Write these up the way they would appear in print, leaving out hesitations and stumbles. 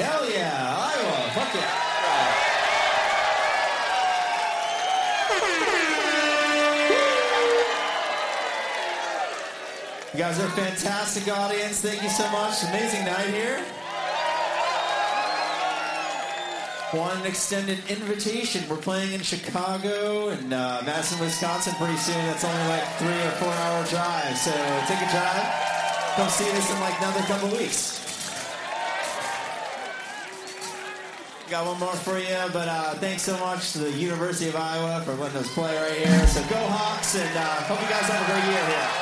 Hell yeah. Iowa. Fuck yeah. You guys are a fantastic audience. Thank you so much. Amazing night here. Want an extended invitation. We're playing in Chicago and Madison, Wisconsin pretty soon. That's only like 3 or 4 hour drive. So take a drive. Come see us in like another couple weeks. Got one more for you, but thanks so much to the University of Iowa for letting us play right here. So go Hawks, and hope you guys have a great year here.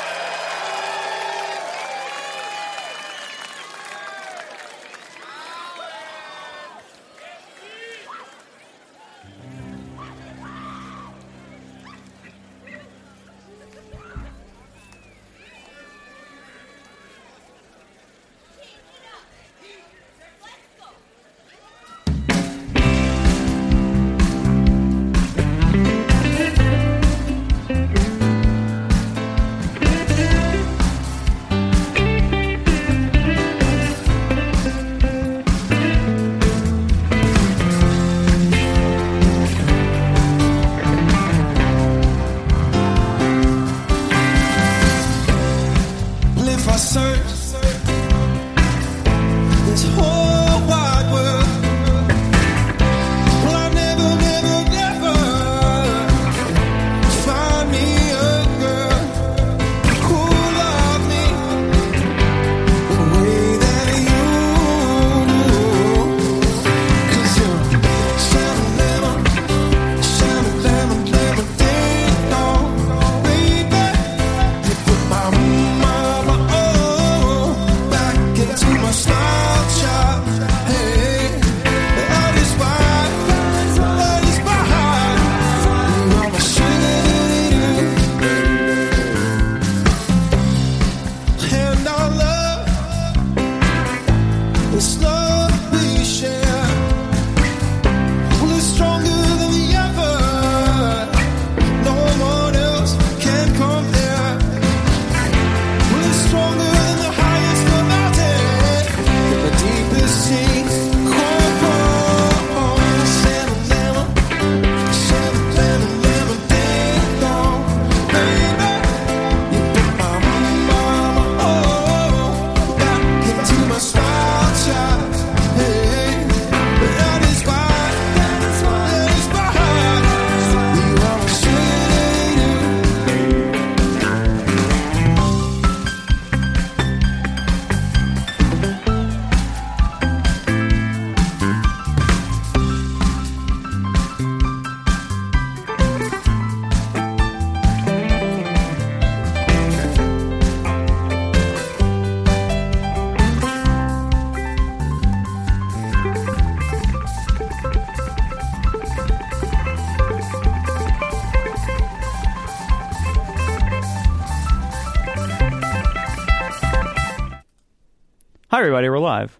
Hi, everybody. We're live.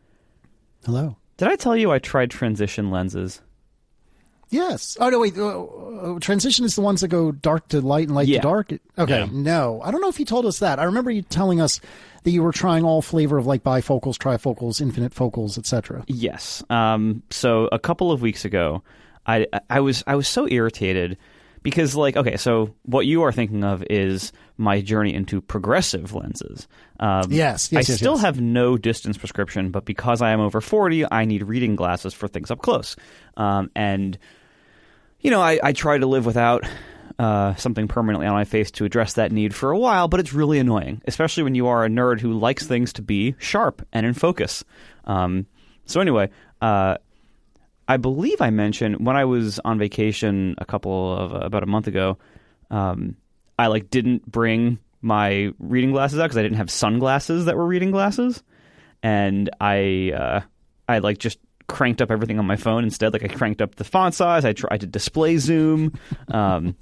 Hello. Did I tell you I tried transition lenses? Yes. Oh, no, wait. Transition is the ones that go dark to light and light to dark? Okay. Yeah. No. I don't know if you told us that. I remember you telling us that you were trying all flavor of like bifocals, trifocals, infinite focals, etc. Yes. So a couple of weeks ago, I was so irritated because, like, okay, so what you are thinking of is my journey into progressive lenses. Yes. I still have no distance prescription, but because I am over 40, I need reading glasses for things up close. And, you know, I try to live without something permanently on my face to address that need for a while, but it's really annoying, especially when you are a nerd who likes things to be sharp and in focus. So anyway, I believe I mentioned when I was on vacation about a month ago, I like didn't bring my reading glasses out because I didn't have sunglasses that were reading glasses, and I like just cranked up everything on my phone instead. Like I cranked up the font size, I tried to display zoom, and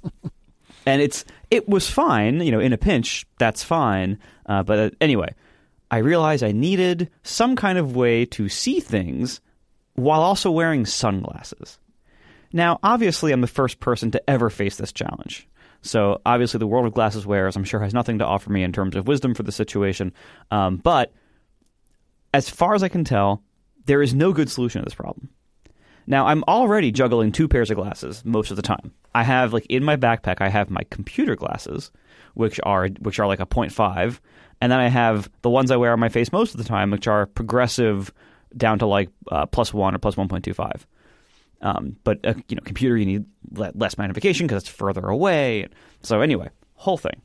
it was fine. You know, in a pinch, that's fine. But anyway, I realized I needed some kind of way to see things while also wearing sunglasses. Now, obviously, I'm the first person to ever face this challenge. So, obviously, the world of glasses wearers, I'm sure, has nothing to offer me in terms of wisdom for the situation. But as far as I can tell, there is no good solution to this problem. Now, I'm already juggling 2 pairs of glasses most of the time. I have, like, in my backpack, I have my computer glasses, which are like a 0.5, and then I have the ones I wear on my face most of the time, which are progressive down to like +1 or +1.25. But computer, you need less magnification because it's further away. So anyway, whole thing.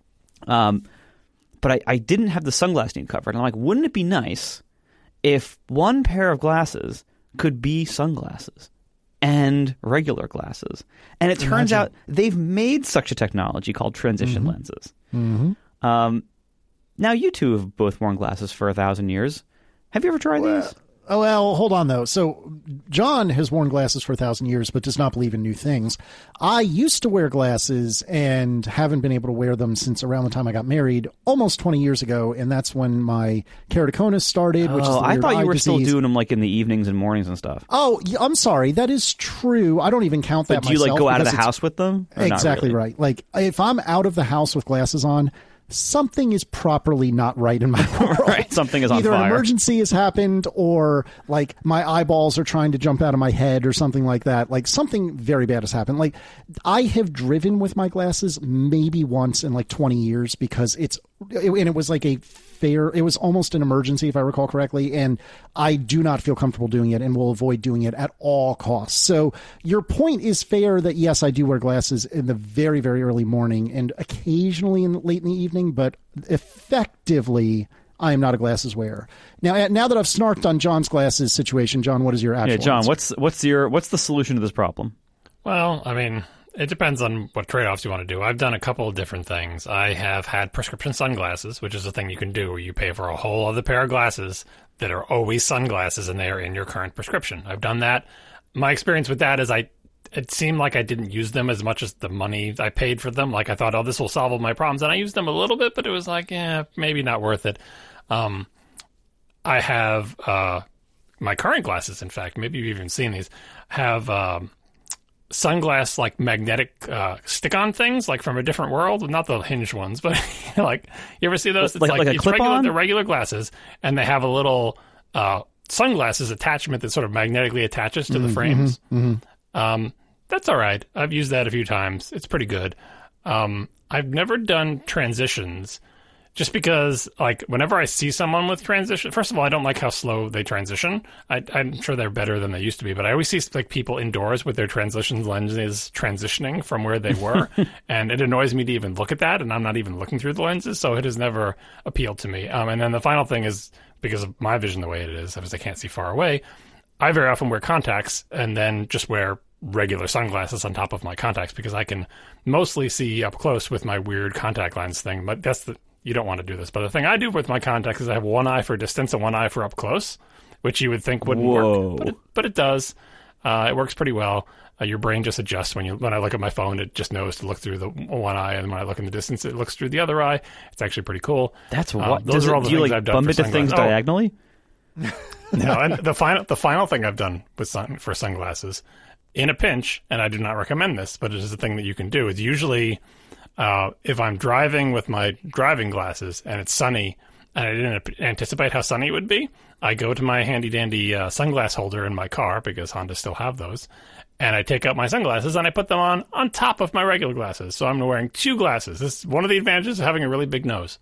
But I didn't have the sunglass need covered. And I'm like, wouldn't it be nice if one pair of glasses could be sunglasses and regular glasses? And it turns out they've made such a technology called transition lenses. Now, you two have both worn glasses for 1,000 years. Have you ever tried these? Oh, well, hold on, though. So John has worn glasses for 1,000 years, but does not believe in new things. I used to wear glasses and haven't been able to wear them since around the time I got married, almost 20 years ago, and that's when my keratoconus started, which is the weird I thought you were disease. still doing them like in the evenings and mornings and stuff. Oh, I'm sorry. That is true. I don't even count that But do you myself. like go out of the house with them? Or Exactly not really? right. Like, if I'm out of the house with glasses on, something is properly not right in my world. Right, something is on Either fire. an emergency has happened, or like my eyeballs are trying to jump out of my head, or something like that. Like something very bad has happened. Like I have driven with my glasses maybe once in like 20 years because and it was like it was almost an emergency if I recall correctly, and I do not feel comfortable doing it and will avoid doing it at all costs. So your point is fair that yes, I do wear glasses in the very, very early morning and occasionally late in the evening, but effectively I am not a glasses wearer. Now that I've snarked on John's glasses situation, John, what is your actual John, answer? what's the solution to this problem? Well, I mean, it depends on what trade-offs you want to do. I've done a couple of different things. I have had prescription sunglasses, which is a thing you can do where you pay for a whole other pair of glasses that are always sunglasses and they are in your current prescription. I've done that. My experience with that is it seemed like I didn't use them as much as the money I paid for them. Like I thought, oh, this will solve all my problems. And I used them a little bit, but it was like, maybe not worth it. I have my current glasses, in fact, maybe you've even seen these, have sunglass like magnetic stick-on things like from a different world, not the hinged ones, but like you ever see those? It's like a it's clip-on? they're regular glasses, and they have a little sunglasses attachment that sort of magnetically attaches to the frames. That's all right. I've used that a few times. It's pretty good. I've never done transitions just because, like, whenever I see someone with transition, first of all, I don't like how slow they transition. I'm sure they're better than they used to be, but I always see like people indoors with their transition lenses transitioning from where they were, and it annoys me to even look at that, and I'm not even looking through the lenses, so it has never appealed to me. And then the final thing is, because of my vision the way it is, because I can't see far away, I very often wear contacts and then just wear regular sunglasses on top of my contacts because I can mostly see up close with my weird contact lens thing, but you don't want to do this. But the thing I do with my contacts is I have one eye for distance and one eye for up close, which you would think wouldn't work, but it does. It works pretty well. Your brain just adjusts when I look at my phone. It just knows to look through the one eye, and when I look in the distance, it looks through the other eye. It's actually pretty cool. That's what. Those are all the things I've done. Bump into things diagonally? No, and the final thing I've done for sunglasses, in a pinch, and I do not recommend this, but it is a thing that you can do. Is usually if I'm driving with my driving glasses and it's sunny, and I didn't anticipate how sunny it would be, I go to my handy-dandy sunglass holder in my car, because Honda still have those, and I take out my sunglasses and I put them on top of my regular glasses. So I'm wearing 2 glasses. This is one of the advantages of having a really big nose.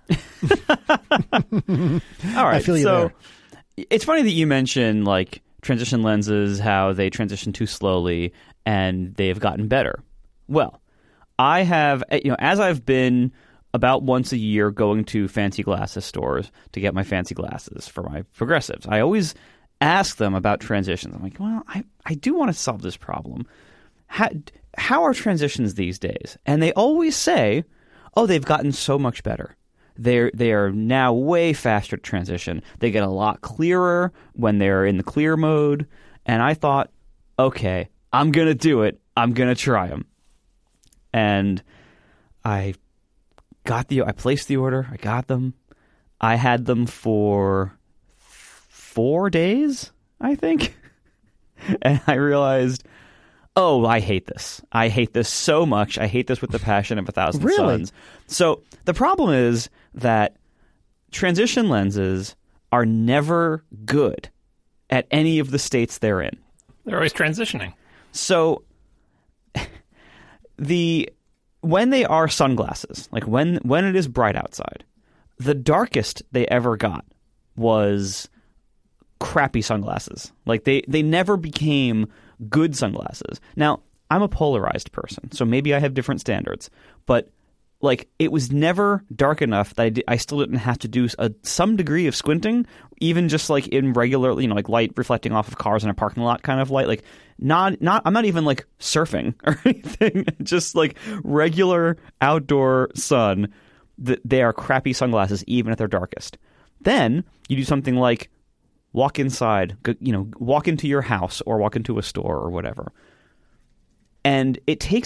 All right. I feel you there. It's funny that you mention like transition lenses, how they transition too slowly, and they've gotten better. Well, I have, as I've been about once a year going to fancy glasses stores to get my fancy glasses for my progressives, I always ask them about transitions. I'm like, well, I do want to solve this problem. How are transitions these days? And they always say, oh, they've gotten so much better. They are now way faster to transition. They get a lot clearer when they're in the clear mode. And I thought, okay, I'm going to do it. I'm going to try them. And I placed the order. I got them. I had them for 4 days, I think. And I realized, oh, I hate this. I hate this so much. I hate this with the passion of 1,000 Really? suns. So the problem is that transition lenses are never good. at any of the states they're in. They're always transitioning. So when they are sunglasses, like when it is bright outside, the darkest they ever got was crappy sunglasses. Like they never became good sunglasses. Now, I'm a polarized person, so maybe I have different standards, but like it was never dark enough that I still didn't have to do some degree of squinting, even just like in regular, like light reflecting off of cars in a parking lot kind of light. Like I'm not even like surfing or anything, just like regular outdoor sun. They are crappy sunglasses even at their darkest. Then you do something like walk inside, walk into your house or walk into a store or whatever. And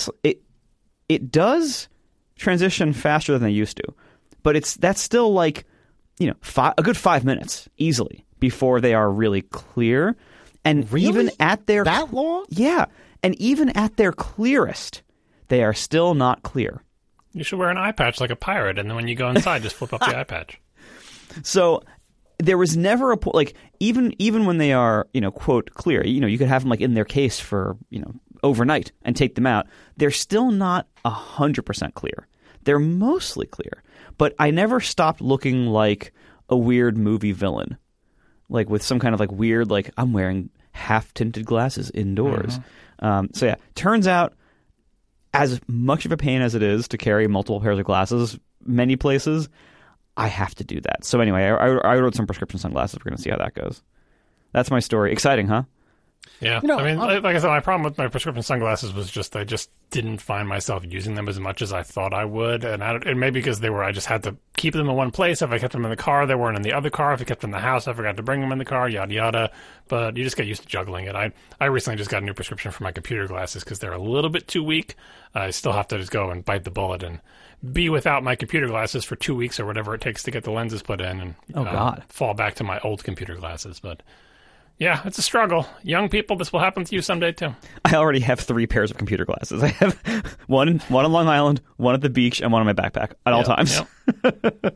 it does transition faster than they used to, but that's still like, a good 5 minutes easily before they are really clear. And really? Even at their that long? Yeah. And even at their clearest, they are still not clear. You should wear an eye patch like a pirate, and then when you go inside, just flip up the eye patch. So there was never even when they are, quote, clear, you could have them like in their case for, overnight and take them out. They're still not 100% clear. They're mostly clear. But I never stopped looking like a weird movie villain, like with some kind of like weird, like I'm wearing half-tinted glasses indoors. So yeah, turns out as much of a pain as it is to carry multiple pairs of glasses many places, I have to do that. So anyway, I wrote some prescription sunglasses. We're going to see how that goes. That's my story. Exciting, huh? Yeah. I mean, like I said, my problem with my prescription sunglasses was just I just didn't find myself using them as much as I thought I would. And maybe because I just had to keep them in one place. If I kept them in the car, they weren't in the other car. If I kept them in the house, I forgot to bring them in the car, yada, yada. But you just get used to juggling it. I recently just got a new prescription for my computer glasses because they're a little bit too weak. I still have to just go and bite the bullet and be without my computer glasses for 2 weeks or whatever it takes to get the lenses put in and fall back to my old computer glasses. But yeah, it's a struggle. Young people, this will happen to you someday too. I already have 3 pairs of computer glasses. I have one on Long Island, one at the beach, and one in my backpack at all times. Yep.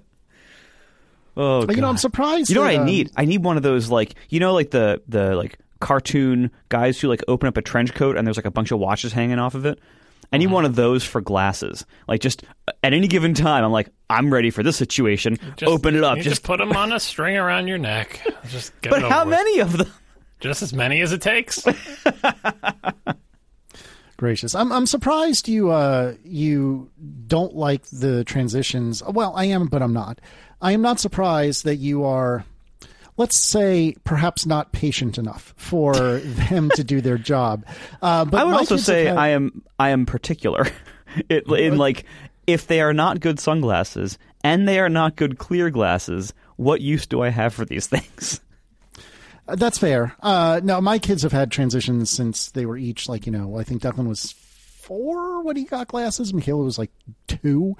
Oh, God. I'm surprised. You know what I need? I need one of those like the like cartoon guys who like open up a trench coat and there's like a bunch of watches hanging off of it. I need one of those for glasses. Like just at any given time, I'm like, I'm ready for this situation. Open it up. Just put them on a string around your neck. Just get but it over how with. many of them? Just as many as it takes. Gracious. I'm surprised you don't like the transitions. Well, I am, but I'm not. I am not surprised that you are, let's say, perhaps not patient enough for them to do their job. But I would also say I am particular in like if they are not good sunglasses and they are not good clear glasses, what use do I have for these things? That's fair. No, my kids have had transitions since they were each like, I think Declan was 4 when he got glasses. Michaela was like 2.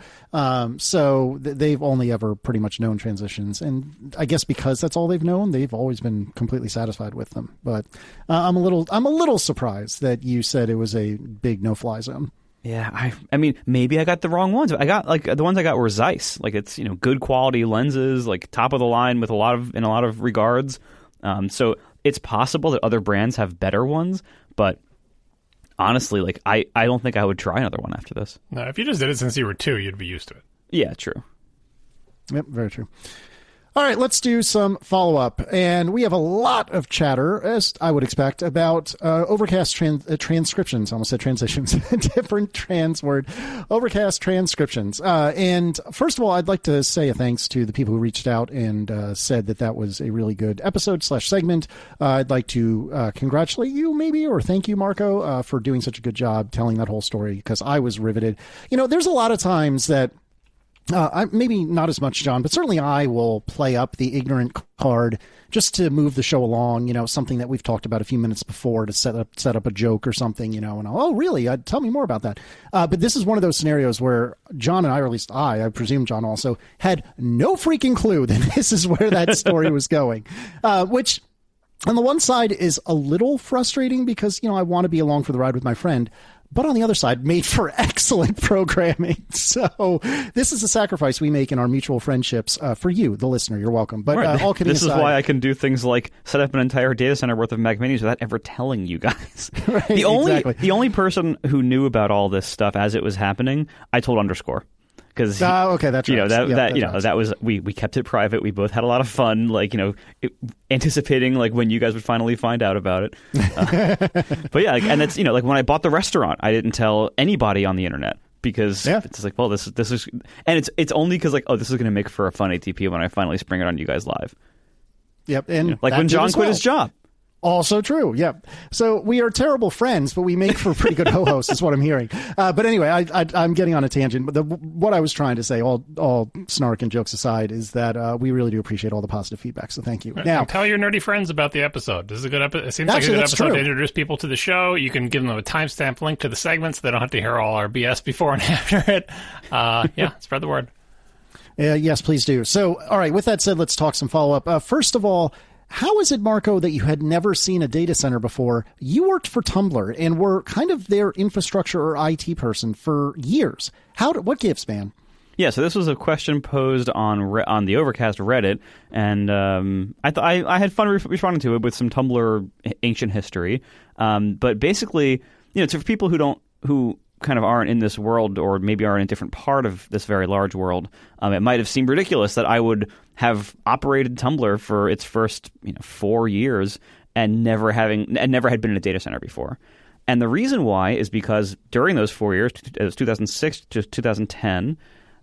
So they've only ever pretty much known transitions. And I guess because that's all they've known, they've always been completely satisfied with them. But I'm a little surprised that you said it was a big no-fly zone. Yeah, I mean, maybe I got the wrong ones. I got like the ones I got were Zeiss. Like it's, good quality lenses, like top of the line with in a lot of regards. So it's possible that other brands have better ones, but honestly, like I don't think I would try another one after this. No, if you just did it since you were 2, you'd be used to it. Yeah, true. Yep, very true. All right, let's do some follow-up. And we have a lot of chatter, as I would expect, about Overcast transcriptions. I almost said transitions. Different trans word. Overcast transcriptions. And first of all, I'd like to say a thanks to the people who reached out and said that was a really good episode/segment. I'd like to congratulate you, maybe, or thank you, Marco, for doing such a good job telling that whole story, because I was riveted. There's a lot of times that maybe not as much, John, but certainly I will play up the ignorant card just to move the show along, something that we've talked about a few minutes before to set up a joke or something, and oh, really? Tell me more about that. But this is one of those scenarios where John and I, or at least I presume John also, had no freaking clue that this is where that story was going, which on the one side is a little frustrating because, I want to be along for the ride with my friend. but on the other side, made for excellent programming. So this is a sacrifice we make in our mutual friendships for you, the listener. You're welcome. But Right. all kidding This aside, is why I can do things like set up an entire data center worth of Mac Minis without ever telling you guys. Right, the exactly. only person who knew about all this stuff as it was happening, I told Underscore. Because okay, that's you know right. that was we kept it private. We both had a lot of fun, like anticipating like when you guys would finally find out about it. But yeah, and it's like when I bought the restaurant, I didn't tell anybody on the internet because it's like, well, this is, and it's only because like, oh, this is going to make for a fun ATP when I finally spring it on you guys live. Yep, and like when John quit his job. Also true, yeah. So we are terrible friends, but we make for pretty good co-hosts, is what I'm hearing. But anyway, I'm getting on a tangent. But what I was trying to say, all snark and jokes aside, is that we really do appreciate all the positive feedback. So thank you. Now, and tell your nerdy friends about the episode. This is a good episode. It seems Actually, like a good that's episode true. to introduce people to the show. You can give them a timestamp link to the segment so they don't have to hear all our BS before and after it. Spread the word. Yes, please do. So, all right, with that said, let's talk some follow-up. First of all, how is it, Marco, that you had never seen a data center before? You worked for Tumblr and were kind of their infrastructure or IT person for years. What gives, man? Yeah, so this was a question posed on the Overcast Reddit, and I had fun responding to it with some Tumblr ancient history. But basically, for people who kind of aren't in this world, or maybe are in a different part of this very large world, it might have seemed ridiculous that I would have operated Tumblr for its first 4 years and never had been in a data center before. And the reason why is because during those 4 years, it was 2006 to 2010,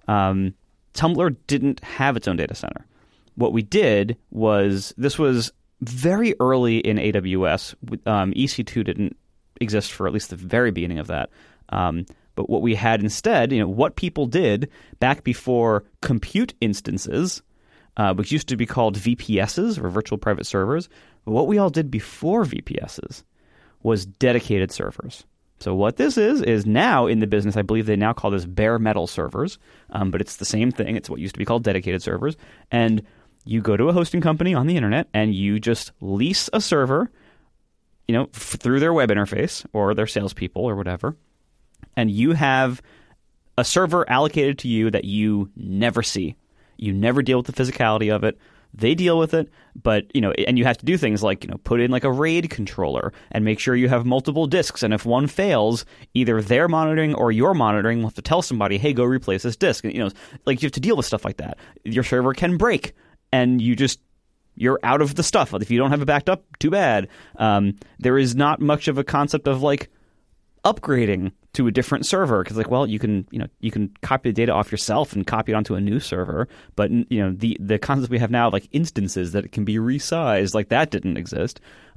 Tumblr didn't have its own data center. What we did was, this was very early in AWS. EC2 didn't exist for at least the very beginning of that. But what we had instead, what people did back before compute instances, which used to be called VPSs, or virtual private servers, but what we all did before VPSs was dedicated servers. So what this is now in the business, I believe they now call this bare metal servers, but it's the same thing. It's what used to be called dedicated servers. And you go to a hosting company on the internet and you just lease a server, through their web interface or their salespeople or whatever. And you have a server allocated to you that you never see. You never deal with the physicality of it. They deal with it, but, and you have to do things like, put in like a RAID controller and make sure you have multiple disks. And if one fails, either they're monitoring or you're monitoring, we'll have to tell somebody, hey, go replace this disk. And, you have to deal with stuff like that. Your server can break and you're out of the stuff. If you don't have it backed up, too bad. There is not much of a concept of like upgrading to a different server, because you can copy the data off yourself and copy it onto a new server, but the concepts we have now, like instances that it can be resized, like that didn't exist.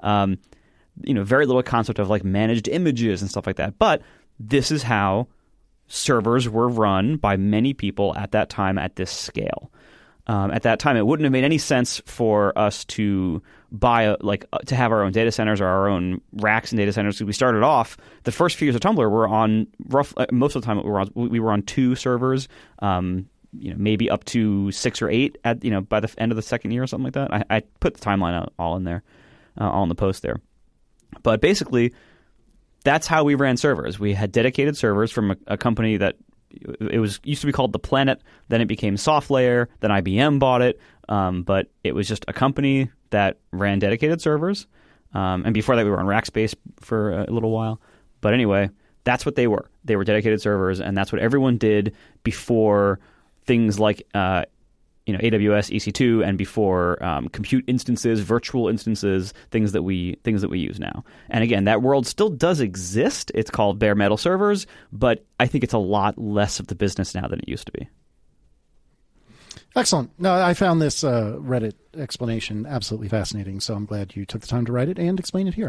Very little concept of like managed images and stuff like that. But this is how servers were run by many people at that time at this scale. At that time, it wouldn't have made any sense for us to buy to have our own data centers or our own racks and data centers. So we started off, the first few years of Tumblr were on most of the time we were on 2 servers, maybe up to 6 or 8 at by the end of the second year or something like that. I put the timeline all in there, all in the post there. But basically, that's how we ran servers. We had dedicated servers from a company that used to be called The Planet, then it became SoftLayer, then IBM bought it, but it was just a company that ran dedicated servers, and before that we were on Rackspace for a little while. But anyway, that's what they were. They were dedicated servers, and that's what everyone did before things like AWS EC2 and before compute instances, virtual instances, things that we use now. And again, that world still does exist. It's called bare metal servers, but I think it's a lot less of the business now than it used to be. Excellent. No, I found this Reddit explanation absolutely fascinating, so I'm glad you took the time to write it and explain it here.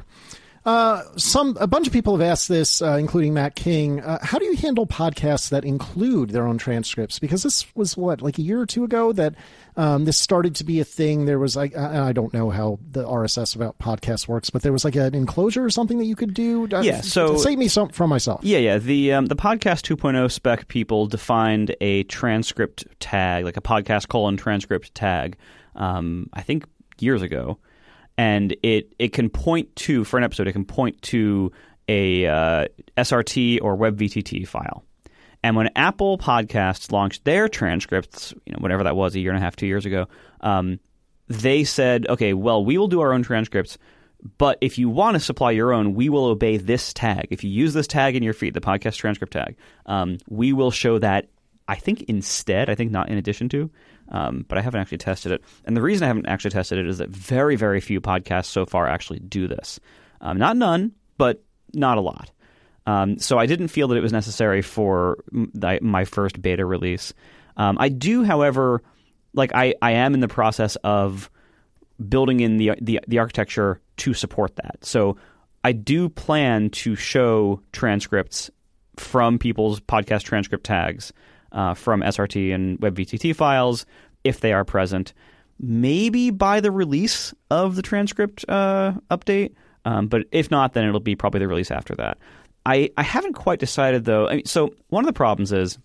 A bunch of people have asked this, including Matt King. How do you handle podcasts that include their own transcripts? Because this was like a year or two ago that this started to be a thing. There was I don't know how the RSS about podcasts works, but there was like an enclosure or something that you could do. So save me some from myself. Yeah. The podcast 2.0 spec people defined a transcript tag, like a podcast :transcript tag. I think years ago. And it can point to, for an episode, it can point to a SRT or WebVTT file. And when Apple Podcasts launched their transcripts, whatever that was, a year and a half, 2 years ago, they said, okay, well, we will do our own transcripts, but if you want to supply your own, we will obey this tag. If you use this tag in your feed, the podcast transcript tag, we will show that, I think, instead. I think not in addition to. But I haven't actually tested it. And the reason I haven't actually tested it is that very, very few podcasts so far actually do this. Not none, but not a lot. So I didn't feel that it was necessary for my first beta release. I do, however, I am in the process of building in the architecture to support that. So I do plan to show transcripts from people's podcast transcript tags from SRT and WebVTT files if they are present, maybe by the release of the transcript update. But if not, then it'll be probably the release after that. I haven't quite decided, though. So one of the problems is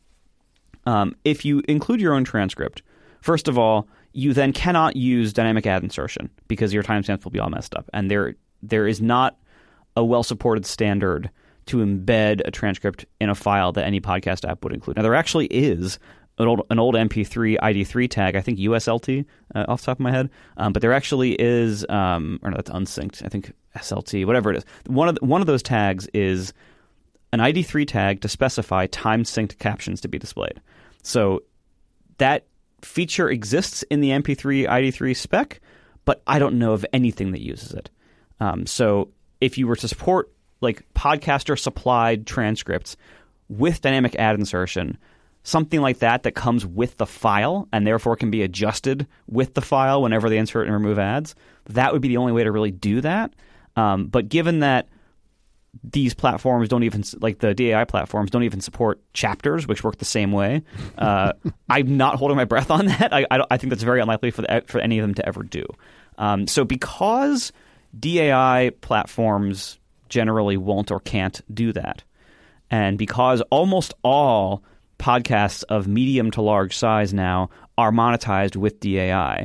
if you include your own transcript, first of all, you then cannot use dynamic ad insertion because your timestamps will be all messed up. And there is not a well-supported standard to embed a transcript in a file that any podcast app would include. Now, there actually is an old MP3 ID3 tag, I think USLT off the top of my head, but there actually is, or no, that's unsynced, I think SLT, whatever it is. One of those tags is an ID3 tag to specify time-synced captions to be displayed. So that feature exists in the MP3 ID3 spec, but I don't know of anything that uses it. So if you were to support podcaster-supplied transcripts with dynamic ad insertion, something like that comes with the file and therefore can be adjusted with the file whenever they insert and remove ads, that would be the only way to really do that. But given that these platforms don't even, the DAI platforms, don't even support chapters, which work the same way, I'm not holding my breath on that. I think that's very unlikely for any of them to ever do. So because DAI platforms generally won't or can't do that, and because almost all podcasts of medium to large size now are monetized with DAI,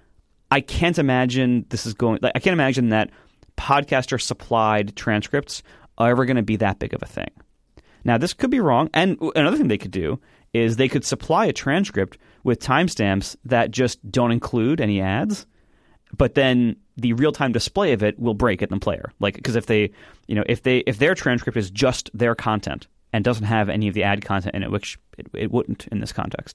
I can't imagine I can't imagine that podcaster supplied transcripts are ever going to be that big of a thing. Now, this could be wrong, and another thing they could do is they could supply a transcript with timestamps that just don't include any ads, but then the real-time display of it will break it in the player. Because if their transcript is just their content and doesn't have any of the ad content in it, which it wouldn't in this context,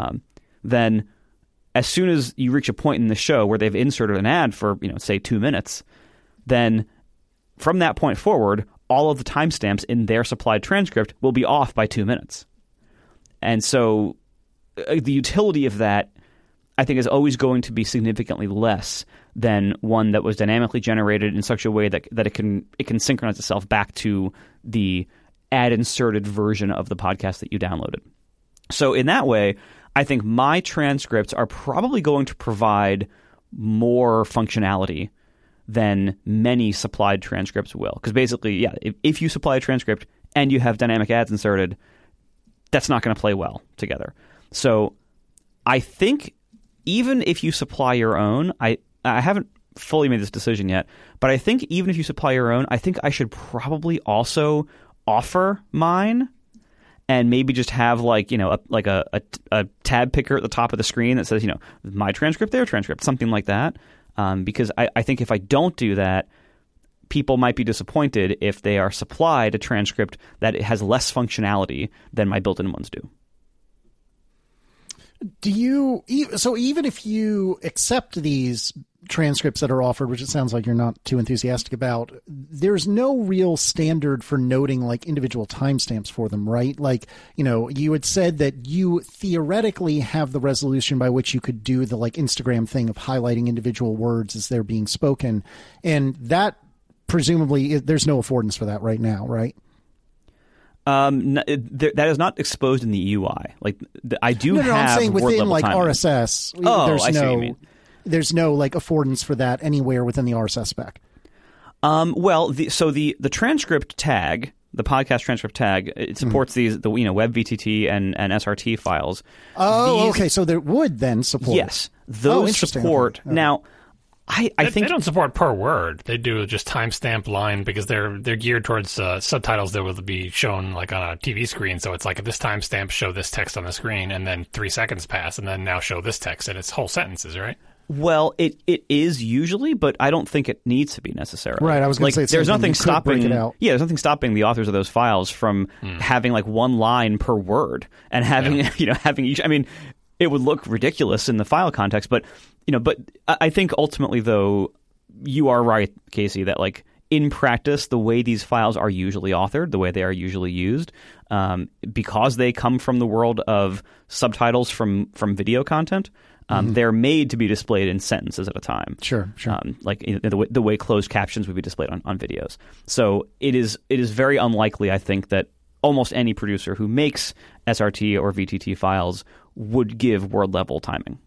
then as soon as you reach a point in the show where they've inserted an ad for, say 2 minutes, then from that point forward, all of the timestamps in their supplied transcript will be off by 2 minutes. And so the utility of that, I think, is always going to be significantly less than one that was dynamically generated in such a way that it can synchronize itself back to the ad-inserted version of the podcast that you downloaded. So in that way, I think my transcripts are probably going to provide more functionality than many supplied transcripts will. Because basically, if you supply a transcript and you have dynamic ads inserted, that's not going to play well together. So I think even if you supply your own, I haven't fully made this decision yet, but I think even if you supply your own, I think I should probably also offer mine and maybe just have a tab picker at the top of the screen that says, my transcript, their transcript, something like that. Because I think if I don't do that, people might be disappointed if they are supplied a transcript that it has less functionality than my built-in ones do. So even if you accept these transcripts that are offered, which it sounds like you're not too enthusiastic about, there's no real standard for noting individual timestamps for them, right? You had said that you theoretically have the resolution by which you could do the Instagram thing of highlighting individual words as they're being spoken. And that presumably there's no affordance for that right now, right? That is not exposed in the UI. I do have. I'm saying within RSS. I see what you mean. There's no affordance for that anywhere within the RSS spec. The transcript tag, the podcast transcript tag, it supports these WebVTT and SRT files. Oh, okay. So there would then support. Yes, those support. Okay. Now, I think they don't support per word. They do just timestamp line because they're geared towards subtitles that will be shown like on a TV screen. So it's like if this timestamp show this text on the screen, and then 3 seconds pass, and then now show this text, and it's whole sentences, right? Well, it is usually, but I don't think it needs to be necessarily. Right, I was going to say there's nothing stopping. Break it out. Yeah, there's nothing stopping the authors of those files from having like one line per word and having having each. I mean, it would look ridiculous in the file context, but but I think ultimately, though, you are right, Casey, that like in practice, the way these files are usually authored, the way they are usually used, because they come from the world of subtitles from video content. They're made to be displayed in sentences at a time. Sure. Like the way closed captions would be displayed on videos. So it is very unlikely, I think, that almost any producer who makes SRT or VTT files would give word level timing.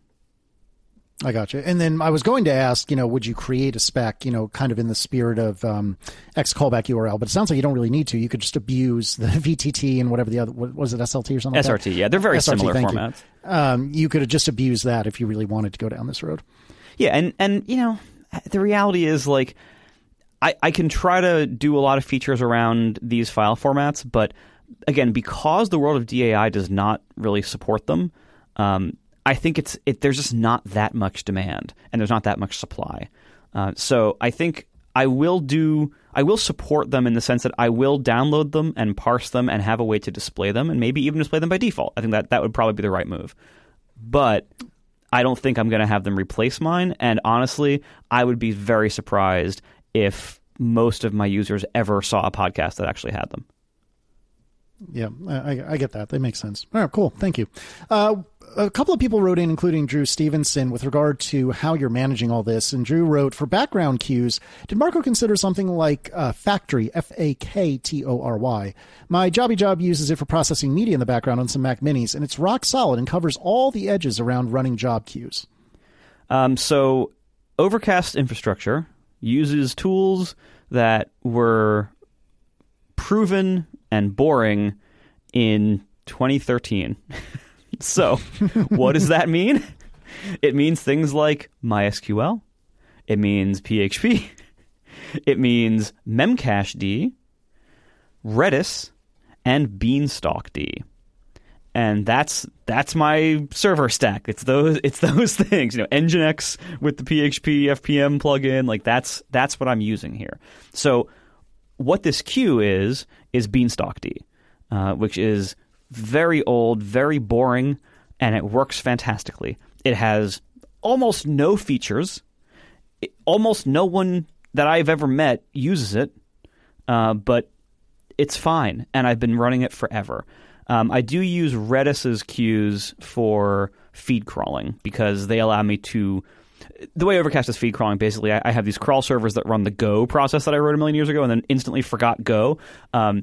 I got you. And then I was going to ask, would you create a spec, kind of in the spirit of X callback URL? But it sounds like you don't really need to. You could just abuse the VTT and whatever the other, what was it, SLT or something SRT, like that? yeah. They're very SRT, similar formats. You could just abuse that if you really wanted to go down this road. Yeah, and the reality is, like, I can try to do a lot of features around these file formats, but again, because the world of DAI does not really support them, I think there's just not that much demand, and there's not that much supply. So I think I will support them in the sense that I will download them and parse them and have a way to display them, and maybe even display them by default. I think that would probably be the right move. But I don't think I'm going to have them replace mine, and honestly, I would be very surprised if most of my users ever saw a podcast that actually had them. Yeah, I get that. That makes sense. All right, cool. Thank you. A couple of people wrote in, including Drew Stevenson, with regard to how you're managing all this. And Drew wrote, for background cues, did Marco consider something like Factory, Faktory? My Jobby Job uses it for processing media in the background on some Mac Minis, and it's rock solid and covers all the edges around running job cues. So Overcast infrastructure uses tools that were proven and boring in 2013. So what does that mean? It means things like MySQL. It means PHP. It means Memcached, Redis, and BeanstalkD. And that's my server stack. It's those things. Nginx with the PHP FPM plugin. Like that's what I'm using here. So what this queue is BeanstalkD, which is very old, very boring, and it works fantastically. It has almost no features. Almost no one that I've ever met uses it, but it's fine, and I've been running it forever. I do use Redis's queues for feed crawling because they allow me to... The way Overcast is feed crawling, basically, I have these crawl servers that run the Go process that I wrote a million years ago and then instantly forgot Go. I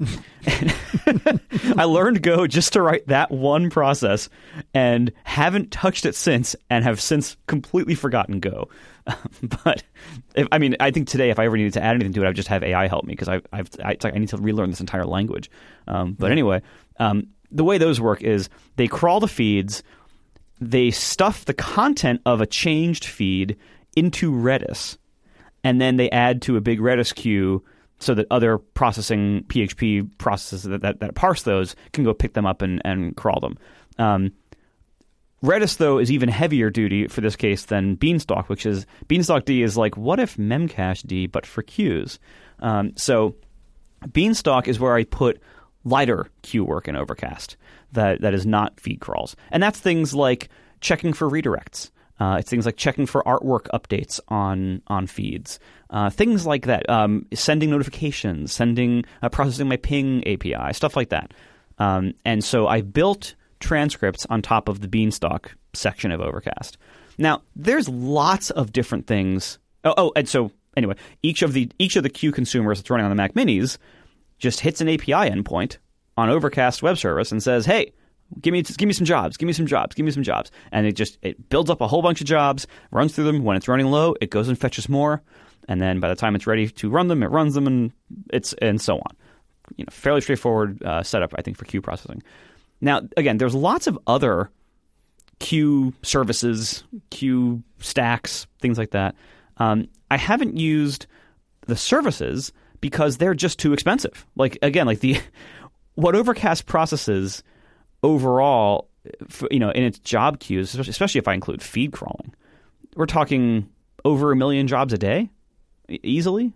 learned Go just to write that one process and haven't touched it since, and have since completely forgotten Go. But, I think today if I ever needed to add anything to it, I would just have AI help me because I need to relearn this entire language. But anyway, the way those work is they crawl the feeds, they stuff the content of a changed feed into Redis, and then they add to a big Redis queue so that other processing PHP processes that parse those can go pick them up and crawl them. Redis, though, is even heavier duty for this case than Beanstalk, which is BeanstalkD is like, what if Memcached but for queues? So Beanstalk is where I put lighter queue work in Overcast that is not feed crawls. And that's things like checking for redirects. It's things like checking for artwork updates on feeds. Things like that. Sending notifications, processing my ping API, stuff like that. And so I built transcripts on top of the Beanstalk section of Overcast. Now, there's lots of different things. And so anyway, each of the queue consumers that's running on the Mac Minis just hits an API endpoint on Overcast web service and says, "Hey, give me some jobs, give me some jobs, give me some jobs." And it builds up a whole bunch of jobs, runs through them. When it's running low, it goes and fetches more, and then by the time it's ready to run them, it runs them, and so on. Fairly straightforward setup, I think, for queue processing. Now, again, there's lots of other queue services, queue stacks, things like that. I haven't used the services because they're just too expensive. Like, again, like what Overcast processes overall, in its job queues, especially if I include feed crawling, we're talking over 1 million jobs a day, easily.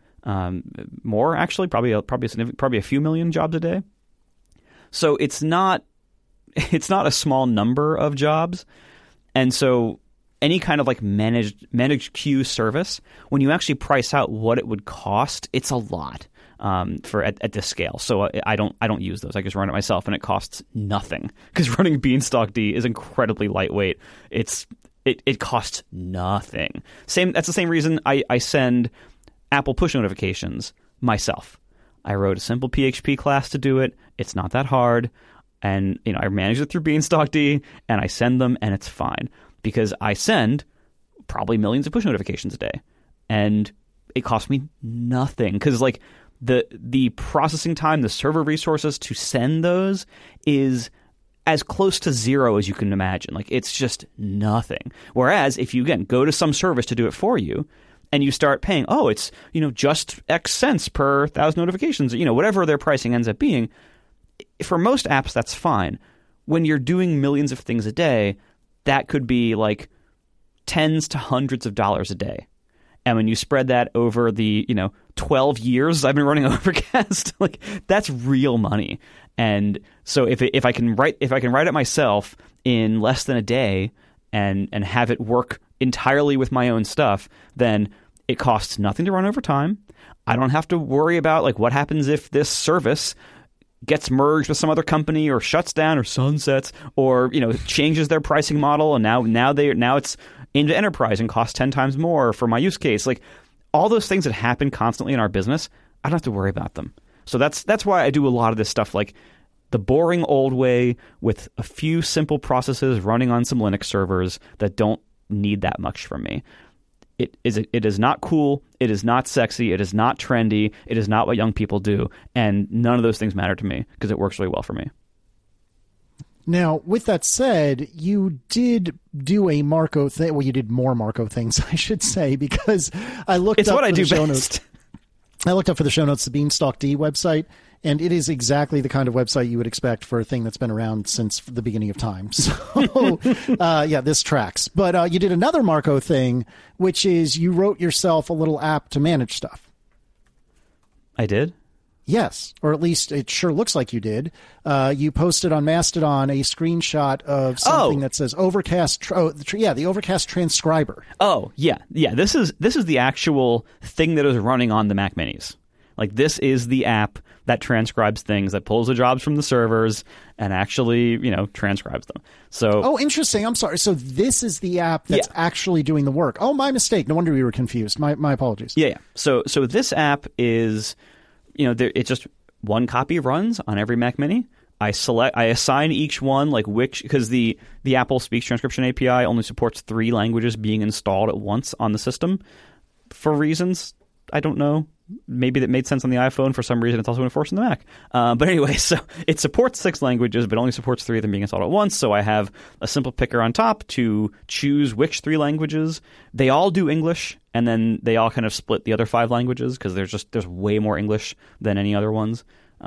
More actually, probably a few million jobs a day. So it's not a small number of jobs, and so any kind of like managed queue service, when you actually price out what it would cost, it's a lot at this scale. So I don't use those. I just run it myself, and it costs nothing because running Beanstalk D is incredibly lightweight. It costs nothing. That's the same reason I send Apple push notifications myself. I wrote a simple PHP class to do it. It's not that hard. And I manage it through Beanstalk D, and I send them, and it's fine. Because I send probably millions of push notifications a day. And it costs me nothing. Because like the processing time, the server resources to send those is as close to zero as you can imagine. Like, it's just nothing. Whereas if you, again, go to some service to do it for you, and you start paying, it's, just X cents per 1,000 notifications, whatever their pricing ends up being, for most apps, that's fine. When you're doing millions of things a day, that could be like tens to hundreds of dollars a day. And when you spread that over the, 12 years I've been running Overcast, like, that's real money. And so if I can write it myself in less than a day and have it work entirely with my own stuff, then it costs nothing to run over time. I don't have to worry about like what happens if this service gets merged with some other company or shuts down or sunsets or changes their pricing model, and now it's into enterprise and costs 10 times more for my use case. Like, all those things that happen constantly in our business, I don't have to worry about them. So that's why I do a lot of this stuff like the boring old way with a few simple processes running on some Linux servers that don't need that much from me. It is not cool. It is not sexy. It is not trendy. It is not what young people do. And none of those things matter to me because it works really well for me. Now, with that said, you did do a Marco thing. Well, you did more Marco things, I should say, because I looked it's up what for I do the show best. notes. I looked up for the show notes the Beanstalk D website, and it is exactly the kind of website you would expect for a thing that's been around since the beginning of time. So, this tracks. But you did another Marco thing, which is you wrote yourself a little app to manage stuff. I did? Yes, or at least it sure looks like you did. You posted on Mastodon a screenshot of something that says Overcast. The Overcast transcriber. Oh, yeah. This is the actual thing that is running on the Mac Minis. Like, this is the app that transcribes things, that pulls the jobs from the servers and actually, transcribes them. So, oh, interesting. I'm sorry. So this is the app that's actually doing the work. Oh, my mistake. No wonder we were confused. My apologies. Yeah. So this app is, it's just one copy runs on every Mac Mini. I assign each one like which, because the Apple Speech Transcription API only supports 3 languages being installed at once on the system for reasons I don't know. Maybe that made sense on the iPhone. For some reason, it's also enforced in the Mac. But anyway, so it supports 6 languages, but only supports 3 of them being installed at once. So I have a simple picker on top to choose which 3 languages. They all do English, and then they all kind of split the other 5 languages because there's way more English than any other ones.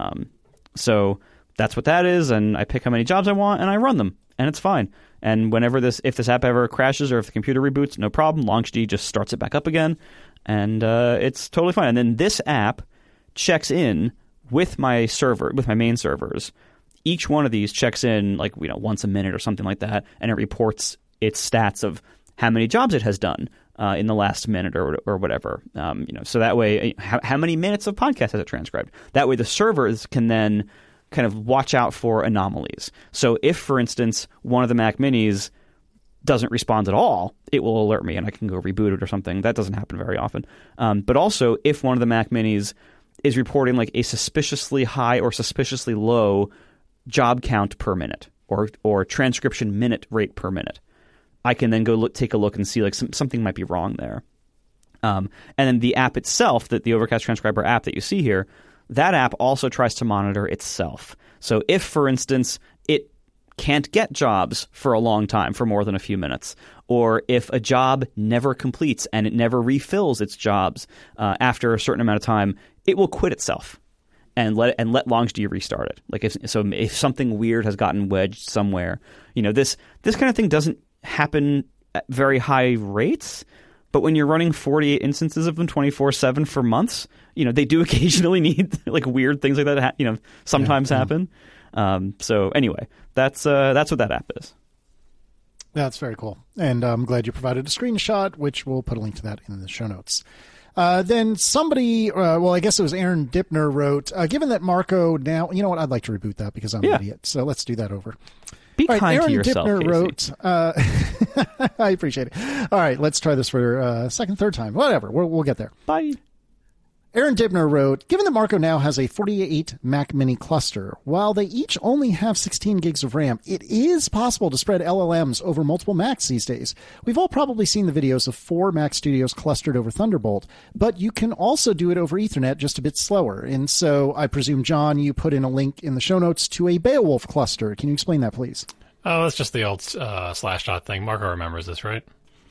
So that's what that is, and I pick how many jobs I want, and I run them, and it's fine. And if this app ever crashes or if the computer reboots, no problem. LaunchD just starts it back up again. And it's totally fine. And then this app checks in with my main servers. Each one of these checks in once a minute or something like that, and it reports its stats of how many jobs it has done in the last minute or whatever. So that way, how many minutes of podcast has it transcribed? That way, the servers can then kind of watch out for anomalies. So if, for instance, one of the Mac Minis doesn't respond at all, it will alert me and I can go reboot it or something. That doesn't happen very often. But also, if one of the Mac Minis is reporting like a suspiciously high or suspiciously low job count per minute or transcription minute rate per minute, I can then go take a look and see like something might be wrong there. And then the app itself, the Overcast Transcriber app that you see here, that app also tries to monitor itself. So if, for instance, it can't get jobs for a long time, for more than a few minutes, or if a job never completes and it never refills its jobs after a certain amount of time, it will quit itself and let LongSD restart it. Like if something weird has gotten wedged somewhere, this kind of thing doesn't happen at very high rates. But when you're running 48 instances of them 24/7 for months, they do occasionally need like weird things like that. Sometimes happen. So anyway, that's what that app is. That's very cool, and I'm glad you provided a screenshot, which we'll put a link to that in the show notes. Then somebody, I guess it was Aaron Dipner, wrote, given that Marco now, you know what? I'd like to reboot that because I'm an idiot. So let's do that over. Be kind Aaron to yourself, Dipner Casey. wrote, I appreciate it. All right, let's try this for second, third time. Whatever, we'll get there. Bye. Aaron Dibner wrote, given that Marco now has a 48 Mac Mini cluster, while they each only have 16 gigs of RAM, it is possible to spread LLMs over multiple Macs these days. We've all probably seen the videos of 4 Mac Studios clustered over Thunderbolt, but you can also do it over Ethernet just a bit slower. And so I presume, John, you put in a link in the show notes to a Beowulf cluster. Can you explain that, please? Oh, that's just the old Slashdot thing. Marco remembers this, right?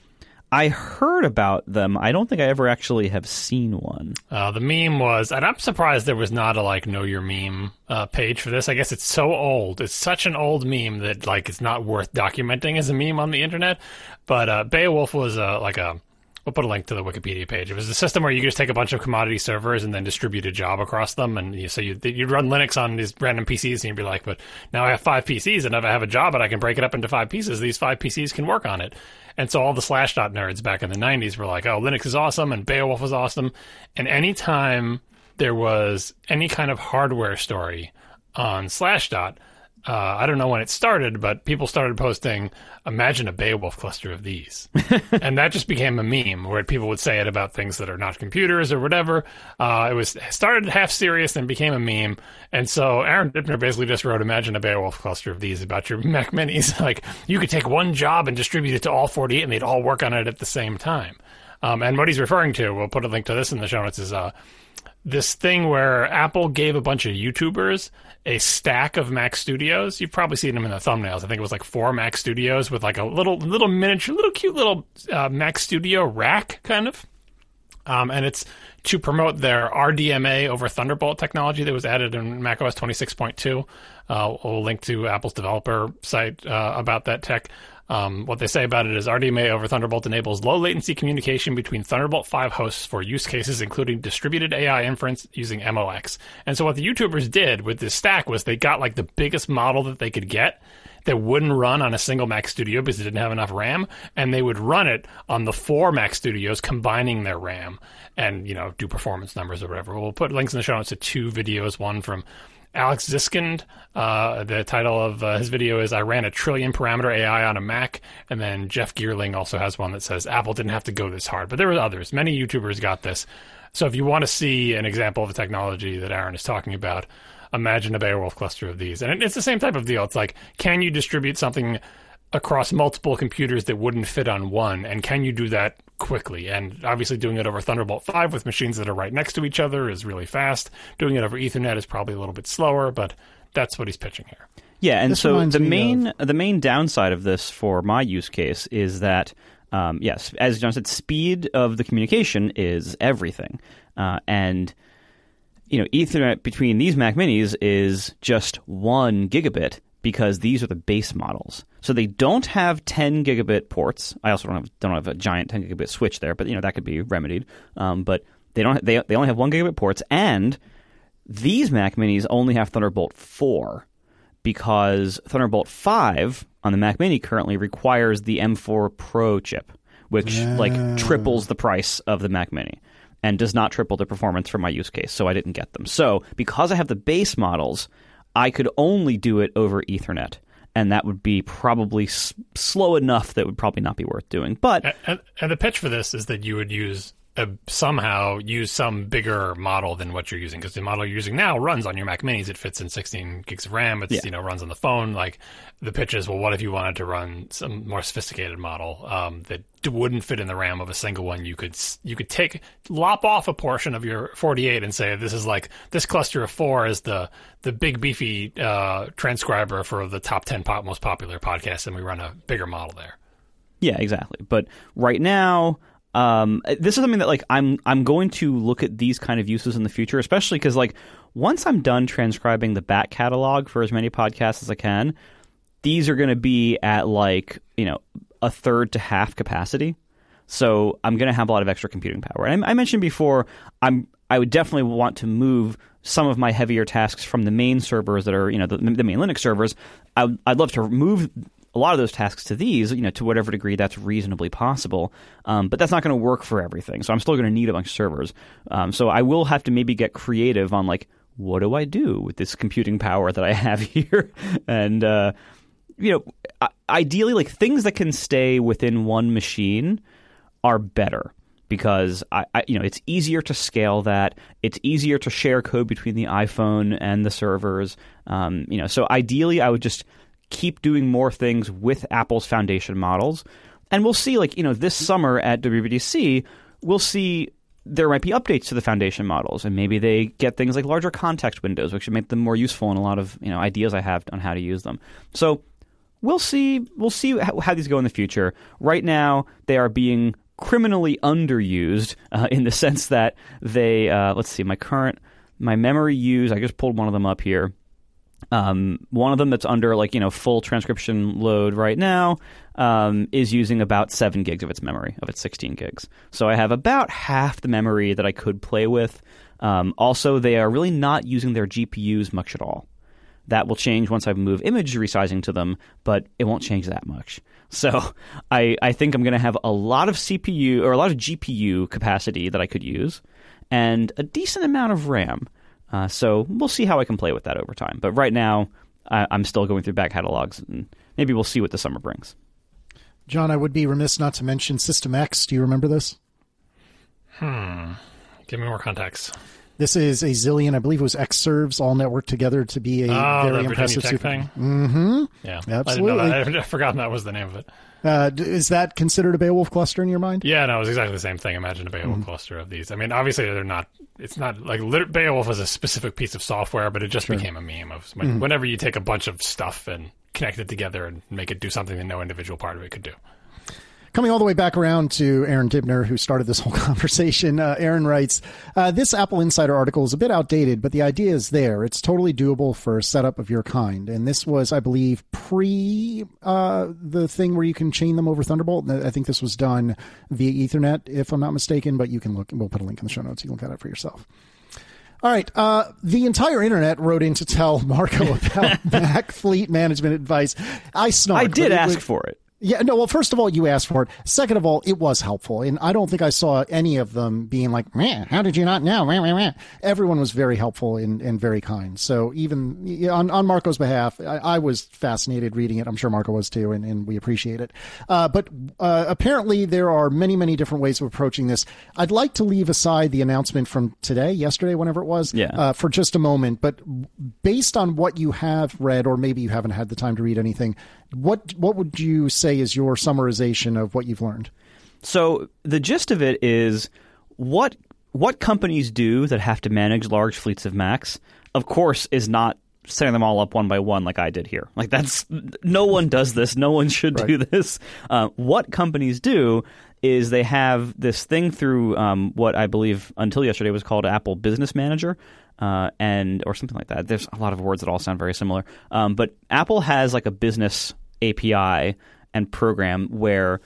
I heard about them. I don't think I ever actually have seen one. The meme was, and I'm surprised there was not a Know Your Meme page for this. I guess it's so old. It's such an old meme that it's not worth documenting as a meme on the internet. But Beowulf was we'll put a link to the Wikipedia page. It was a system where you could just take a bunch of commodity servers and then distribute a job across them. And you'd run Linux on these random PCs, and you'd be like, but now I have 5 PCs, and if I have a job and I can break it up into 5 pieces, these 5 PCs can work on it. And so all the Slashdot nerds back in the 90s were like, oh, Linux is awesome, and Beowulf was awesome. And anytime there was any kind of hardware story on Slashdot, I don't know when it started, but people started posting, imagine a Beowulf cluster of these. And that just became a meme where people would say it about things that are not computers or whatever. It started half serious and became a meme. And so Aaron Dipner basically just wrote, imagine a Beowulf cluster of these about your Mac Minis. Like, you could take one job and distribute it to all 48 and they'd all work on it at the same time. And what he's referring to, we'll put a link to this in the show notes, is this thing where Apple gave a bunch of YouTubers a stack of Mac Studios. You've probably seen them in the thumbnails. I think it was 4 Mac Studios with a little miniature, cute little Mac Studio rack, kind of. And it's to promote their RDMA over Thunderbolt technology that was added in macOS 26.2. We'll link to Apple's developer site about that tech. What they say about it is RDMA over Thunderbolt enables low latency communication between Thunderbolt 5 hosts for use cases including distributed AI inference using MOX. And so what the YouTubers did with this stack was they got the biggest model that they could get that wouldn't run on a single Mac Studio because it didn't have enough RAM, and they would run it on the 4 Mac Studios, combining their RAM and, do performance numbers or whatever. We'll put links in the show notes to 2 videos, one from Alex Ziskind. The title of his video is I ran a trillion parameter AI on a Mac. And then Jeff Geerling also has one that says Apple didn't have to go this hard. But there were others. Many YouTubers got this. So if you want to see an example of the technology that Aaron is talking about, imagine a Beowulf cluster of these. And it's the same type of deal. It's can you distribute something across multiple computers that wouldn't fit on one? And can you do that quickly? And obviously doing it over Thunderbolt 5 with machines that are right next to each other is really fast. Doing it over Ethernet is probably a little bit slower, but that's what he's pitching here. Yeah, and so the main downside of this for my use case is that, yes, as John said, speed of the communication is everything. And Ethernet between these Mac Minis is just 1 gigabit because these are the base models. So they don't have 10 gigabit ports. I also don't have a giant 10 gigabit switch there, but that could be remedied. But they only have 1 gigabit ports, and these Mac Minis only have Thunderbolt 4 because Thunderbolt 5 on the Mac Mini currently requires the M4 Pro chip, which triples the price of the Mac Mini and does not triple the performance for my use case. So I didn't get them. So because I have the base models, I could only do it over Ethernet, and that would be probably slow enough that would probably not be worth doing. But and the pitch for this is that you would use somehow use some bigger model than what you're using, because the model you're using now runs on your Mac Minis. It fits in 16 gigs of RAM. It's runs on the phone. Like, the pitch is, well, what if you wanted to run some more sophisticated model that wouldn't fit in the RAM of a single one? You could lop off a portion of your 48 and say, this is like, this cluster of 4 is the big beefy transcriber for the top 10 most popular podcasts, and we run a bigger model there. Yeah, exactly. But right now, this is something that, like, I'm going to look at these kind of uses in the future, especially because, like, once I'm done transcribing the back catalog for as many podcasts as I can, these are going to be at, like, a third to half capacity. So I'm going to have a lot of extra computing power. And I mentioned before, I would definitely want to move some of my heavier tasks from the main servers that are, the main Linux servers. I'd love to move a lot of those tasks to these, to whatever degree that's reasonably possible. But that's not going to work for everything. So I'm still going to need a bunch of servers. So I will have to maybe get creative on, like, what do I do with this computing power that I have here? And, ideally, like, things that can stay within one machine are better, because it's easier to scale that. It's easier to share code between the iPhone and the servers. So ideally, I would just keep doing more things with Apple's foundation models. And we'll see, like, this summer at WWDC, we'll see there might be updates to the foundation models, and maybe they get things like larger context windows, which should make them more useful in a lot of, ideas I have on how to use them. So we'll see how these go in the future. Right now, they are being criminally underused in the sense that they, let's see, my memory use, I just pulled one of them up here. One of them that's under, like, full transcription load right now is using about 7 gigs of its memory, of its 16 gigs. So I have about half the memory that I could play with. Also, they are really not using their GPUs much at all. That will change once I move image resizing to them, but it won't change that much. So I think I'm going to have a lot of CPU or a lot of GPU capacity that I could use, and a decent amount of RAM. So we'll see how I can play with that over time. But right now, I'm still going through back catalogs, and maybe we'll see what the summer brings. John, I would be remiss not to mention System X. Do you remember this? Give me more context. This is a zillion, I believe it was Xserves, all networked together to be a very impressive Tech thing? Mm-hmm. Yeah, absolutely. I didn't know that. I'd forgotten that was the name of it. Is that considered a Beowulf cluster in your mind? Yeah, no, it was exactly the same thing. Imagine a Beowulf cluster of these. I mean, obviously they're not. It's not like Beowulf is a specific piece of software, but it just became a meme of whenever you take a bunch of stuff and connect it together and make it do something that no individual part of it could do. Coming all the way back around to Aaron Dibner, who started this whole conversation, Aaron writes, this Apple Insider article is a bit outdated, but the idea is there. It's totally doable for a setup of your kind. And this was, I believe, pre the thing where you can chain them over Thunderbolt. I think this was done via Ethernet, if I'm not mistaken, but you can look. We'll put a link in the show notes. You can look at it for yourself. All right. The entire internet wrote in to tell Marco about Mac fleet management advice. I snarked. I did ask for it. Yeah, no, well, first of all, you asked for it. Second of all, it was helpful. And I don't think I saw any of them being like, meh, how did you not know? Meh, meh, meh. Everyone was very helpful and very kind. So even on Marco's behalf, I was fascinated reading it. I'm sure Marco was too, and we appreciate it. But apparently there are many, many different ways of approaching this. I'd like to leave aside the announcement from yesterday, whenever it was, for just a moment. But based on what you have read, or maybe you haven't had the time to read anything, what would you say is your summarization of what you've learned? So the gist of it is what companies do that have to manage large fleets of Macs, of course, is not setting them all up one by one like I did here. Like, that's no one does this. No one should do this. What companies do is they have this thing through what I believe until yesterday was called Apple Business Manager. Or something like that. There's a lot of words that all sound very similar. But Apple has like a business API and program where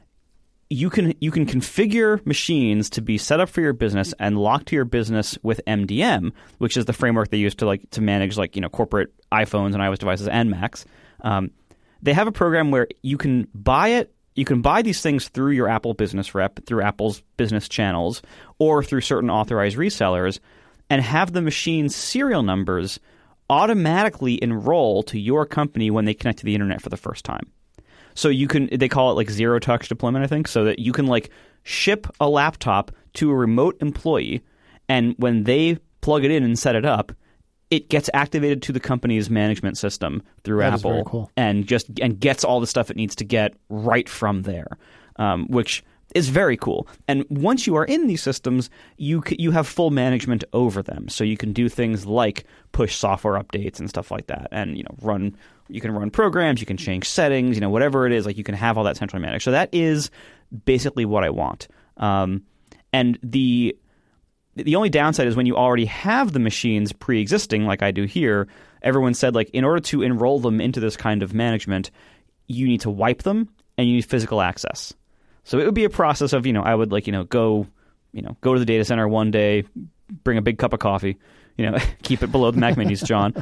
you can configure machines to be set up for your business and locked to your business with MDM, which is the framework they use to manage corporate iPhones and iOS devices and Macs. They have a program where you can buy it. You can buy these things through your Apple Business Rep, through Apple's business channels, or through certain authorized resellers, and have the machine's serial numbers automatically enroll to your company when they connect to the internet for the first time. So they call it like zero-touch deployment, I think, so that you can ship a laptop to a remote employee, and when they plug it in and set it up, it gets activated to the company's management system through That is Apple, very cool. and gets all the stuff it needs to get right from there, which is very cool. And once you are in these systems, you have full management over them, so you can do things like push software updates and stuff like that, and you can run programs, you can change settings, whatever it is, like you can have all that centrally managed. So that is basically what I want. And the only downside is when you already have the machines pre-existing, like I do here, everyone said, like, in order to enroll them into this kind of management, you need to wipe them and you need physical access. So it would be a process of, I would go to the data center one day, bring a big cup of coffee, keep it below the Mac Minis, John,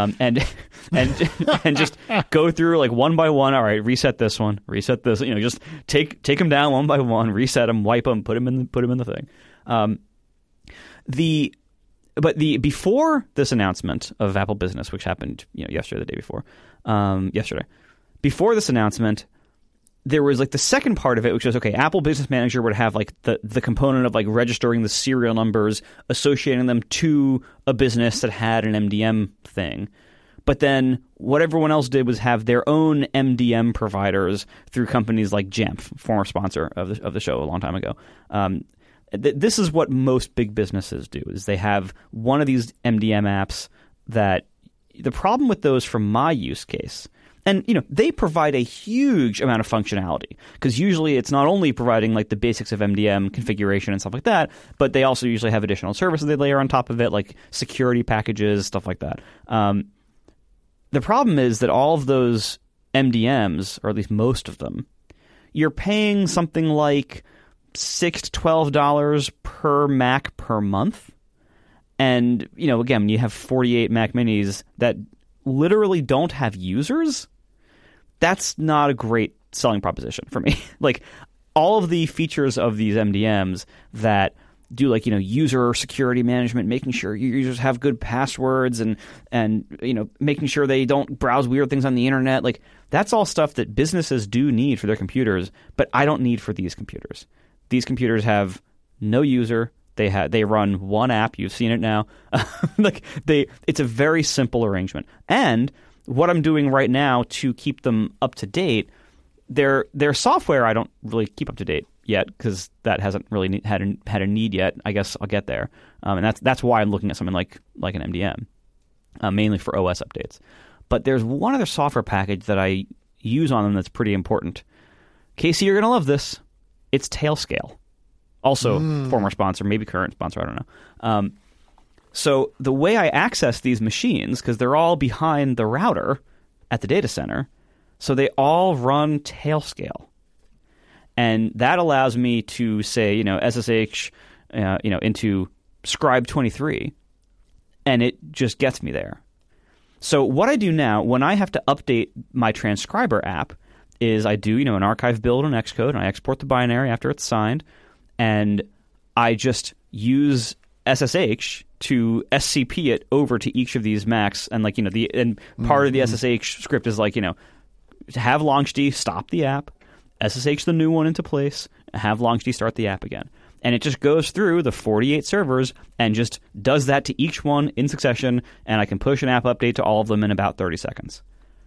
and just go through like one by one. All right, reset this one, reset this. Just take them down one by one, reset them, wipe them, put them in the thing. Before this announcement of Apple Business, which happened yesterday, the day before, before this announcement, there was like the second part of it, which was, okay, Apple Business Manager would have like the component of like registering the serial numbers, associating them to a business that had an MDM thing. But then what everyone else did was have their own MDM providers through companies like Jamf, former sponsor of the show a long time ago. This is what most big businesses do, is they have one of these MDM apps that the problem with those from my use case, and they provide a huge amount of functionality, because usually it's not only providing like the basics of MDM configuration and stuff like that, but they also usually have additional services they layer on top of it, like security packages, stuff like that. The problem is that all of those MDMs, or at least most of them, you're paying something like $6 to $12 per Mac per month. And, again, you have 48 Mac Minis that literally don't have users. That's not a great selling proposition for me. Like, all of the features of these MDMs that do like, user security management, making sure your users have good passwords and making sure they don't browse weird things on the internet. Like, that's all stuff that businesses do need for their computers, but I don't need for these computers. These computers have no user. They run one app. You've seen it now. It's a very simple arrangement. And what I'm doing right now to keep them up to date, their software I don't really keep up to date yet, because that hasn't really had a need yet. I guess I'll get there. And that's why I'm looking at something like an MDM, mainly for OS updates. But there's one other software package that I use on them that's pretty important. Casey, you're going to love this. It's Tailscale. Also, former sponsor, maybe current sponsor, I don't know. So the way I access these machines, because they're all behind the router at the data center, so they all run Tailscale. And that allows me to say, SSH, into Scribe 23, and it just gets me there. So what I do now, when I have to update my transcriber app, is I do, an archive build on Xcode, and I export the binary after it's signed, and I just use SSH to SCP it over to each of these Macs, and part of the SSH script is like, have LaunchD stop the app, SSH the new one into place, have LaunchD start the app again. And it just goes through the 48 servers and just does that to each one in succession, and I can push an app update to all of them in about 30 seconds.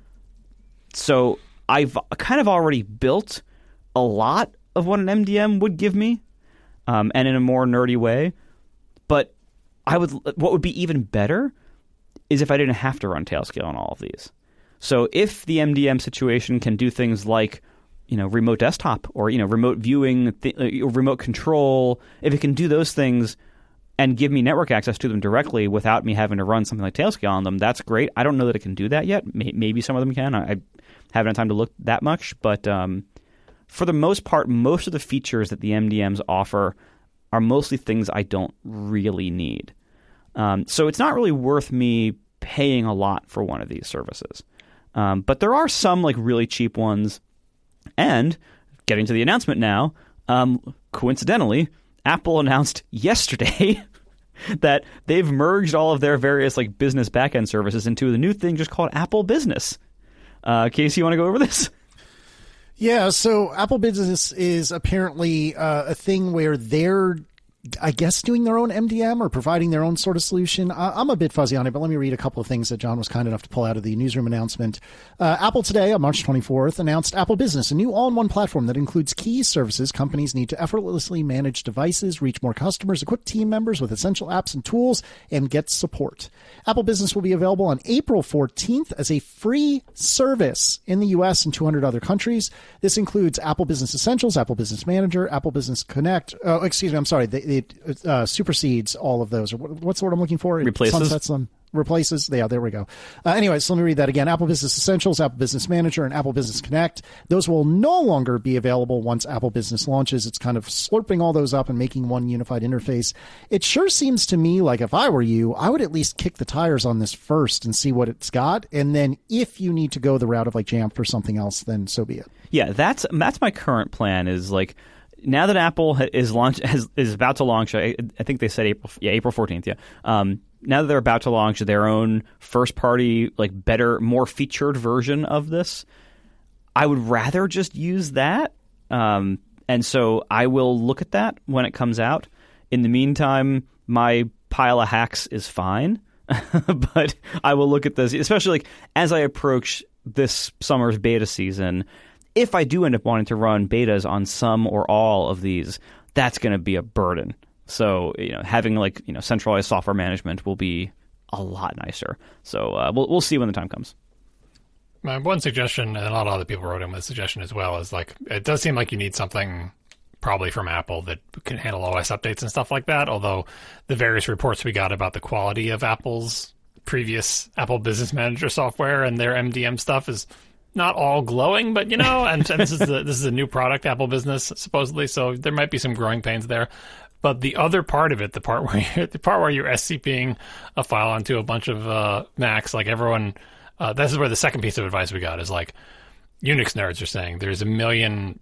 So I've kind of already built a lot of what an MDM would give me, and in a more nerdy way. But what would be even better is if I didn't have to run Tailscale on all of these. So if the MDM situation can do things like, remote desktop or, remote viewing, remote control, if it can do those things and give me network access to them directly without me having to run something like Tailscale on them, that's great. I don't know that it can do that yet. Maybe some of them can. I haven't had time to look that much. But for the most part, most of the features that the MDMs offer are mostly things I don't really need. So it's not really worth me paying a lot for one of these services. But there are some like really cheap ones. And getting to the announcement now, coincidentally, Apple announced yesterday that they've merged all of their various like business backend services into the new thing just called Apple Business. Casey, you want to go over this? Yeah, so Apple Business is apparently a thing where they're I guess doing their own MDM or providing their own sort of solution. I'm a bit fuzzy on it, but let me read a couple of things that John was kind enough to pull out of the newsroom announcement. Apple today, on March 24th, announced Apple Business, a new all-in-one platform that includes key services companies need to effortlessly manage devices, reach more customers, equip team members with essential apps and tools, and get support. Apple Business will be available on April 14th as a free service in the U.S. and 200 other countries. This includes Apple Business Essentials, Apple Business Manager, Apple Business Connect. Oh, excuse me, I'm sorry. It supersedes all of those. Or what's the word I'm looking for? It replaces sunsets them. Replaces. Yeah, there we go. Anyways, let me read that again. Apple Business Essentials, Apple Business Manager, and Apple Business Connect. Those will no longer be available once Apple Business launches. It's kind of slurping all those up and making one unified interface. It sure seems to me like if I were you, I would at least kick the tires on this first and see what it's got. And then if you need to go the route of like Jamf or something else, then so be it. Yeah, that's my current plan is like, now that Apple is about to launch, I think they said April 14th. Yeah. Now that they're about to launch their own first-party, like better, more featured version of this, I would rather just use that. And so I will look at that when it comes out. In the meantime, my pile of hacks is fine, but I will look at this, especially like as I approach this summer's beta season. If I do end up wanting to run betas on some or all of these, that's going to be a burden. So, having like, centralized software management will be a lot nicer. So we'll see when the time comes. My one suggestion, and a lot of other people wrote in with a suggestion as well, is like, it does seem like you need something probably from Apple that can handle OS updates and stuff like that. Although the various reports we got about the quality of Apple's previous Apple Business Manager software and their MDM stuff is not all glowing, but and this is a new product, Apple Business, supposedly, so there might be some growing pains there. But the other part of it, the part where you're SCPing a file onto a bunch of Macs, like everyone, this is where the second piece of advice we got is like, Unix nerds are saying there's a million,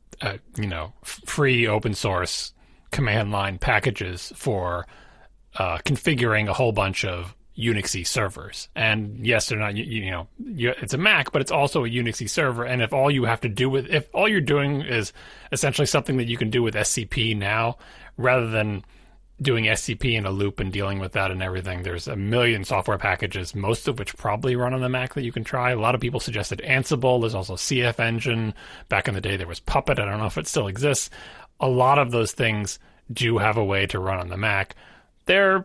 free open source command line packages for configuring a whole bunch of Unixy servers. And yes, they're not, it's a Mac, but it's also a Unixy server. And if all you're doing is essentially something that you can do with SCP now, rather than doing SCP in a loop and dealing with that and everything, there's a million software packages, most of which probably run on the Mac that you can try. A lot of people suggested Ansible. There's also CF Engine. Back in the day, there was Puppet. I don't know if it still exists. A lot of those things do have a way to run on the Mac. They're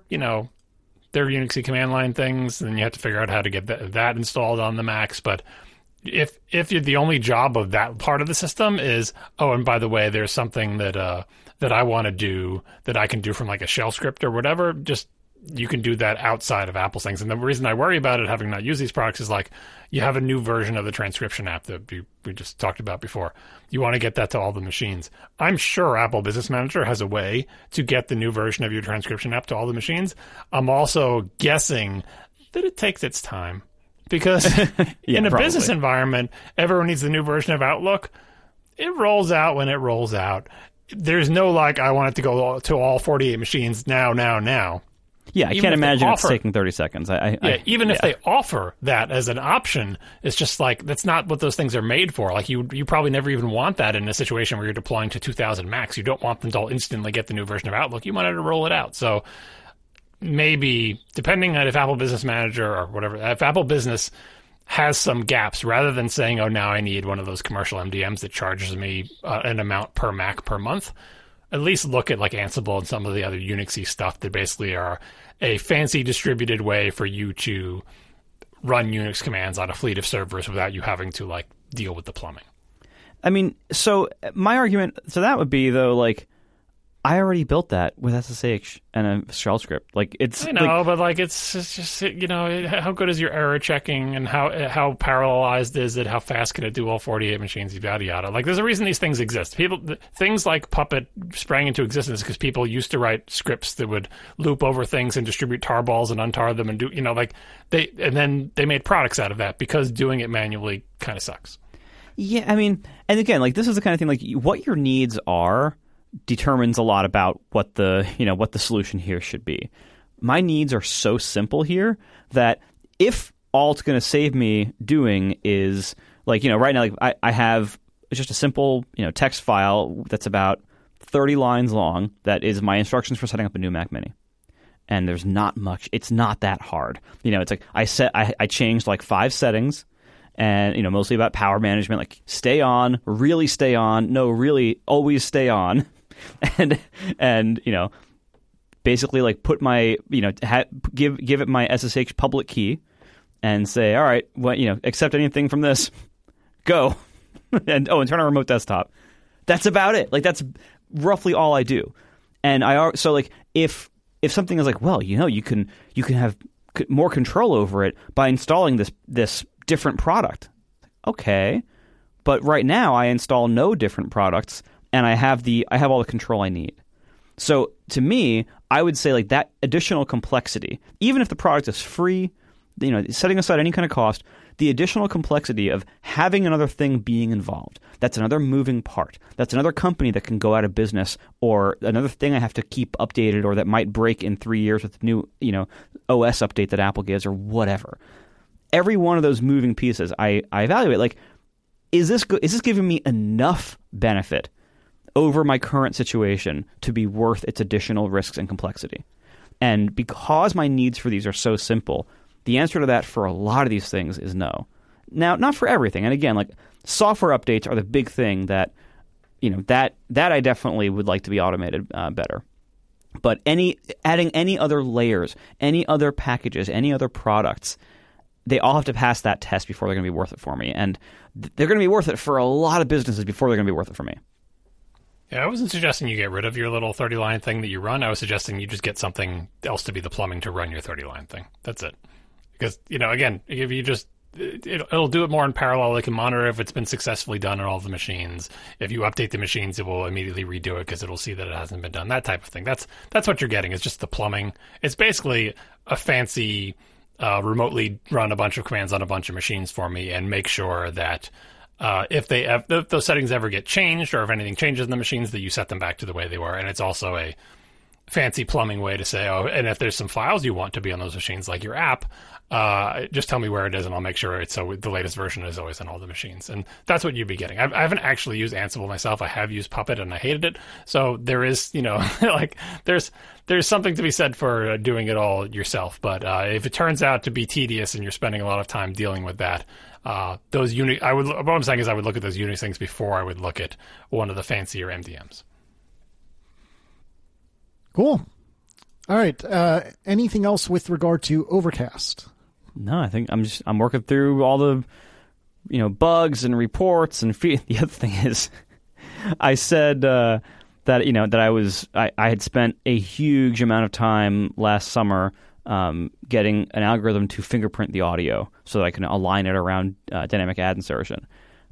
Unixy command line things, and you have to figure out how to get that installed on the Macs. But if you're the only job of that part of the system is, oh, and by the way, there's something that I want to do that I can do from like a shell script or whatever, just you can do that outside of Apple's things. And the reason I worry about it, having not used these products, is like you have a new version of the transcription app that we just talked about before. You want to get that to all the machines. I'm sure Apple Business Manager has a way to get the new version of your transcription app to all the machines. I'm also guessing that it takes its time because in a business environment, everyone needs the new version of Outlook. It rolls out when it rolls out. There's no like, I want it to go to all 48 machines now. Yeah, I can't imagine it's taking 30 seconds. Even if they offer that as an option, it's just like, that's not what those things are made for. Like, you probably never even want that in a situation where you're deploying to 2,000 Macs. You don't want them to all instantly get the new version of Outlook. You want to roll it out. So maybe, depending on if Apple Business Manager or whatever, if Apple Business has some gaps, rather than saying, oh, now I need one of those commercial MDMs that charges me an amount per Mac per month, at least look at like Ansible and some of the other Unixy stuff that basically are a fancy distributed way for you to run Unix commands on a fleet of servers without you having to like deal with the plumbing. I mean, so my argument to that would be though, like, I already built that with SSH and a shell script. Like, it's, I know, but like it's just, how good is your error checking and how parallelized is it? How fast can it do all 48 machines? Yada yada. Like, there's a reason these things exist. Things like Puppet sprang into existence because people used to write scripts that would loop over things and distribute tarballs and untar them and do, and then they made products out of that because doing it manually kind of sucks. Yeah, I mean, and again, like, this is the kind of thing, like, what your needs are determines a lot about what the solution here should be. My needs are so simple here that if all it's going to save me doing is, like, right now, like, I have just a simple, text file that's about 30 lines long that is my instructions for setting up a new Mac Mini. And there's not much. It's not that hard. It's like I changed like 5 settings, and mostly about power management, like stay on, really stay on, no, really always stay on, and basically like put my give it my SSH public key, and say, all right, well, accept anything from this, go, and turn on remote desktop. That's about it. Like that's roughly all I do, and if something is like, well, you can have more control over it by installing this different product. Okay, but right now I install no different products, and I have all the control I need. So to me, I would say like that additional complexity, even if the product is free, setting aside any kind of cost, the additional complexity of having another thing being involved. That's another moving part. That's another company that can go out of business, or another thing I have to keep updated, or that might break in 3 years with the new, OS update that Apple gives, or whatever. Every one of those moving pieces, I evaluate. Like, is this giving me enough benefit over my current situation to be worth its additional risks and complexity? And because my needs for these are so simple, the answer to that for a lot of these things is no. Now, not for everything. And again, like software updates are the big thing that, that I definitely would like to be automated better. But adding any other layers, any other packages, any other products, they all have to pass that test before they're going to be worth it for me. And they're going to be worth it for a lot of businesses before they're going to be worth it for me. Yeah, I wasn't suggesting you get rid of your little 30-line thing that you run. I was suggesting you just get something else to be the plumbing to run your 30-line thing. That's it. Because, again, if you just it'll do it more in parallel. It can monitor if it's been successfully done on all the machines. If you update the machines, it will immediately redo it because it'll see that it hasn't been done. That type of thing. That's what you're getting. It's just the plumbing. It's basically a fancy remotely run a bunch of commands on a bunch of machines for me and make sure that if those settings ever get changed, or if anything changes in the machines, that you set them back to the way they were. And it's also a fancy plumbing way to say, and if there's some files you want to be on those machines, like your app, just tell me where it is, and I'll make sure it's so the latest version is always on all the machines. And that's what you'd be getting. I haven't actually used Ansible myself. I have used Puppet, and I hated it. So there is, like there's something to be said for doing it all yourself. But if it turns out to be tedious and you're spending a lot of time dealing with that, what I'm saying is I would look at those Unix things before I would look at one of the fancier MDMs. Cool. All right. Anything else with regard to Overcast? No, I think I'm working through all the, bugs and reports and the other thing is, I said that I had spent a huge amount of time last summer getting an algorithm to fingerprint the audio so that I can align it around dynamic ad insertion.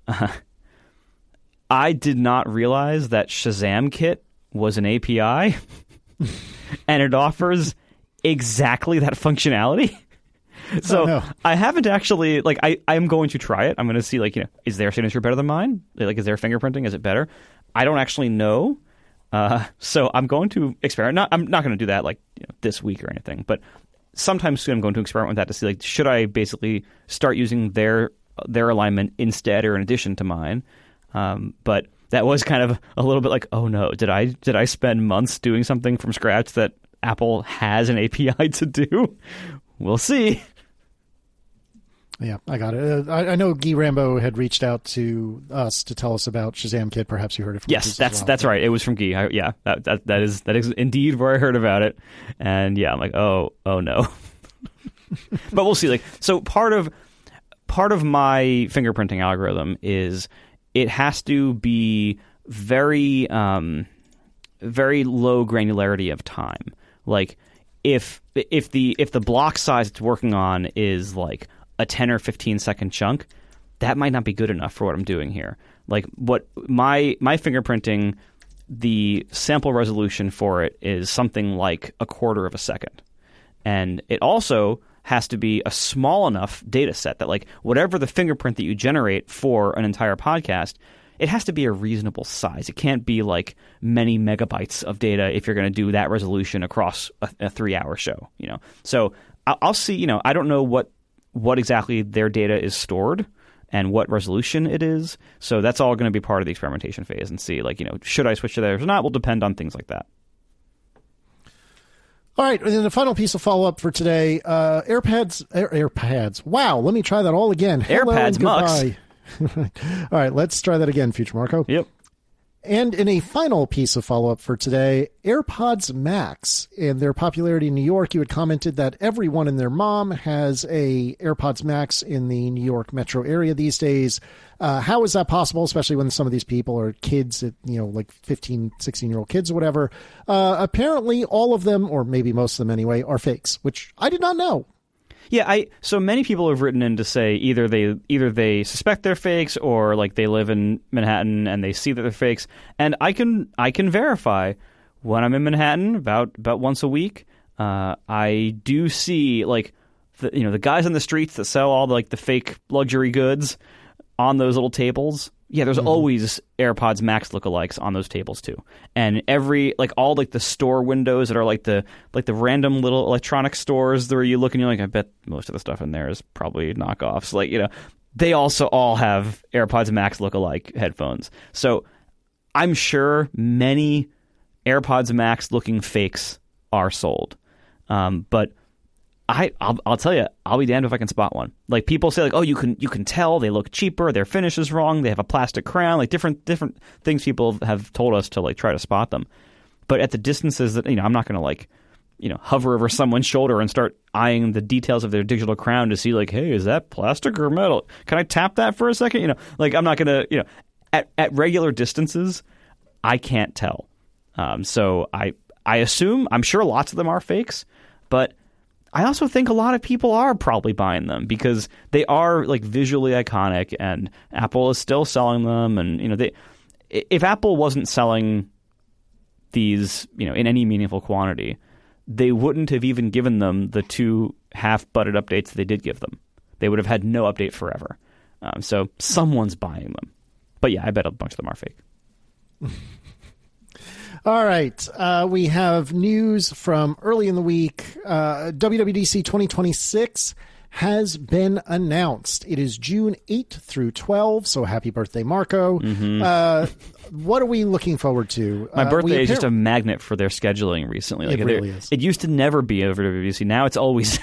I did not realize that ShazamKit was an API. And it offers exactly that functionality. So I haven't actually, I'm going to try it. I'm going to see, is their signature better than mine? Is their fingerprinting, is it better? I don't actually know. So I'm going to experiment. I'm not going to do that, this week or anything. But sometime soon I'm going to experiment with that to see, should I basically start using their alignment instead or in addition to mine? But that was kind of a little bit like, oh no, did I spend months doing something from scratch that Apple has an API to do? We'll see. Yeah, I got it. I know Guy Rambo had reached out to us to tell us about ShazamKit. Perhaps you heard it from us. Yes, that's right. It was from Guy. That is indeed where I heard about it. And yeah, I'm like, oh no. But we'll see. So part of my fingerprinting algorithm is it has to be very very low granularity of time. If the block size it's working on is a 10 or 15 second chunk, that might not be good enough for what I'm doing here. What my fingerprinting, the sample resolution for it is something like a quarter of a second. And it also has to be a small enough data set that whatever the fingerprint that you generate for an entire podcast, it has to be a reasonable size. It can't be many megabytes of data if you're going to do that resolution across a 3-hour show. So I'll see. I don't know what exactly their data is stored, and what resolution it is. So that's all going to be part of the experimentation phase, and see, like, should I switch to theirs or not will depend on things like that. All right, and then the final piece of follow-up for today, AirPads. Wow, let me try that all again. Hello AirPads and goodbye. All right, let's try that again, Future Marco. Yep. And in a final piece of follow-up for today, AirPods Max and their popularity in New York. You had commented that everyone and their mom has a AirPods Max in the New York metro area these days. How is that possible, especially when some of these people are kids, like 15, 16-year-old kids or whatever? Apparently all of them, or maybe most of them anyway, are fakes, which I did not know. Yeah, so many people have written in to say either they suspect they're fakes, or like they live in Manhattan and they see that they're fakes. And I can verify when I'm in Manhattan about once a week. I do see like the guys on the streets that sell all the fake luxury goods on those little tables. Yeah, there's always AirPods Max lookalikes on those tables too, and all the store windows that are like the random little electronic stores where you look and you're like, I bet most of the stuff in there is probably knockoffs. They also all have AirPods Max lookalike headphones. So I'm sure many AirPods Max looking fakes are sold, but I'll tell you, I'll be damned if I can spot one. Like, people say, like, oh, you can tell they look cheaper, their finish is wrong, they have a plastic crown, like different things people have told us to try to spot them. But at the distances that I'm not going to hover over someone's shoulder and start eyeing the details of their digital crown to see, like, hey, is that plastic or metal? Can I tap that for a second? I'm not going to at regular distances, I can't tell. So I assume, I'm sure lots of them are fakes, but I also think a lot of people are probably buying them because they are visually iconic, and Apple is still selling them. And if Apple wasn't selling these in any meaningful quantity, they wouldn't have even given them the 2 half-butted updates that they did give them. They would have had no update forever. So someone's buying them. But yeah, I bet a bunch of them are fake. All right. We have news from early in the week. WWDC 2026 has been announced. It is June 8th through 12th, so happy birthday, Marco. What are we looking forward to? My birthday is just a magnet for their scheduling recently. It really is. It used to never be over WWDC. Now it's always...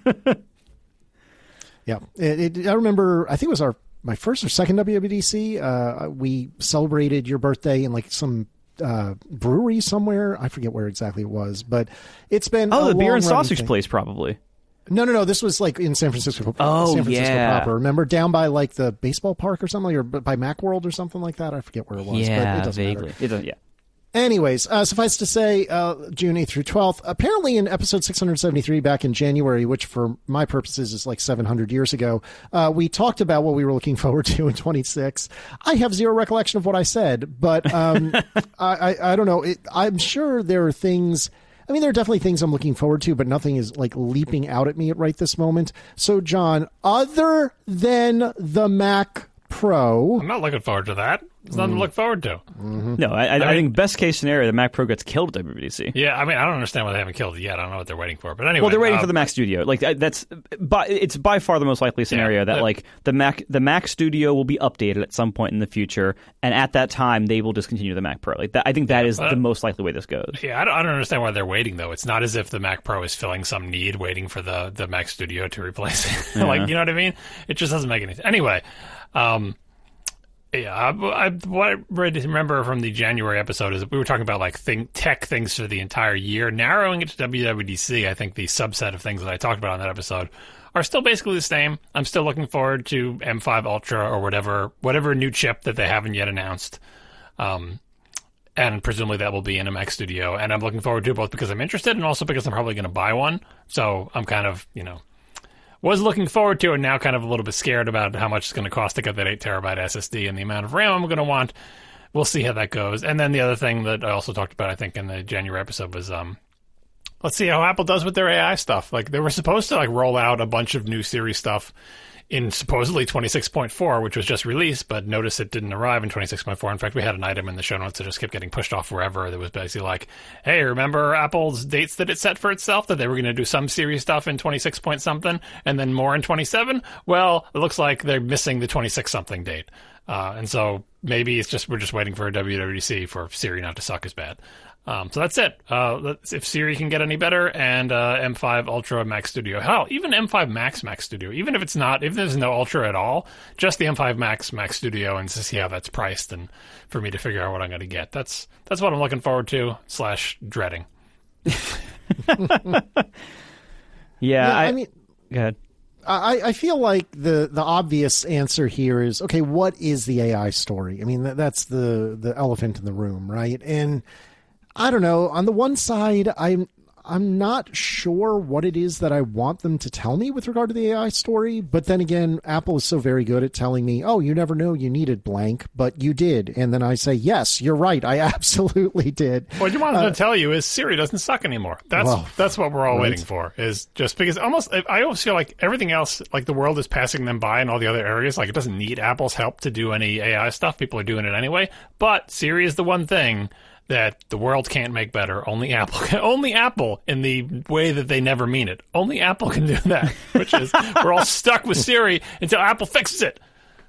Yeah. I remember, I think it was my first or second WWDC. We celebrated your birthday in some brewery somewhere. I forget where exactly it was, but it's been the beer and sausage place probably. No. This was in San Francisco. Oh, San Francisco yeah. proper. Remember down by the baseball park or something, or by Macworld or something like that. I forget where it was. Yeah, but it doesn't vaguely. matter. It doesn't. Yeah. Anyways, suffice to say, June 8th through 12th, apparently in episode 673 back in January, which for my purposes is 700 years ago, we talked about what we were looking forward to in 26. I have zero recollection of what I said, but I don't know. I'm sure there are things... I mean, there are definitely things I'm looking forward to, but nothing is leaping out at me right this moment. So, John, other than the Mac Pro... I'm not looking forward to that. There's nothing to look forward to. No, I think best case scenario, the Mac Pro gets killed at WWDC. Yeah, I mean, I don't understand why they haven't killed it yet. I don't know what they're waiting for. But anyway. Well, they're waiting for the Mac Studio. It's by far the most likely scenario that the Mac Studio will be updated at some point in the future, and at that time they will discontinue the Mac Pro. I think that is the most likely way this goes. Yeah, I don't understand why they're waiting though. It's not as if the Mac Pro is filling some need, waiting for the Mac Studio to replace it. Yeah. You know what I mean? It just doesn't make any sense. Anyway. Yeah, what I remember from the January episode is that we were talking about tech things for the entire year. Narrowing it to WWDC, I think the subset of things that I talked about on that episode are still basically the same. I'm still looking forward to M5 Ultra or whatever new chip that they haven't yet announced. And presumably that will be in a Mac Studio. And I'm looking forward to it both because I'm interested and also because I'm probably going to buy one. So I'm kind of, was looking forward to it, now kind of a little bit scared about how much it's going to cost to get that 8 terabyte SSD and the amount of RAM I'm going to want. We'll see how that goes. And then the other thing that I also talked about, I think, in the January episode was, let's see how Apple does with their AI stuff. They were supposed to roll out a bunch of new Siri stuff in supposedly 26.4, which was just released, but notice it didn't arrive in 26.4. In fact, we had an item in the show notes that just kept getting pushed off wherever. That was basically like, hey, remember Apple's dates that it set for itself, that they were going to do some Siri stuff in 26 point something and then more in 27? Well, it looks like they're missing the 26 something date. And so maybe we're just waiting for a WWDC for Siri not to suck as bad. So that's it. If Siri can get any better, and M5 Ultra Mac Studio, hell, even M5 Max Studio, even if there's no Ultra at all, just the M5 Max Studio, and to see how that's priced, and for me to figure out what I'm going to get. That's what I'm looking forward to / dreading. Yeah, I mean, go ahead. I feel like the obvious answer here is, okay, what is the AI story? I mean, that's the elephant in the room, right? And I don't know. On the one side, I'm not sure what it is that I want them to tell me with regard to the AI story. But then again, Apple is so very good at telling me, oh, you never know you needed blank, but you did. And then I say, yes, you're right. I absolutely did. What you wanted to tell you is Siri doesn't suck anymore. That's what we're all waiting for, is just because I almost feel like everything else, like the world is passing them by in all the other areas. Like it doesn't need Apple's help to do any AI stuff. People are doing it anyway. But Siri is the one thing that the world can't make better. Only Apple can. Only Apple, in the way that they never mean it. Only Apple can do that, which is we're all stuck with Siri until Apple fixes it.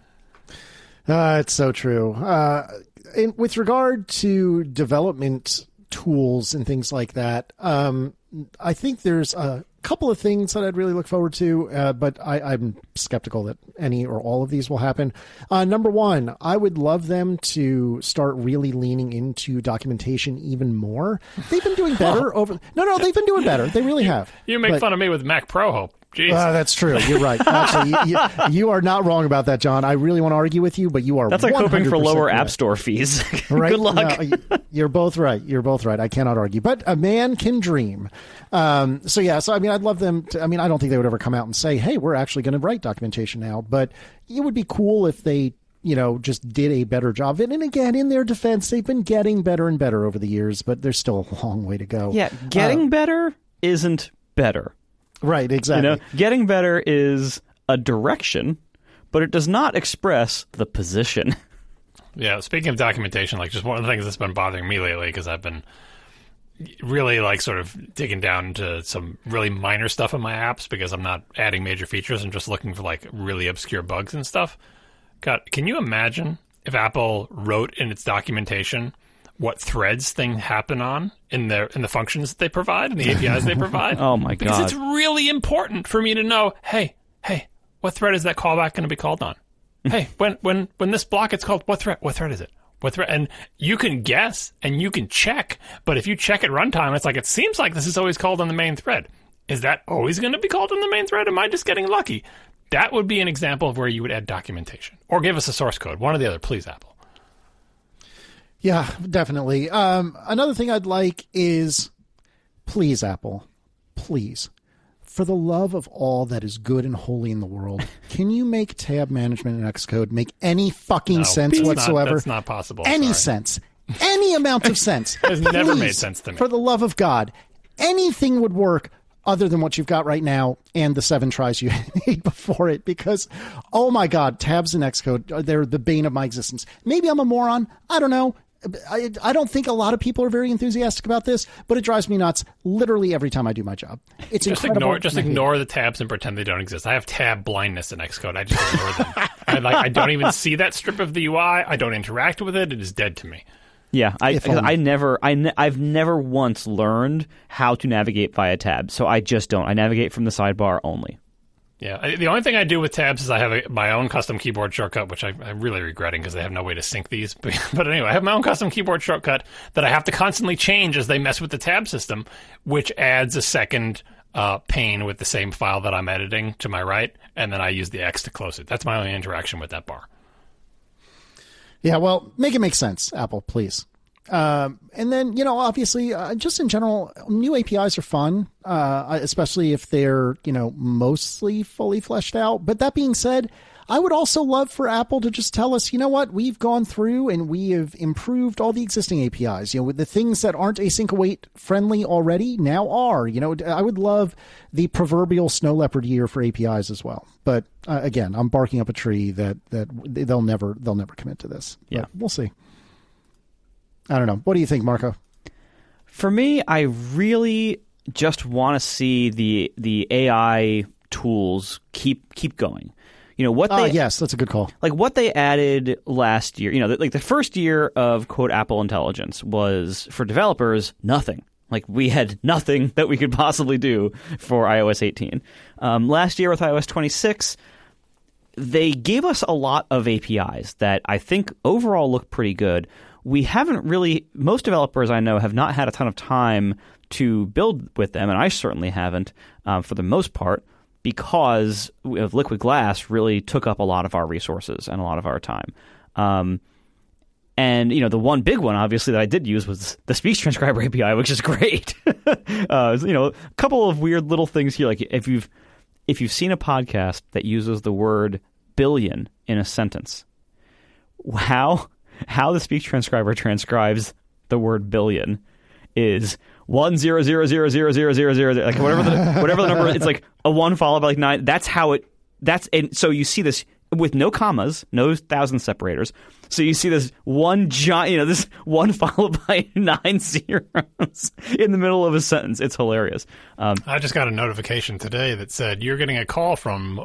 It's so true. And with regard to development tools and things like that, I think there's a couple of things that I'd really look forward to, but I'm skeptical that any or all of these will happen. Number one, I would love them to start really leaning into documentation even more. They've been doing better No, they've been doing better. They really have. You make fun of me with Mac Pro Hope. Jeez. That's true. You're right. Actually, you are not wrong about that, John. I really want to argue with you, but you are. That's like hoping for lower right. App Store fees. Right? Good luck. No, you're both right. You're both right. I cannot argue. But a man can dream. So I mean, I'd love them to. I mean, I don't think they would ever come out and say, "Hey, we're actually going to write documentation now." But it would be cool if they, just did a better job of it. And again, in their defense, they've been getting better and better over the years, but there's still a long way to go. Yeah, getting better isn't better. Right, exactly. Getting better is a direction, but it does not express the position. Yeah, speaking of documentation, like just one of the things that's been bothering me lately, because I've been really like sort of digging down into some really minor stuff in my apps because I'm not adding major features and just looking for like really obscure bugs and stuff. God, can you imagine if Apple wrote in its documentation what threads things happen on in the functions that they provide and the APIs they provide? Oh my God. Because it's really important for me to know, hey, what thread is that callback going to be called on? Hey, when this block gets called, what thread is it? What thread? And you can guess and you can check, but if you check at runtime, it's like, it seems like this is always called on the main thread. Is that always going to be called on the main thread? Am I just getting lucky? That would be an example of where you would add documentation. Or give us a source code. One or the other, please, Apple. Yeah, definitely. Another thing I'd like is, please, Apple, please, for the love of all that is good and holy in the world, can you make tab management in Xcode make any fucking sense whatsoever? That's not possible. Any sense. Any amount of sense. It's never made sense to me. For the love of God, anything would work other than what you've got right now and the 7 tries you made before it, because, oh my God, tabs in Xcode, they're the bane of my existence. Maybe I'm a moron. I don't know. I don't think a lot of people are very enthusiastic about this, but it drives me nuts literally every time I do my job. It's just incredible. Ignore the tabs and pretend they don't exist. I have tab blindness in Xcode. I just ignore them. I don't even see that strip of the UI. I don't interact with it. It is dead to me. Yeah, I've never once learned how to navigate via tabs, so I just don't. I navigate from the sidebar only. Yeah, the only thing I do with tabs is I have my own custom keyboard shortcut, which I'm really regretting because I have no way to sync these. But anyway, I have my own custom keyboard shortcut that I have to constantly change as they mess with the tab system, which adds a second pane with the same file that I'm editing to my right, and then I use the X to close it. That's my only interaction with that bar. Yeah, well, make it make sense, Apple, please. And then, obviously, just in general, new APIs are fun, especially if they're, mostly fully fleshed out. But that being said, I would also love for Apple to just tell us, you know what, we've gone through and we have improved all the existing APIs. You know, with the things that aren't async await friendly already now are. You know, I would love the proverbial snow leopard year for APIs as well. But again, I'm barking up a tree that they'll never commit to this. Yeah, but we'll see. I don't know. What do you think, Marco? For me, I really just want to see the AI tools keep going. You know what they yes, that's a good call. Like what they added last year, you know, like the first year of quote Apple Intelligence was for developers nothing. Like we had nothing that we could possibly do for iOS 18. Last year with iOS 26, they gave us a lot of APIs that I think overall look pretty good. We haven't really, most developers I know have not had a ton of time to build with them, and I certainly haven't for the most part, because of Liquid Glass really took up a lot of our resources and a lot of our time. And, you know, the one big one, obviously, that I did use was the Speech Transcriber API, which is great. You know, a couple of weird little things here. Like if you've seen a podcast that uses the word billion in a sentence, how the Speech Transcriber transcribes the word billion is 1000000, like whatever the number. It's like a 1 followed by like 9. That's how it. And so you see this with no commas, no thousand separators. So you see this one giant, you know, this 1 followed by 9 zeros in the middle of a sentence. It's hilarious. I just got a notification today that said you're getting a call from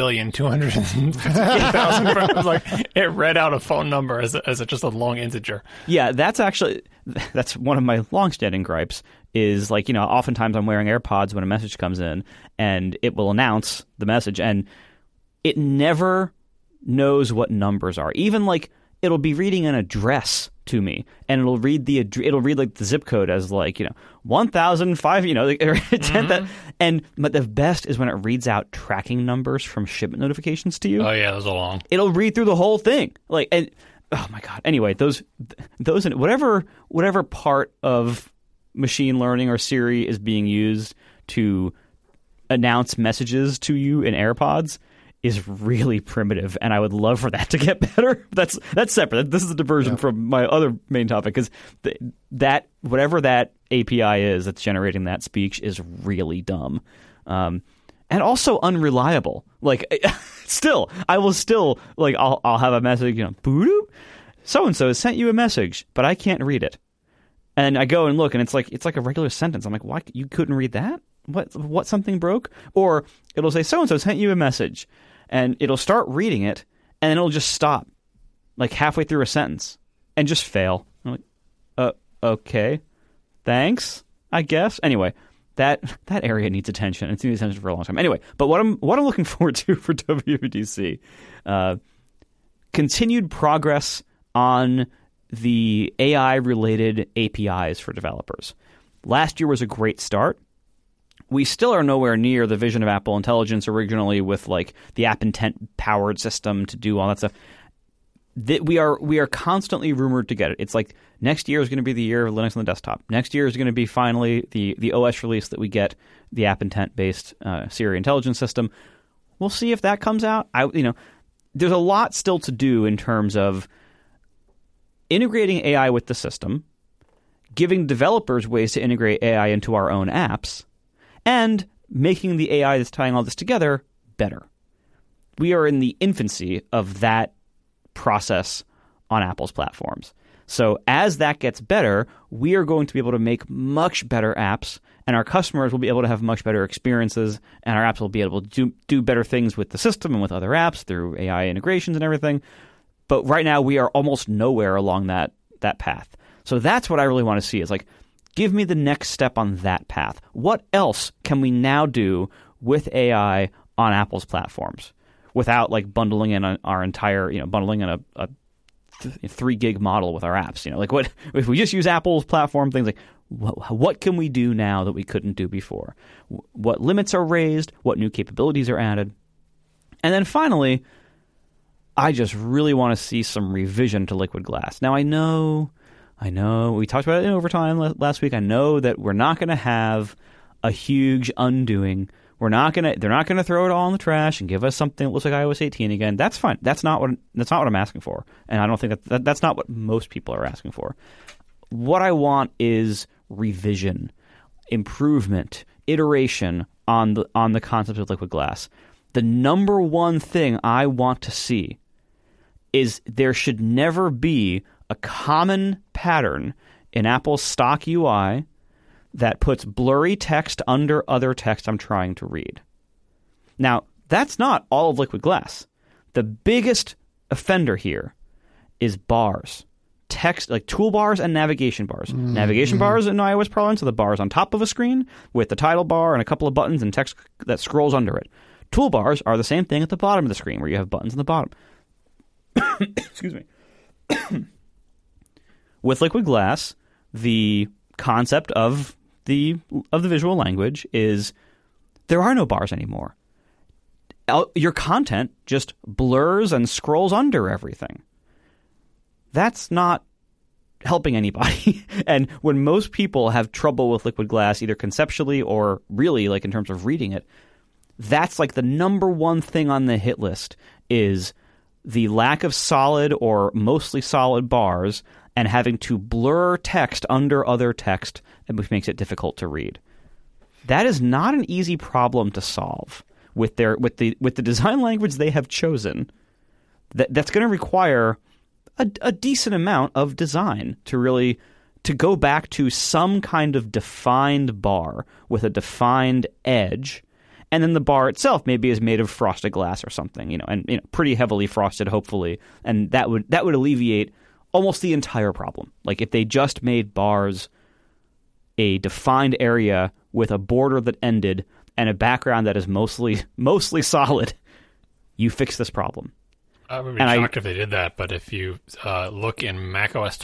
1,258,000. Like it read out a phone number as just a long integer. Yeah, that's one of my longstanding gripes. Is like, you know, oftentimes I'm wearing AirPods when a message comes in, and it will announce the message, and it never knows what numbers are. Even like it'll be reading an address to me, and it'll read like the zip code as like, you know, 1,005, you know, like, but the best is when it reads out tracking numbers from shipment notifications to you. Oh yeah, those are long. It'll read through the whole thing, like, and oh my god. Anyway, those whatever part of machine learning or Siri is being used to announce messages to you in AirPods is really primitive, and I would love for that to get better. That's separate. This is a diversion from my other main topic, because that whatever that API is that's generating that speech is really dumb, and also unreliable. Like, I will still like I'll have a message, you know, boop, so and so has sent you a message, but I can't read it. And I go and look, and it's like a regular sentence. I'm like, why you couldn't read that? What something broke? Or it'll say so and so sent you a message, and it'll start reading it, and then it'll just stop, like halfway through a sentence, and just fail. I'm like, okay, thanks, I guess. Anyway, that area needs attention. It's needed attention for a long time. Anyway, but what I'm looking forward to for WWDC, continued progress on the AI-related APIs for developers. Last year was a great start. We still are nowhere near the vision of Apple Intelligence originally, with like the App Intent powered system to do all that stuff. We are constantly rumored to get it. It's like next year is going to be the year of Linux on the desktop. Next year is going to be finally the OS release that we get the App Intent based Siri intelligence system. We'll see if that comes out. There's a lot still to do in terms of integrating AI with the system, giving developers ways to integrate AI into our own apps, and making the AI that's tying all this together better. We are in the infancy of that process on Apple's platforms. So as that gets better, we are going to be able to make much better apps, and our customers will be able to have much better experiences, and our apps will be able to do better things with the system and with other apps through AI integrations and everything. But right now, we are almost nowhere along that path. So that's what I really want to see, is like, give me the next step on that path. What else can we now do with AI on Apple's platforms without like bundling in our entire, bundling in a 3 gig model with our apps? Like, what if we just use Apple's platform? Things like, what can we do now that we couldn't do before? What limits are raised? What new capabilities are added? And then finally, I just really want to see some revision to Liquid Glass. Now, I know, we talked about it in overtime last week. I know that we're not going to have a huge undoing They're not gonna throw it all in the trash and give us something that looks like iOS 18 again. That's fine. That's not what I'm asking for, and I don't think that's not what most people are asking for. What I want is revision, improvement, iteration on the concept of liquid glass. The number one thing I want to see is there should never be a common pattern in Apple's stock UI that puts blurry text under other text I'm trying to read. Now, that's not all of liquid glass. The biggest offender here is bars. Text, like toolbars and navigation bars. Navigation bars in iOS parlance are the bars on top of a screen with the title bar and a couple of buttons and text that scrolls under it. Toolbars are the same thing at the bottom of the screen where you have buttons on the bottom. Excuse me. With liquid glass, the concept of the visual language is there are no bars anymore. Your content just blurs and scrolls under everything. That's not helping anybody. And when most people have trouble with liquid glass, either conceptually or really like in terms of reading it, that's like the number one thing on the hit list is the lack of solid or mostly solid bars and having to blur text under other text, which makes it difficult to read. That is not an easy problem to solve with the design language they have chosen. That's going to require a decent amount of design to go back to some kind of defined bar with a defined edge, and then the bar itself maybe is made of frosted glass or something, and pretty heavily frosted, hopefully, and that would alleviate almost the entire problem. Like if they just made bars a defined area with a border that ended and a background that is mostly solid, you fix this problem. I would be shocked if they did that, but if you look in macOS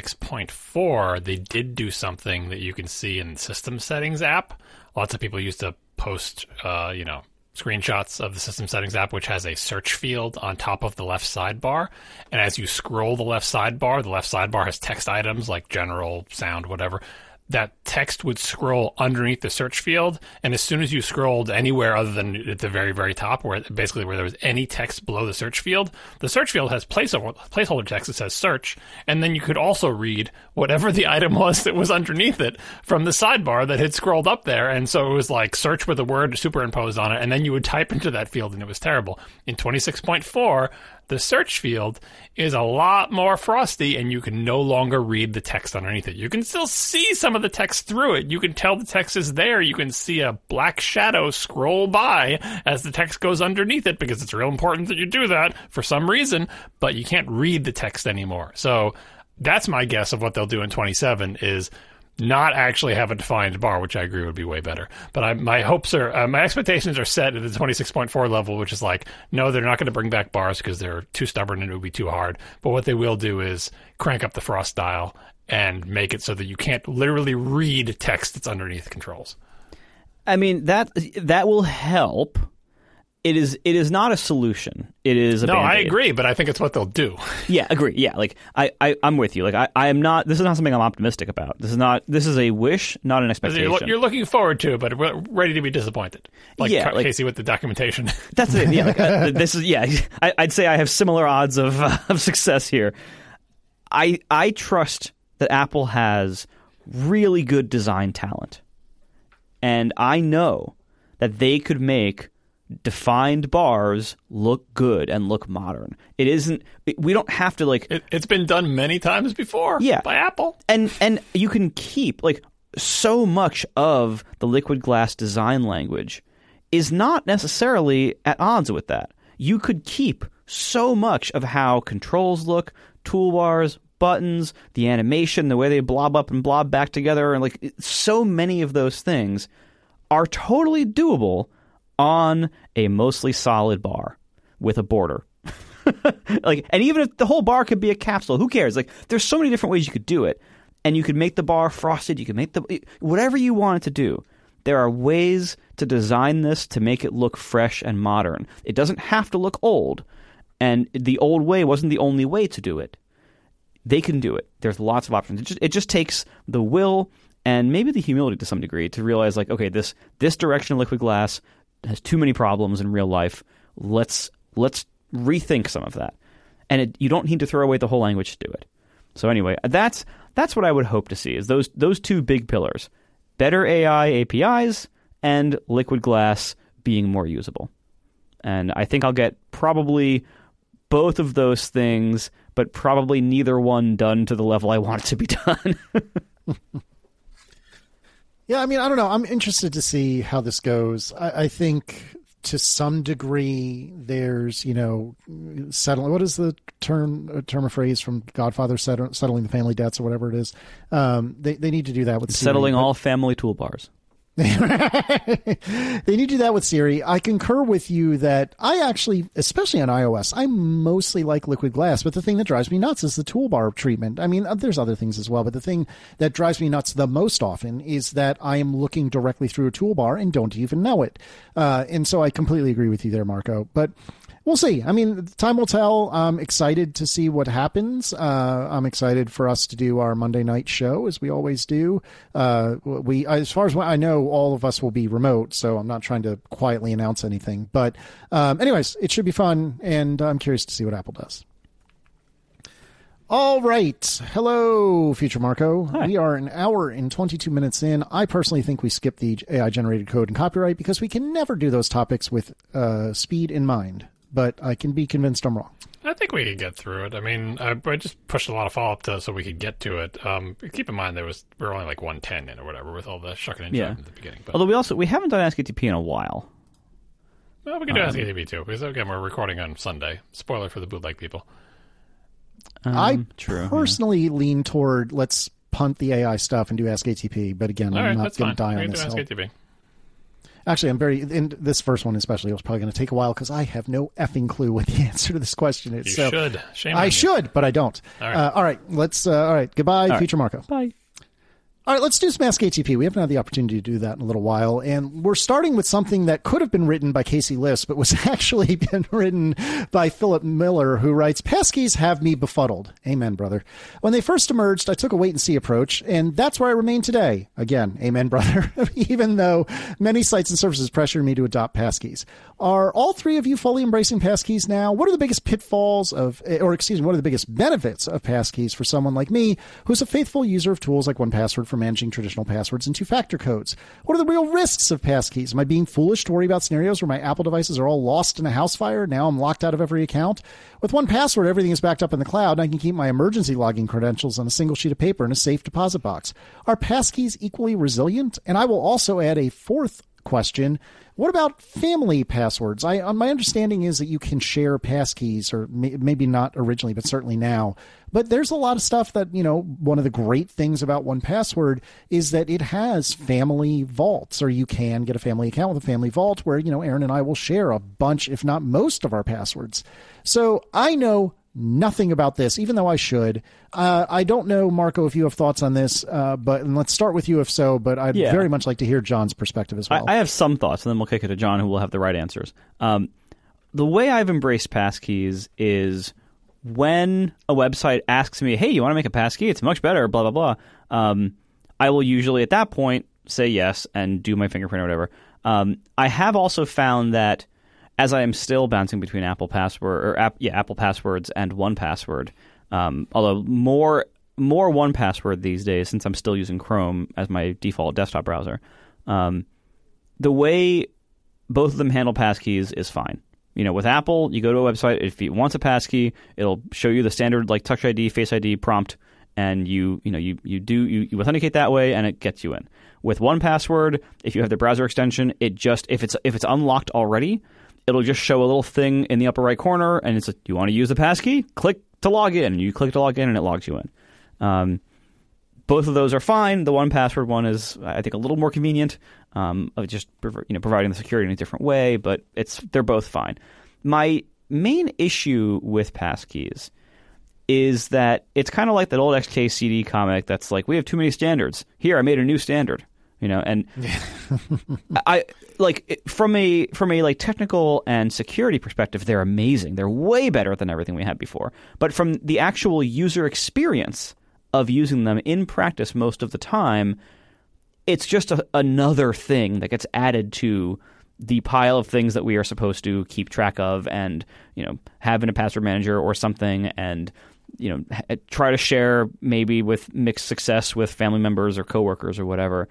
26.4, they did do something that you can see in the System Settings app. Lots of people used to post, screenshots of the System Settings app, which has a search field on top of the left sidebar. And as you scroll the left sidebar has text items like general, sound, whatever. That text would scroll underneath the search field, and as soon as you scrolled anywhere other than at the very, very top, where there was any text below the search field has placeholder text that says search, and then you could also read whatever the item was that was underneath it from the sidebar that had scrolled up there, and so it was like search with a word superimposed on it, and then you would type into that field, and it was terrible. In 26.4, the search field is a lot more frosty, and you can no longer read the text underneath it. You can still see some of the text through it. You can tell the text is there. You can see a black shadow scroll by as the text goes underneath it, because it's real important that you do that for some reason, but you can't read the text anymore. So that's my guess of what they'll do in 27 is not actually have a defined bar, which I agree would be way better. But my expectations are set at the 26.4 level, which is like, no, they're not going to bring back bars because they're too stubborn and it would be too hard. But what they will do is crank up the frost dial and make it so that you can't literally read text that's underneath controls. I mean, that will help. It is not a solution. It is a Band-Aid. I agree, but I think it's what they'll do. Yeah, agree. Yeah, like I'm with you. Like I am not. This is not something I'm optimistic about. This is a wish, not an expectation. You're looking forward to it, but ready to be disappointed. Like Casey with the documentation. That's it. Yeah, this is. Yeah, I'd say I have similar odds of success here. I trust that Apple has really good design talent, and I know that they could make defined bars look good and look modern. It isn't. We don't have to like. It's been done many times before. Yeah. By Apple. And you can keep like so much of the liquid glass design language is not necessarily at odds with that. You could keep so much of how controls look, toolbars, buttons, the animation, the way they blob up and blob back together, and like so many of those things are totally doable on a mostly solid bar with a border. And even if the whole bar could be a capsule, who cares? Like, there's so many different ways you could do it. And you could make the bar frosted, you could make whatever you want it to do. There are ways to design this to make it look fresh and modern. It doesn't have to look old. And the old way wasn't the only way to do it. They can do it. There's lots of options. It just takes the will and maybe the humility to some degree to realize, like, okay, this direction of liquid glass has too many problems in real life. Let's rethink some of that. And you don't need to throw away the whole language to do it. So anyway, that's what I would hope to see, is those two big pillars: better AI APIs and Liquid Glass being more usable. And I think I'll get probably both of those things, but probably neither one done to the level I want it to be done. Yeah, I mean, I don't know. I'm interested to see how this goes. I think to some degree there's, settling. What is the term or phrase from Godfather, settling the family debts or whatever it is? They need to do that with Siri, settling all family toolbars. They need to do that with Siri. I concur with you that I actually, especially on iOS, I mostly like Liquid Glass, but the thing that drives me nuts is the toolbar treatment. I mean, there's other things as well, but the thing that drives me nuts the most often is that I am looking directly through a toolbar and don't even know it. And so I completely agree with you there, Marco. But we'll see. I mean, time will tell. I'm excited to see what happens. I'm excited for us to do our Monday night show, as we always do. As far as I know, all of us will be remote, so I'm not trying to quietly announce anything. But anyways, it should be fun, and I'm curious to see what Apple does. All right. Hello, Future Marco. Hi. We are an hour and 22 minutes in. I personally think we skipped the AI-generated code and copyright because we can never do those topics with speed in mind. But I can be convinced I'm wrong. I think we could get through it. I mean, I just pushed a lot of follow-up so we could get to it. Keep in mind we were only like 110 in or whatever with all the shucking and jiving at the beginning. But, Although we haven't done Ask ATP in a while. Well, we can do Ask ATP too, because again, we're recording on Sunday. Spoiler for the bootleg people. I personally lean toward let's punt the AI stuff and do Ask ATP. But again, I'm not going to die on this hill. Ask ATP. Actually, in this first one especially, it was probably going to take a while because I have no effing clue what the answer to this question is. You should. Shame on I you. should, but I don't. All right. All right. Let's. All right. Goodbye, Future Marco. Bye. All right, let's do some Ask ATP. We haven't had the opportunity to do that in a little while, and we're starting with something that could have been written by Casey Liss, but was actually been written by Philip Miller, who writes, "Passkeys have me befuddled." Amen, brother. When they first emerged, I took a wait-and-see approach, and that's where I remain today. Again, amen, brother. Even though many sites and services pressure me to adopt passkeys. Are all three of you fully embracing passkeys now? What are the biggest pitfalls what are the biggest benefits of passkeys for someone like me, who's a faithful user of tools like 1Password for managing traditional passwords and two-factor codes? What are the real risks of passkeys? Am I being foolish to worry about scenarios where my Apple devices are all lost in a house fire? Now I'm locked out of every account. With 1Password, everything is backed up in the cloud, and I can keep my emergency login credentials on a single sheet of paper in a safe deposit box. Are passkeys equally resilient? And I will also add a fourth question. What about family passwords? My understanding is that you can share passkeys, or maybe not originally, but certainly now. But there's a lot of stuff that, one of the great things about 1Password is that it has family vaults, or you can get a family account with a family vault where, Aaron and I will share a bunch, if not most of our passwords. So I know nothing about this, even though I should. I don't know, Marco, if you have thoughts on this, but let's start with you if so, but I'd very much like to hear John's perspective as well. I have some thoughts, and then we'll kick it to John, who will have the right answers. The way I've embraced passkeys is when a website asks me, hey, you want to make a passkey? It's much better, blah, blah, blah. I will usually at that point say yes and do my fingerprint or whatever. I have also found that as I am still bouncing between Apple Passwords and 1Password, although more 1Password these days since I'm still using Chrome as my default desktop browser, the way both of them handle passkeys is fine. With Apple, you go to a website, if it wants a passkey, it'll show you the standard like Touch ID, Face ID prompt, and you authenticate that way, and it gets you in. With 1Password, if you have the browser extension, it just if it's unlocked already, it'll just show a little thing in the upper right corner, and it's you want to use the passkey? Click to log in. You click to log in, and it logs you in. Both of those are fine. The 1Password one is, I think, a little more convenient, of just providing the security in a different way, but they're both fine. My main issue with passkeys is that it's kind of like that old XKCD comic that's like, we have too many standards. Here, I made a new standard. And I from a like technical and security perspective, they're amazing. They're way better than everything we had before. But from the actual user experience of using them in practice most of the time, it's just another thing that gets added to the pile of things that we are supposed to keep track of and, have in a password manager or something, and, try to share maybe with mixed success with family members or coworkers or whatever.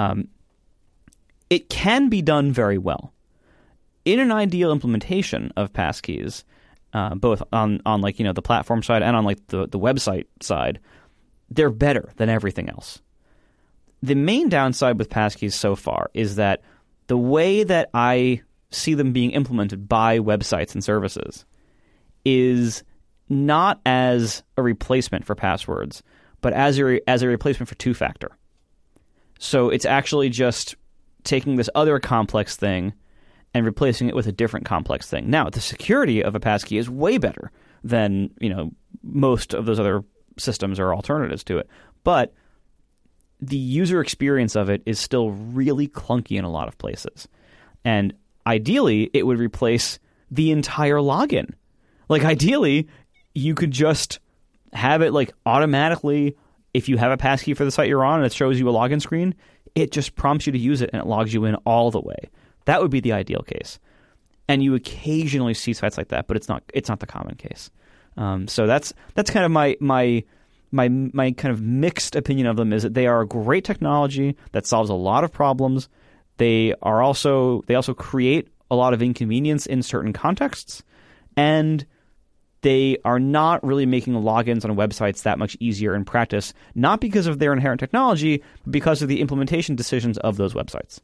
It can be done very well. In an ideal implementation of passkeys, both on the platform side and on the website side, they're better than everything else. The main downside with passkeys so far is that the way that I see them being implemented by websites and services is not as a replacement for passwords, but as a replacement for two-factor. So it's actually just taking this other complex thing and replacing it with a different complex thing. Now, the security of a passkey is way better than, most of those other systems or alternatives to it. But the user experience of it is still really clunky in a lot of places. And ideally, it would replace the entire login. Ideally, you could just have it automatically, if you have a passkey for the site you're on and it shows you a login screen, it just prompts you to use it and it logs you in all the way. That would be the ideal case. And you occasionally see sites like that, but it's not the common case. So that's kind of my kind of mixed opinion of them, is that they are a great technology that solves a lot of problems. They also create a lot of inconvenience in certain contexts, and they are not really making logins on websites that much easier in practice, not because of their inherent technology, but because of the implementation decisions of those websites.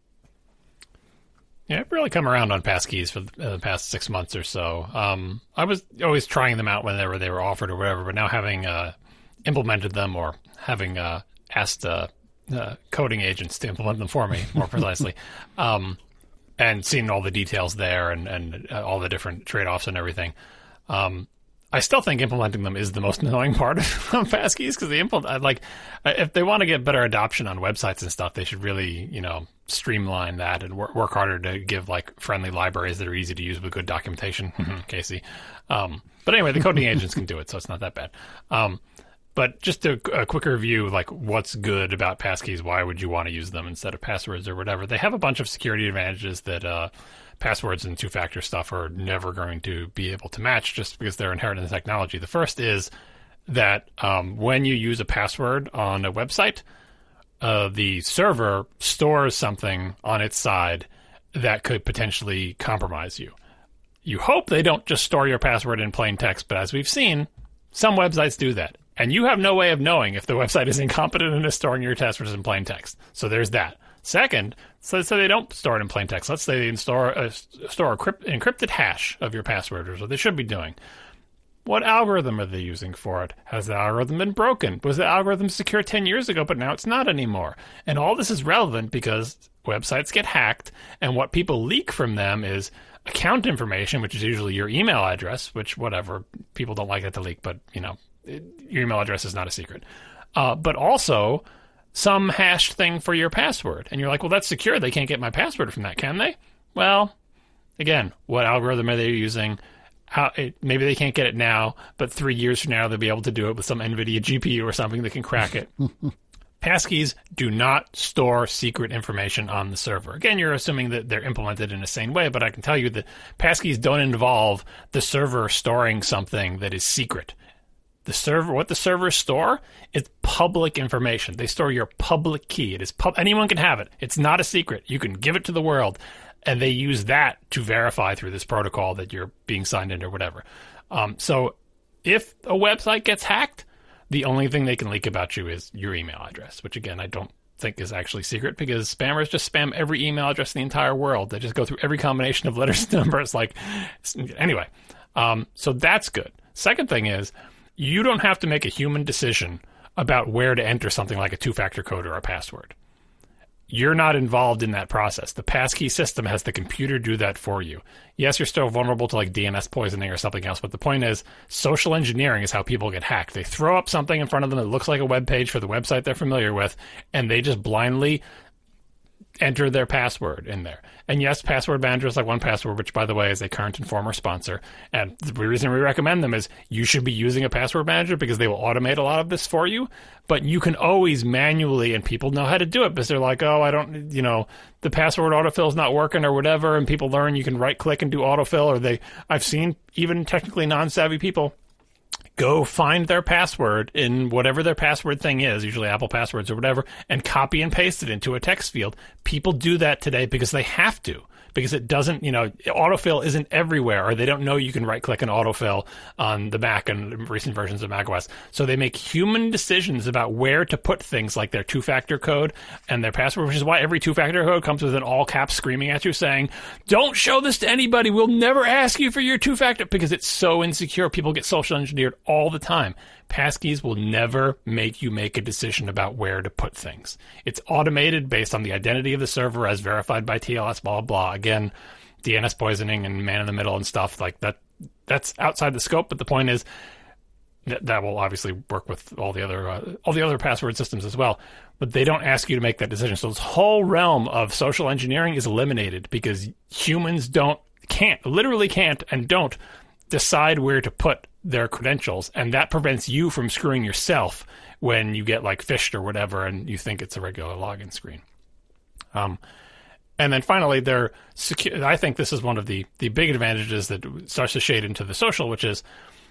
Yeah, I've really come around on passkeys for the past 6 months or so. I was always trying them out whenever they were offered or whatever, but now having implemented them, or having asked coding agents to implement them for me, more precisely, and seeing all the details there and all the different trade-offs and everything, I still think implementing them is the most annoying part of passkeys, because if they want to get better adoption on websites and stuff, they should really, streamline that and work harder to give friendly libraries that are easy to use with good documentation. Casey. But anyway, the coding agents can do it, so it's not that bad. But just a quick review, what's good about passkeys? Why would you want to use them instead of passwords or whatever? They have a bunch of security advantages that passwords and two-factor stuff are never going to be able to match, just because they're inherent in the technology. The first is that when you use a password on a website, the server stores something on its side that could potentially compromise you. You hope they don't just store your password in plain text, but as we've seen, some websites do that. And you have no way of knowing if the website is incompetent and is storing your passwords in plain text. So there's that. Second, so let's say they don't store it in plain text. Let's say they store an encrypted hash of your password, or so they should be doing. What algorithm are they using for it? Has the algorithm been broken? Was the algorithm secure 10 years ago, but now it's not anymore? And all this is relevant because websites get hacked, and what people leak from them is account information, which is usually your email address, which, whatever, people don't like that to leak, but, your email address is not a secret. But also some hash thing for your password. And you're like, well, that's secure. They can't get my password from that, can they? Well, again, what algorithm are they using? Maybe they can't get it now, but 3 years from now, they'll be able to do it with some NVIDIA GPU or something that can crack it. Passkeys do not store secret information on the server. Again, you're assuming that they're implemented in a sane way, but I can tell you that passkeys don't involve the server storing something that is secret. What the servers store is public information. They store your public key. It is anyone can have it. It's not a secret. You can give it to the world, and they use that to verify through this protocol that you're being signed in or whatever. So if a website gets hacked, the only thing they can leak about you is your email address, which, again, I don't think is actually secret, because spammers just spam every email address in the entire world. They just go through every combination of letters and numbers. Anyway, so that's good. Second thing is, you don't have to make a human decision about where to enter something like a two-factor code or a password. You're not involved in that process. The passkey system has the computer do that for you. Yes, you're still vulnerable to DNS poisoning or something else, but the point is, social engineering is how people get hacked. They throw up something in front of them that looks like a web page for the website they're familiar with, and they just blindly enter their password in there. And yes, password managers like 1Password, which, by the way, is a current and former sponsor. And the reason we recommend them is you should be using a password manager because they will automate a lot of this for you. But you can always manually, and people know how to do it because they're like, oh, I don't, the password autofill is not working or whatever. And people learn you can right click and do autofill, or I've seen even technically non-savvy people go find their password in whatever their password thing is, usually Apple Passwords or whatever, and copy and paste it into a text field. People do that today because they have to, because it doesn't, autofill isn't everywhere, or they don't know you can right-click an autofill on the Mac and recent versions of macOS. So they make human decisions about where to put things like their two-factor code and their password, which is why every two-factor code comes with an all caps screaming at you saying, don't show this to anybody. We'll never ask you for your two-factor, because it's so insecure. People get social engineered all the time. Passkeys will never make you make a decision about where to put things. It's automated based on the identity of the server as verified by TLS, blah, blah. Again, DNS poisoning and man in the middle and stuff like that. That's outside the scope, but the point is that will obviously work with all the other password systems as well. But they don't ask you to make that decision. So this whole realm of social engineering is eliminated because humans literally can't and don't decide where to put their credentials, and that prevents you from screwing yourself when you get like phished or whatever and you think it's a regular login screen. And then finally, they're secure. I think this is one of the big advantages that starts to shade into the social, which is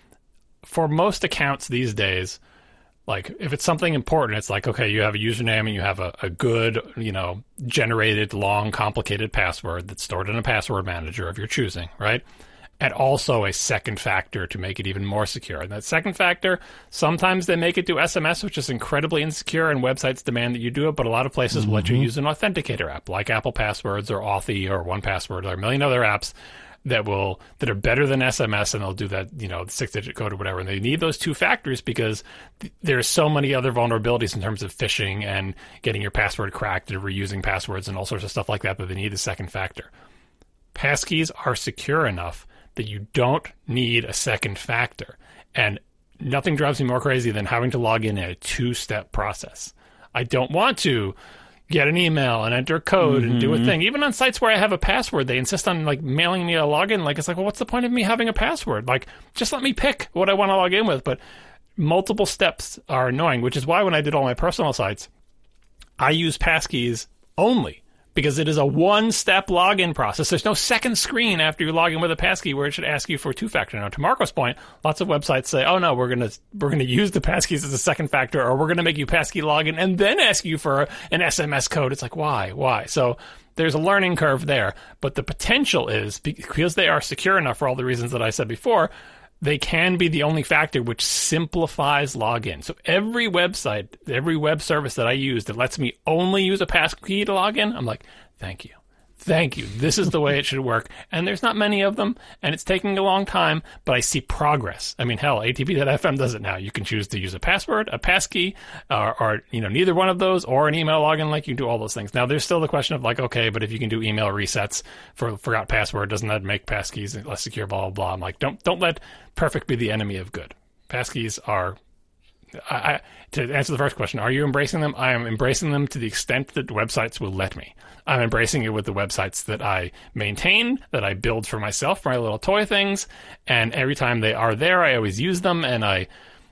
for most accounts these days, like if it's something important, it's like, okay, you have a username and you have a good, generated, long, complicated password that's stored in a password manager of your choosing, right? And also a second factor to make it even more secure. And that second factor, sometimes they make it do SMS, which is incredibly insecure, and websites demand that you do it, but a lot of places will let you use an authenticator app, like Apple Passwords or Authy or 1Password or a million other apps that are better than SMS, and they'll do that, 6-digit code or whatever. And they need those two factors because there's so many other vulnerabilities in terms of phishing and getting your password cracked and reusing passwords and all sorts of stuff like that they need a second factor. Passkeys are secure enough that you don't need a second factor. And nothing drives me more crazy than having to log in a two-step process. I don't want to get an email and enter code and do a thing. Even on sites where I have a password, they insist on mailing me a login. It's like, well, what's the point of me having a password? Just let me pick what I want to log in with. But multiple steps are annoying, which is why when I did all my personal sites, I use passkeys only, because it is a one-step login process. There's no second screen after you log in with a passkey where it should ask you for a two-factor. Now, to Marco's point, lots of websites say, oh, no, we're gonna use the passkeys as a second factor, or we're going to make you passkey login and then ask you for an SMS code. It's like, why? So there's a learning curve there. But the potential is, because they are secure enough for all the reasons that I said before, they can be the only factor which simplifies login. So every website, every web service that I use that lets me only use a passkey to log in, I'm like, thank you. This is the way it should work. And there's not many of them, and it's taking a long time, but I see progress. I mean, hell, ATP.fm does it now. You can choose to use a password, a passkey, or neither one of those, or an email login. You can do all those things. Now, there's still the question of okay, but if you can do email resets for forgot password, doesn't that make passkeys less secure? Blah blah blah. I'm like, don't let perfect be the enemy of good. Passkeys are. To answer the first question, are you embracing them? I am embracing them to the extent that websites will let me. I'm embracing it with the websites that I maintain, that I build for myself, for my little toy things, and every time they are there, I always use them, and I,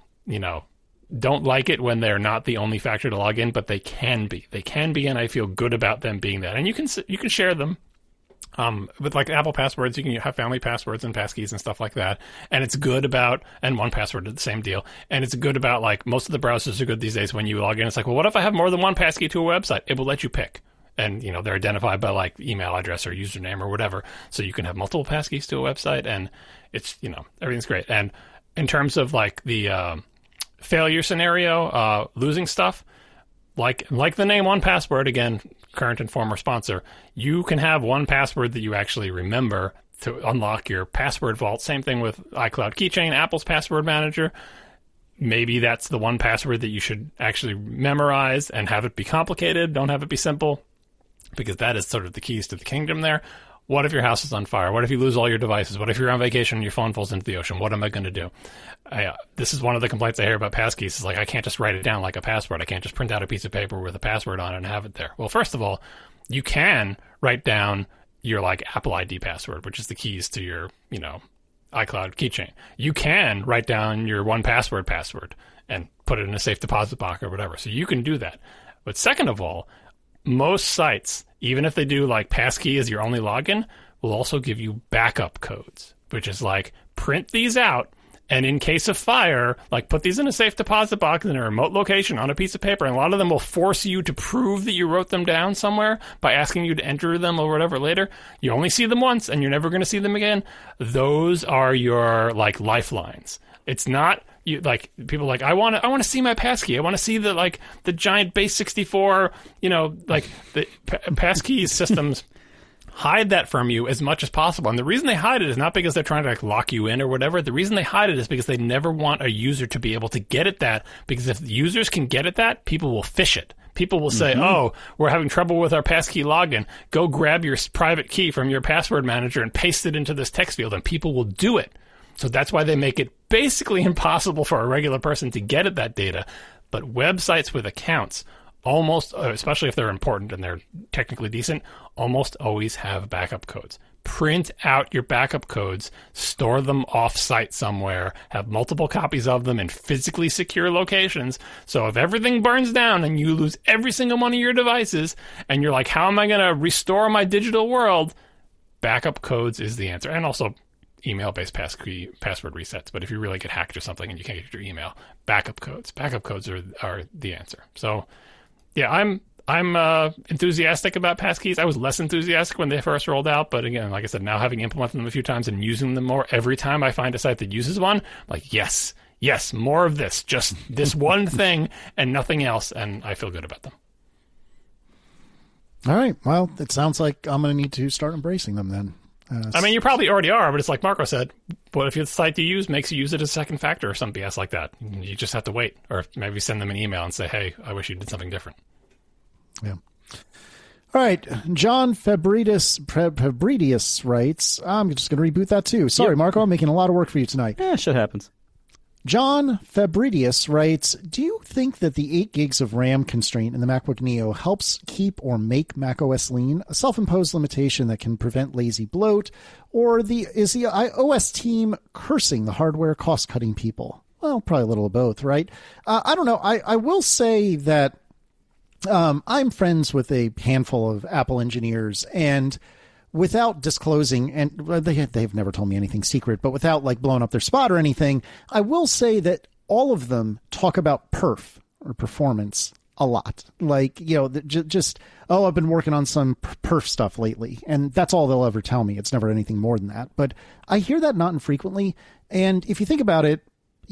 don't like it when they're not the only factor to log in, but they can be. They can be, and I feel good about them being that. And you can share them. With Apple Passwords, you can have family passwords and passkeys and stuff like that. And it's good about, and 1Password did the same deal. And it's good about, most of the browsers are good these days when you log in. It's like, well, what if I have more than one passkey to a website? It will let you pick. And, they're identified by email address or username or whatever. So you can have multiple passkeys to a website, and it's, everything's great. And in terms of the failure scenario, losing stuff, like the name 1Password, again, current and former sponsor, you can have 1Password that you actually remember to unlock your password vault. Same thing with iCloud Keychain, Apple's password manager. Maybe that's the 1Password that you should actually memorize and have it be complicated. Don't have it be simple, because that is sort of the keys to the kingdom there. What if your house is on fire? What if you lose all your devices? What if you're on vacation and your phone falls into the ocean? What am I going to do? This is one of the complaints I hear about passkeys. Is like, I can't just write it down like a password. I can't just print out a piece of paper with a password on it and have it there. Well, first of all, you can write down your like Apple ID password, which is the keys to your, iCloud keychain. You can write down your 1Password password and put it in a safe deposit box or whatever. So you can do that. But second of all, most sites, even if they do like passkey as your only login, will also give you backup codes, which is like print these out. And in case of fire, like put these in a safe deposit box in a remote location on a piece of paper. And a lot of them will force you to prove that you wrote them down somewhere by asking you to enter them or whatever later. You only see them once and you're never going to see them again. Those are your like lifelines. It's not you like people like, I want to see my passkey. I want to see the giant base 64, like the passkey systems. Hide that from you as much as possible. And the reason they hide it is not because they're trying to like lock you in or whatever. The reason they hide it is because they never want a user to be able to get at that, because if the users can get at that, people will phish it. People will say, oh, we're having trouble with our passkey login. Go grab your private key from your password manager and paste it into this text field, and people will do it. So that's why they make it basically impossible for a regular person to get at that data. But websites with accounts almost, especially if they're important and they're technically decent, almost always have backup codes. Print out your backup codes, store them off-site somewhere, have multiple copies of them in physically secure locations. So if everything burns down and you lose every single one of your devices, and you're like, how am I going to restore my digital world? Backup codes is the answer. And also email-based password resets. But if you really get hacked or something and you can't get your email, backup codes are the answer. So yeah, I'm enthusiastic about passkeys. I was less enthusiastic when they first rolled out, but again, like I said, now having implemented them a few times and using them more every time I find a site that uses one, I'm like, yes, more of this, just this one thing and nothing else, and I feel good about them. All right, well, it sounds like I'm going to need to start embracing them then. I mean, you probably already are, but it's like Marco said, what if the site you use makes you use it as a second factor or some BS like that? You just have to wait, or maybe send them an email and say, hey, I wish you did something different. Yeah. All right. John Fabridius writes, I'm just going to reboot that too. Sorry, Marco, I'm making a lot of work for you tonight. Yeah, shit happens. John Fabridius writes, do you think that the 8 gigs of RAM constraint in the MacBook Neo helps keep or make macOS lean, a self-imposed limitation that can prevent lazy bloat, or is the iOS team cursing the hardware cost-cutting people? Well, probably a little of both, right? I don't know. I will say that I'm friends with a handful of Apple engineers, and without disclosing, and they've never told me anything secret, but without like blowing up their spot or anything, I will say that all of them talk about perf or performance a lot. Like, just, I've been working on some perf stuff lately, and that's all they'll ever tell me. It's never anything more than that. But I hear that not infrequently. And if you think about it,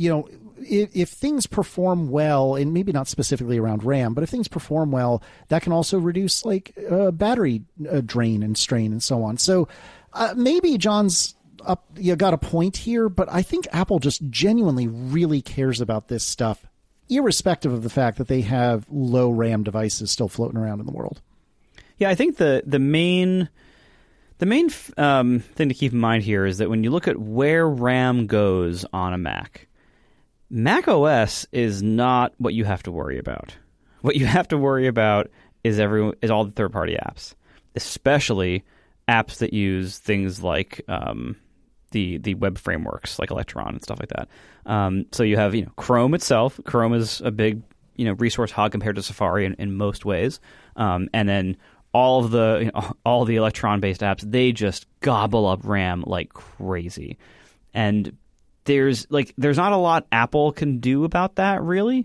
if things perform well, and maybe not specifically around RAM, but if things perform well, that can also reduce like battery drain and strain and so on. So maybe John's got a point here, but I think Apple just genuinely really cares about this stuff, irrespective of the fact that they have low RAM devices still floating around in the world. Yeah, I think the main thing to keep in mind here is that when you look at where RAM goes on a Mac, Mac OS is not what you have to worry about. What you have to worry about is all the third-party apps, especially apps that use things like the web frameworks like Electron and stuff like that. So you have Chrome itself. Chrome is a big resource hog compared to Safari in most ways, and then all of the all the Electron-based apps, they just gobble up RAM like crazy, and there's not a lot Apple can do about that, really.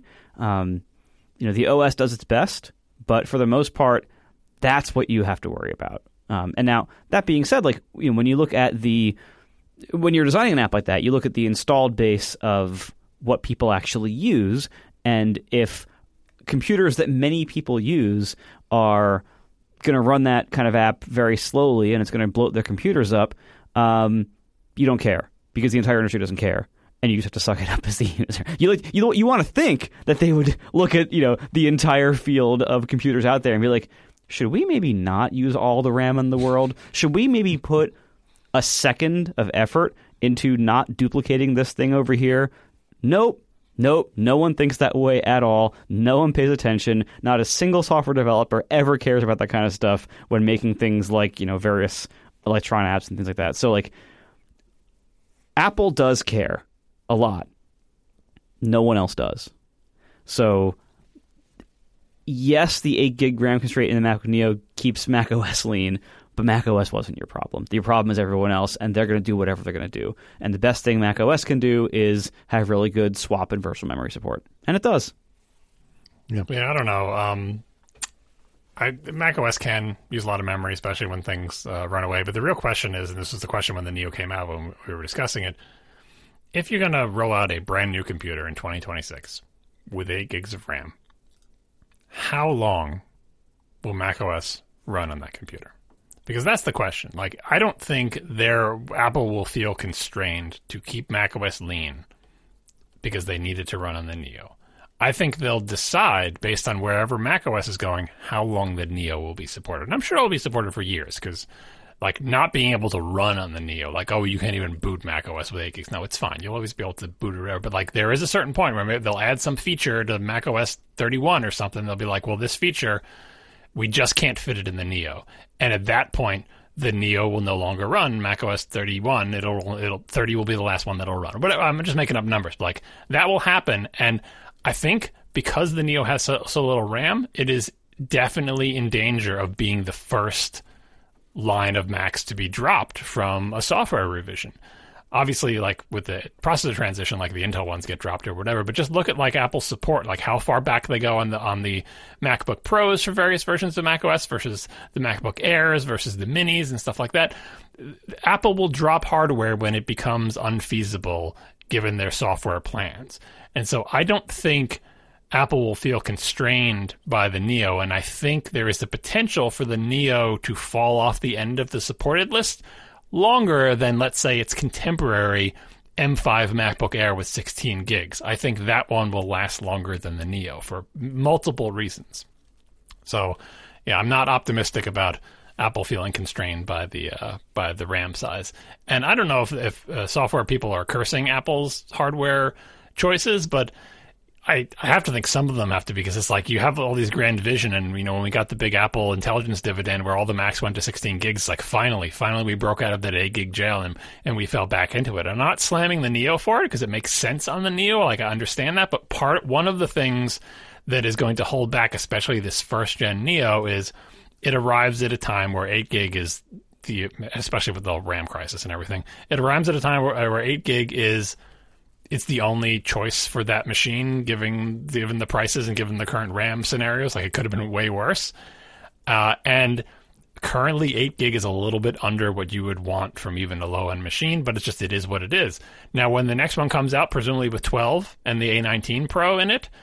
The OS does its best, but for the most part, that's what you have to worry about. And now, that being said, when you look at when you're designing an app like that, you look at the installed base of what people actually use, and if computers that many people use are going to run that kind of app very slowly and it's going to bloat their computers up, you don't care. Because the entire industry doesn't care, and you just have to suck it up as the user. You want to think that they would look at the entire field of computers out there and be like, should we maybe not use all the RAM in the world? Should we maybe put a second of effort into not duplicating this thing over here? Nope. No one thinks that way at all. No one pays attention. Not a single software developer ever cares about that kind of stuff when making things like, various Electron apps and things like that. So, like, Apple does care a lot. No one else does. So, yes, the 8 gig RAM constraint in the MacBook Neo keeps macOS lean, but macOS wasn't your problem. Your problem is everyone else, and they're going to do whatever they're going to do. And the best thing macOS can do is have really good swap and virtual memory support. And it does. Yeah, I don't know. macOS can use a lot of memory, especially when things run away. But the real question is, and this was the question when the Neo came out when we were discussing it, if you're going to roll out a brand new computer in 2026 with 8 gigs of RAM, how long will macOS run on that computer? Because that's the question. Like, I don't think Apple will feel constrained to keep macOS lean because they need it to run on the Neo. I think they'll decide, based on wherever macOS is going, how long the Neo will be supported. And I'm sure it'll be supported for years, because, like, not being able to run on the Neo, like, oh, you can't even boot macOS with 8 gigs. No, it's fine. You'll always be able to boot it or whatever. But, like, there is a certain point where maybe they'll add some feature to macOS 31 or something. They'll be like, well, this feature, we just can't fit it in the Neo. And at that point, the Neo will no longer run macOS 31. 30 will be the last one that'll run. But I'm just making up numbers. But, like, that will happen. And I think because the Neo has so little RAM, it is definitely in danger of being the first line of Macs to be dropped from a software revision. Obviously, like, with the processor transition, like, the Intel ones get dropped or whatever, but just look at, like, Apple's support, like how far back they go on the MacBook Pros for various versions of macOS versus the MacBook Airs versus the Minis and stuff like that. Apple will drop hardware when it becomes unfeasible given their software plans. And so I don't think Apple will feel constrained by the Neo, and I think there is the potential for the Neo to fall off the end of the supported list longer than, let's say, its contemporary M5 MacBook Air with 16 gigs. I think that one will last longer than the Neo for multiple reasons. So, yeah, I'm not optimistic about Apple feeling constrained by the RAM size. And I don't know if software people are cursing Apple's hardware choices, but I have to think some of them have to, because it's like you have all these grand vision, and when we got the big Apple intelligence dividend where all the Macs went to 16 gigs, it's like finally we broke out of that 8 gig jail and we fell back into it. I'm not slamming the Neo for it because it makes sense on the Neo, like I understand that, but one of the things that is going to hold back, especially this first gen Neo, is it arrives at a time where 8 gig is especially with the RAM crisis and everything, it arrives at a time where 8 gig it's the only choice for that machine, given the prices and given the current RAM scenarios. Like, it could have been way worse. And currently, 8 gig is a little bit under what you would want from even a low-end machine, but it is what it is. Now, when the next one comes out, presumably with 12 and the A19 Pro in it,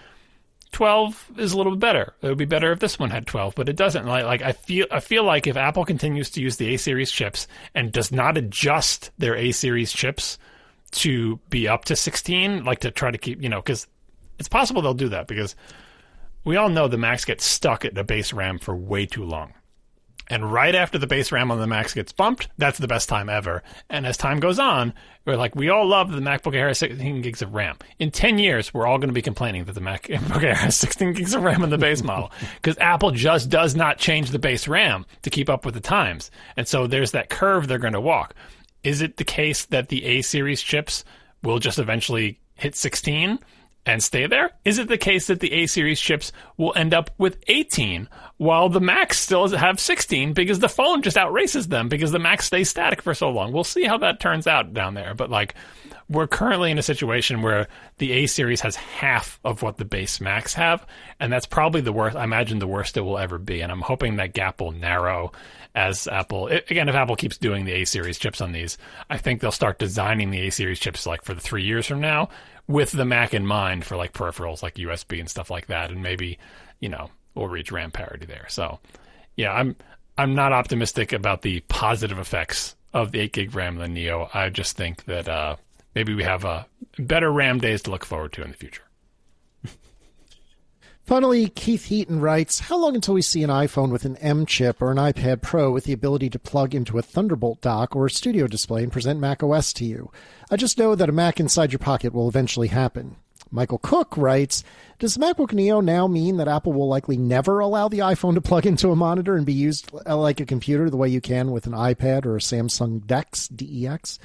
12 is a little bit better. It would be better if this one had 12, but it doesn't. Like I feel like if Apple continues to use the A-series chips and does not adjust their A-series chips to be up to 16, like to try to keep, because it's possible they'll do that, because we all know the Macs get stuck at the base RAM for way too long. And right after the base RAM on the Macs gets bumped, that's the best time ever. And as time goes on, we're like, we all love the MacBook Air has 16 gigs of RAM. In 10 years, we're all going to be complaining that the MacBook Air has 16 gigs of RAM in the base model, because Apple just does not change the base RAM to keep up with the times. And so there's that curve they're going to walk. Is it the case that the A-series chips will just eventually hit 16 and stay there? Is it the case that the A-series chips will end up with 18 while the Macs still have 16 because the phone just outraces them because the Mac stays static for so long? We'll see how that turns out down there. But, like, we're currently in a situation where the A-series has half of what the base Macs have, and that's probably the worst. I imagine the worst it will ever be, and I'm hoping that gap will narrow as Apple, again, if Apple keeps doing the A-series chips on these, I think they'll start designing the A-series chips like for the 3 years from now with the Mac in mind for like peripherals like USB and stuff like that. And maybe, we'll reach RAM parity there. So yeah, I'm not optimistic about the positive effects of the 8 gig RAM than Neo. I just think that maybe we have better RAM days to look forward to in the future. Finally, Keith Heaton writes, how long until we see an iPhone with an M chip or an iPad Pro with the ability to plug into a Thunderbolt dock or a studio display and present macOS to you? I just know that a Mac inside your pocket will eventually happen. Michael Cook writes, does MacBook Neo now mean that Apple will likely never allow the iPhone to plug into a monitor and be used like a computer the way you can with an iPad or a Samsung DeX, D-E-X?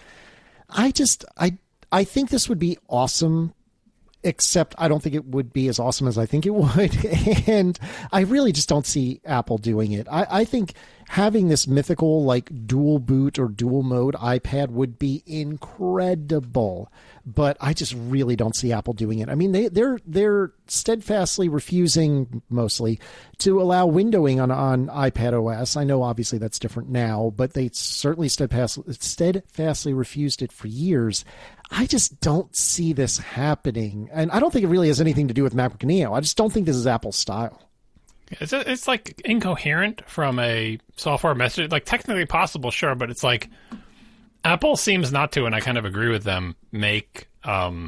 I think this would be awesome, except I don't think it would be as awesome as I think it would. And I really just don't see Apple doing it. I think having this mythical like dual boot or dual mode iPad would be incredible. But I just really don't see Apple doing it. I mean, they're steadfastly refusing mostly to allow windowing on iPad OS. I know obviously that's different now, but they certainly steadfastly refused it for years. I just don't see this happening. And I don't think it really has anything to do with MacBook Neo. I just don't think this is Apple's style. It's like incoherent from a software message. Like technically possible, sure, but it's like Apple seems not to, and I kind of agree with them, make Jekyll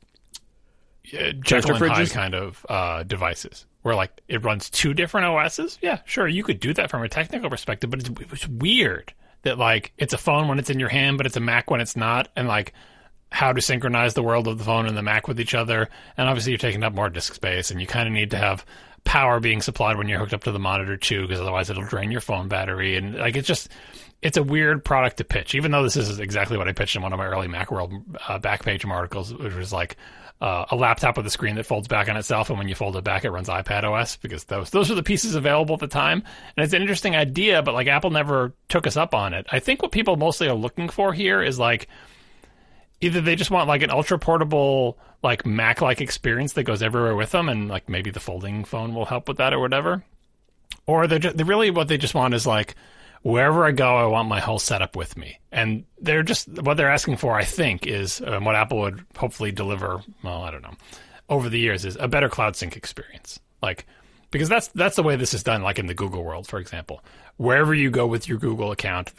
and Hyde kind of devices where like it runs two different OSs. Yeah, sure, you could do that from a technical perspective, but it's weird that like it's a phone when it's in your hand, but it's a Mac when it's not, and like how to synchronize the world of the phone and the Mac with each other. And obviously you're taking up more disk space, and you kind of need to have power being supplied when you're hooked up to the monitor too, because otherwise it'll drain your phone battery. And like it's a weird product to pitch, even though this is exactly what I pitched in one of my early Macworld Backpage articles, which was like a laptop with a screen that folds back on itself, and when you fold it back, it runs iPad OS, because those are the pieces available at the time. And it's an interesting idea, but like Apple never took us up on it. I think what people mostly are looking for here is like either they just want like an ultra portable like Mac-like experience that goes everywhere with them, and like maybe the folding phone will help with that or whatever, or they really what they just want is like, wherever I go, I want my whole setup with me. And they're just, what they're asking for, I think, is what Apple would hopefully deliver, well, I don't know, over the years, is a better cloud sync experience. Like, because that's the way this is done, like in the Google world, for example. Wherever you go with your Google account,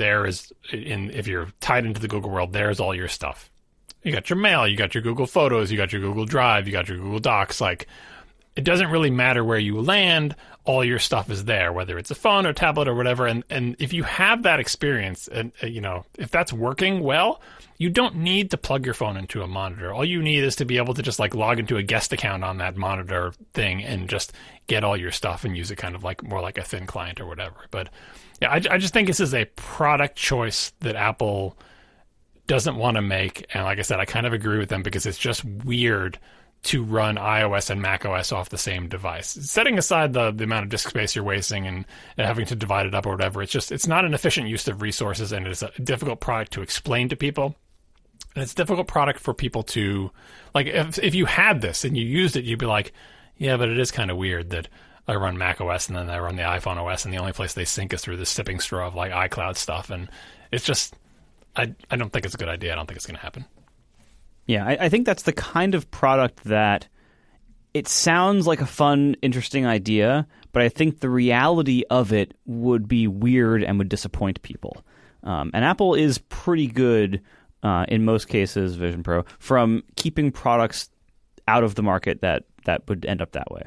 if you're tied into the Google world, there's all your stuff. You got your mail, you got your Google Photos, you got your Google Drive, you got your Google Docs. Like, it doesn't really matter where you land. All your stuff is there, whether it's a phone or tablet or whatever. And if you have that experience, and if that's working well, you don't need to plug your phone into a monitor. All you need is to be able to just like log into a guest account on that monitor thing and just get all your stuff and use it kind of like more like a thin client or whatever. But yeah, I just think this is a product choice that Apple doesn't want to make. And like I said, I kind of agree with them, because it's just weird to run iOS and macOS off the same device. Setting aside the amount of disk space you're wasting and having to divide it up or whatever, it's not an efficient use of resources, and it's a difficult product to explain to people. And it's a difficult product for people to, like, if you had this and you used it, you'd be like, yeah, but it is kind of weird that I run macOS and then I run the iPhone OS, and the only place they sync is through the sipping straw of like iCloud stuff. And it's just, I don't think it's a good idea. I don't think it's going to happen. Yeah, I think that's the kind of product that it sounds like a fun, interesting idea, but I think the reality of it would be weird and would disappoint people. And Apple is pretty good, in most cases, Vision Pro, from keeping products out of the market that would end up that way.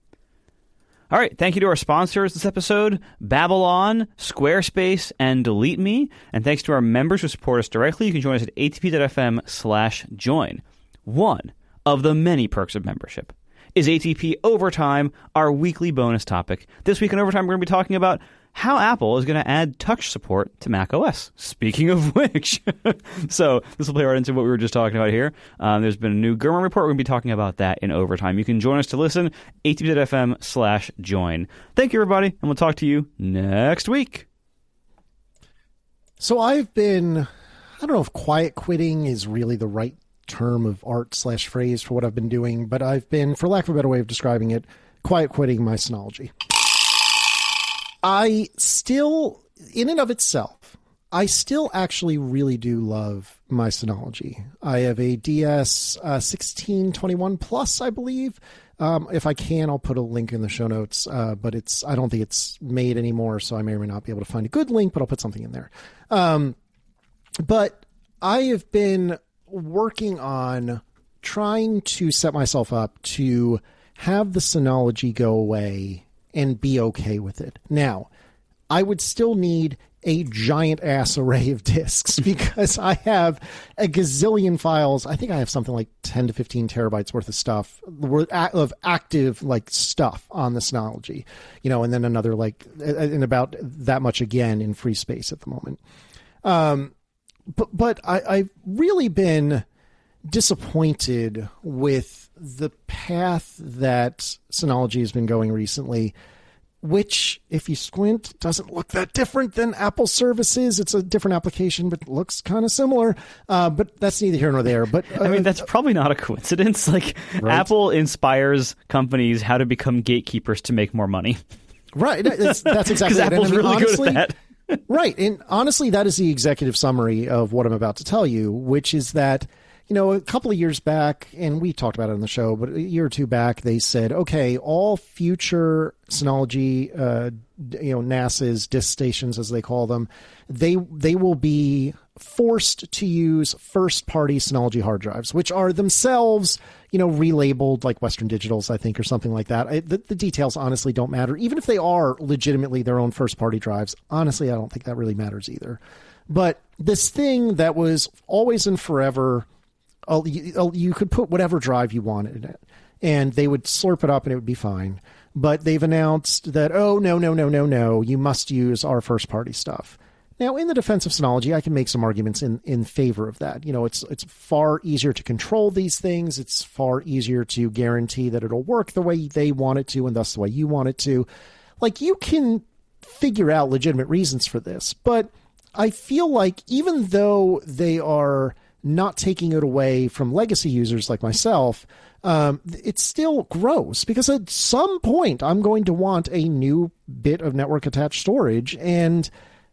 All right, thank you to our sponsors this episode, Babylon, Squarespace, and Delete Me. And thanks to our members who support us directly. You can join us at atp.fm/join. One of the many perks of membership is ATP Overtime, our weekly bonus topic. This week in Overtime, we're going to be talking about how Apple is going to add touch support to macOS. Speaking of which, so this will play right into what we were just talking about here. There's been a new Gurman report. We're going to be talking about that in Overtime. You can join us to listen, atp.fm/join. Thank you, everybody, and we'll talk to you next week. So I've been, I don't know if quiet quitting is really the right term of art/phrase for what I've been doing, but I've been, for lack of a better way of describing it, quiet quitting my Synology. I still, in and of itself, I still actually really do love my Synology. I have a DS 1621 Plus, I believe. If I can, I'll put a link in the show notes, but I don't think it's made anymore, so I may or may not be able to find a good link, but I'll put something in there. But I have been working on trying to set myself up to have the Synology go away and be okay with it. Now, I would still need a giant ass array of disks because I have a gazillion files. I think I have something like 10 to 15 terabytes worth of stuff, of active like stuff on the Synology, and then another and about that much again in free space at the moment. But I've really been disappointed with the path that Synology has been going recently, which, if you squint, doesn't look that different than Apple services. It's a different application, but looks kind of similar. But that's neither here nor there. But I mean, that's probably not a coincidence. Right? Apple inspires companies how to become gatekeepers to make more money. Right. That's exactly because Apple's really good at that. Right. And honestly, that is the executive summary of what I'm about to tell you, which is that, a couple of years back, and we talked about it on the show, but a year or two back, they said, okay, all future Synology, NAS's disk stations, as they call them, they will be forced to use first-party Synology hard drives, which are themselves, relabeled like Western Digital's, I think, or something like that. The details honestly don't matter. Even if they are legitimately their own first-party drives, honestly, I don't think that really matters either. But this thing that was always and forever, you could put whatever drive you wanted in it, and they would slurp it up and it would be fine. But they've announced that, no, you must use our first-party stuff. Now, in the defense of Synology, I can make some arguments in favor of that. It's far easier to control these things. It's far easier to guarantee that it'll work the way they want it to and thus the way you want it to. You can figure out legitimate reasons for this. But I feel like even though they are not taking it away from legacy users like myself, it's still gross because at some point I'm going to want a new bit of network attached storage, and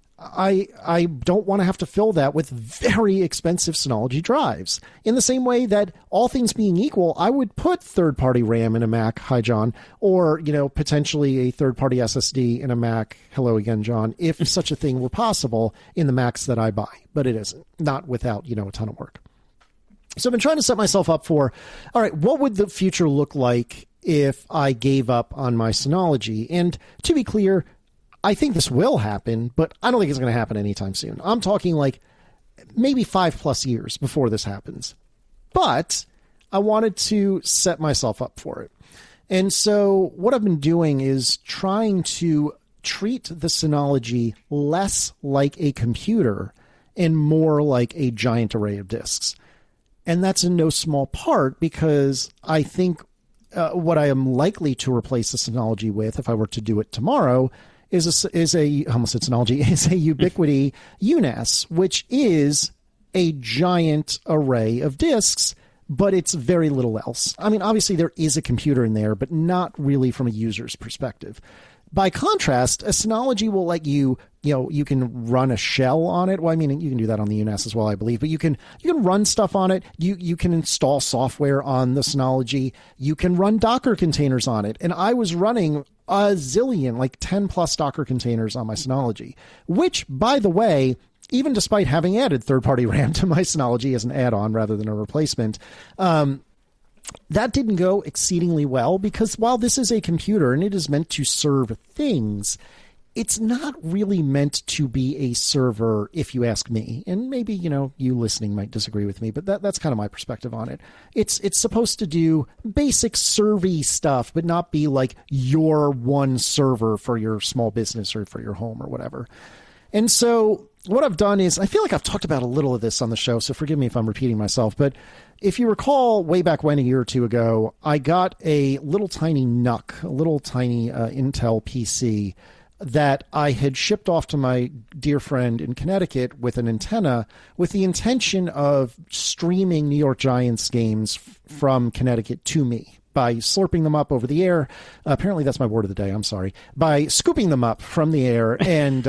I don't want to have to fill that with very expensive Synology drives. In the same way that, all things being equal, I would put third-party RAM in a Mac, hi John, or potentially a third-party SSD in a Mac, hello again John, if such a thing were possible in the Macs that I buy. But it isn't, not without a ton of work. So I've been trying to set myself up for, all right, what would the future look like if I gave up on my Synology? And to be clear, I think this will happen, but I don't think it's going to happen anytime soon. I'm talking maybe 5+ years before this happens. But I wanted to set myself up for it. And so what I've been doing is trying to treat the Synology less like a computer and more like a giant array of disks. And that's in no small part because I think what I am likely to replace the Synology with, if I were to do it tomorrow, is a Ubiquiti UNAS, which is a giant array of disks, but it's very little else. I mean, obviously there is a computer in there, but not really from a user's perspective. By contrast, a Synology will let you can run a shell on it. Well, I mean, you can do that on the UNAS as well, I believe, but you can run stuff on it. You can install software on the Synology. You can run Docker containers on it. And I was running a zillion, 10+ Docker containers on my Synology, which, by the way, even despite having added third-party RAM to my Synology as an add-on rather than a replacement, that didn't go exceedingly well because while this is a computer and it is meant to serve things, it's not really meant to be a server, if you ask me. And maybe, you listening might disagree with me, but that's kind of my perspective on it. It's supposed to do basic server-y stuff, but not be like your one server for your small business or for your home or whatever. And so what I've done is, I feel like I've talked about a little of this on the show, so forgive me if I'm repeating myself, but if you recall way back when, a year or two ago, I got a little tiny NUC, a little tiny Intel PC that I had shipped off to my dear friend in Connecticut with an antenna with the intention of streaming New York Giants games from Connecticut to me by slurping them up over the air. Apparently that's my word of the day. I'm sorry. By scooping them up from the air and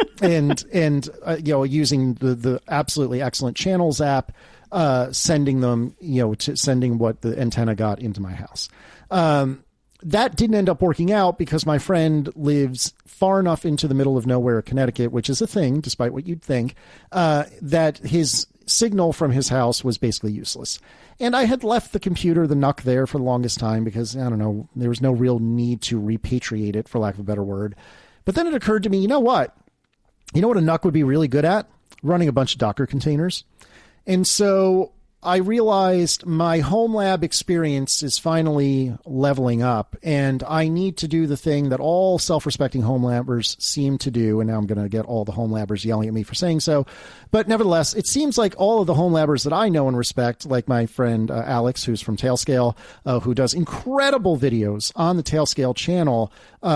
using the absolutely excellent Channels app, sending them, sending what the antenna got into my house. That didn't end up working out because my friend lives far enough into the middle of nowhere, Connecticut, which is a thing, despite what you'd think, that his signal from his house was basically useless. And I had left the computer, the NUC, there for the longest time because, I don't know, there was no real need to repatriate it, for lack of a better word. But then it occurred to me, you know what? You know what a NUC would be really good at? Running a bunch of Docker containers. And so I realized my home lab experience is finally leveling up, and I need to do the thing that all self-respecting home labbers seem to do. And now I'm going to get all the home labbers yelling at me for saying so. But nevertheless, it seems like all of the home labbers that I know and respect, like my friend Alex, who's from Tailscale, who does incredible videos on the Tailscale channel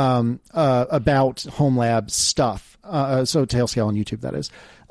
about home lab stuff. So Tailscale on YouTube, that is.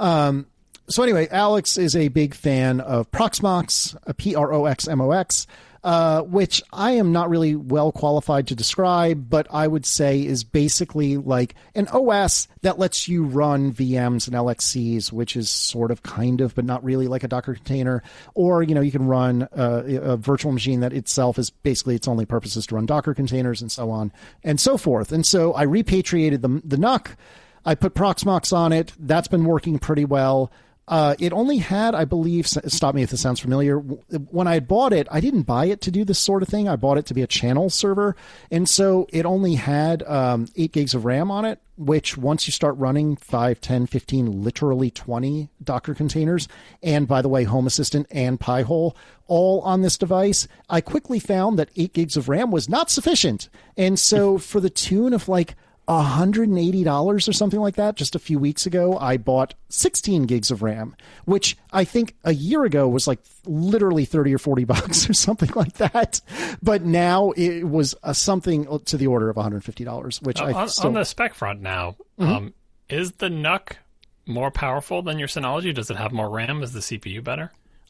So anyway, Alex is a big fan of Proxmox, Proxmox, which I am not really well qualified to describe, but I would say is basically like an OS that lets you run VMs and LXCs, which is sort of kind of, but not really like a Docker container. Or, you know, you can run a virtual machine that itself is basically its only purpose is to run Docker containers and so on and so forth. And so I repatriated the NUC. I put Proxmox on it. That's been working pretty well. It only had, I believe, stop me if this sounds familiar, when I bought it, I didn't buy it to do this sort of thing. I bought it to be a channel server. And so it only had 8 gigs of RAM on it, which once you start running 5, 10, 15, literally 20 Docker containers, and by the way, Home Assistant and Pi-hole, all on this device, I quickly found that 8 gigs of RAM was not sufficient. And so for the tune of like $180 or something like that, just a few weeks ago, I bought 16 gigs of RAM, which I think a year ago was like literally 30 or 40 bucks or something like that. But now it was something to the order of $150, which on the spec front now, is the NUC more powerful than your Synology? Does it have more RAM? Is the CPU better?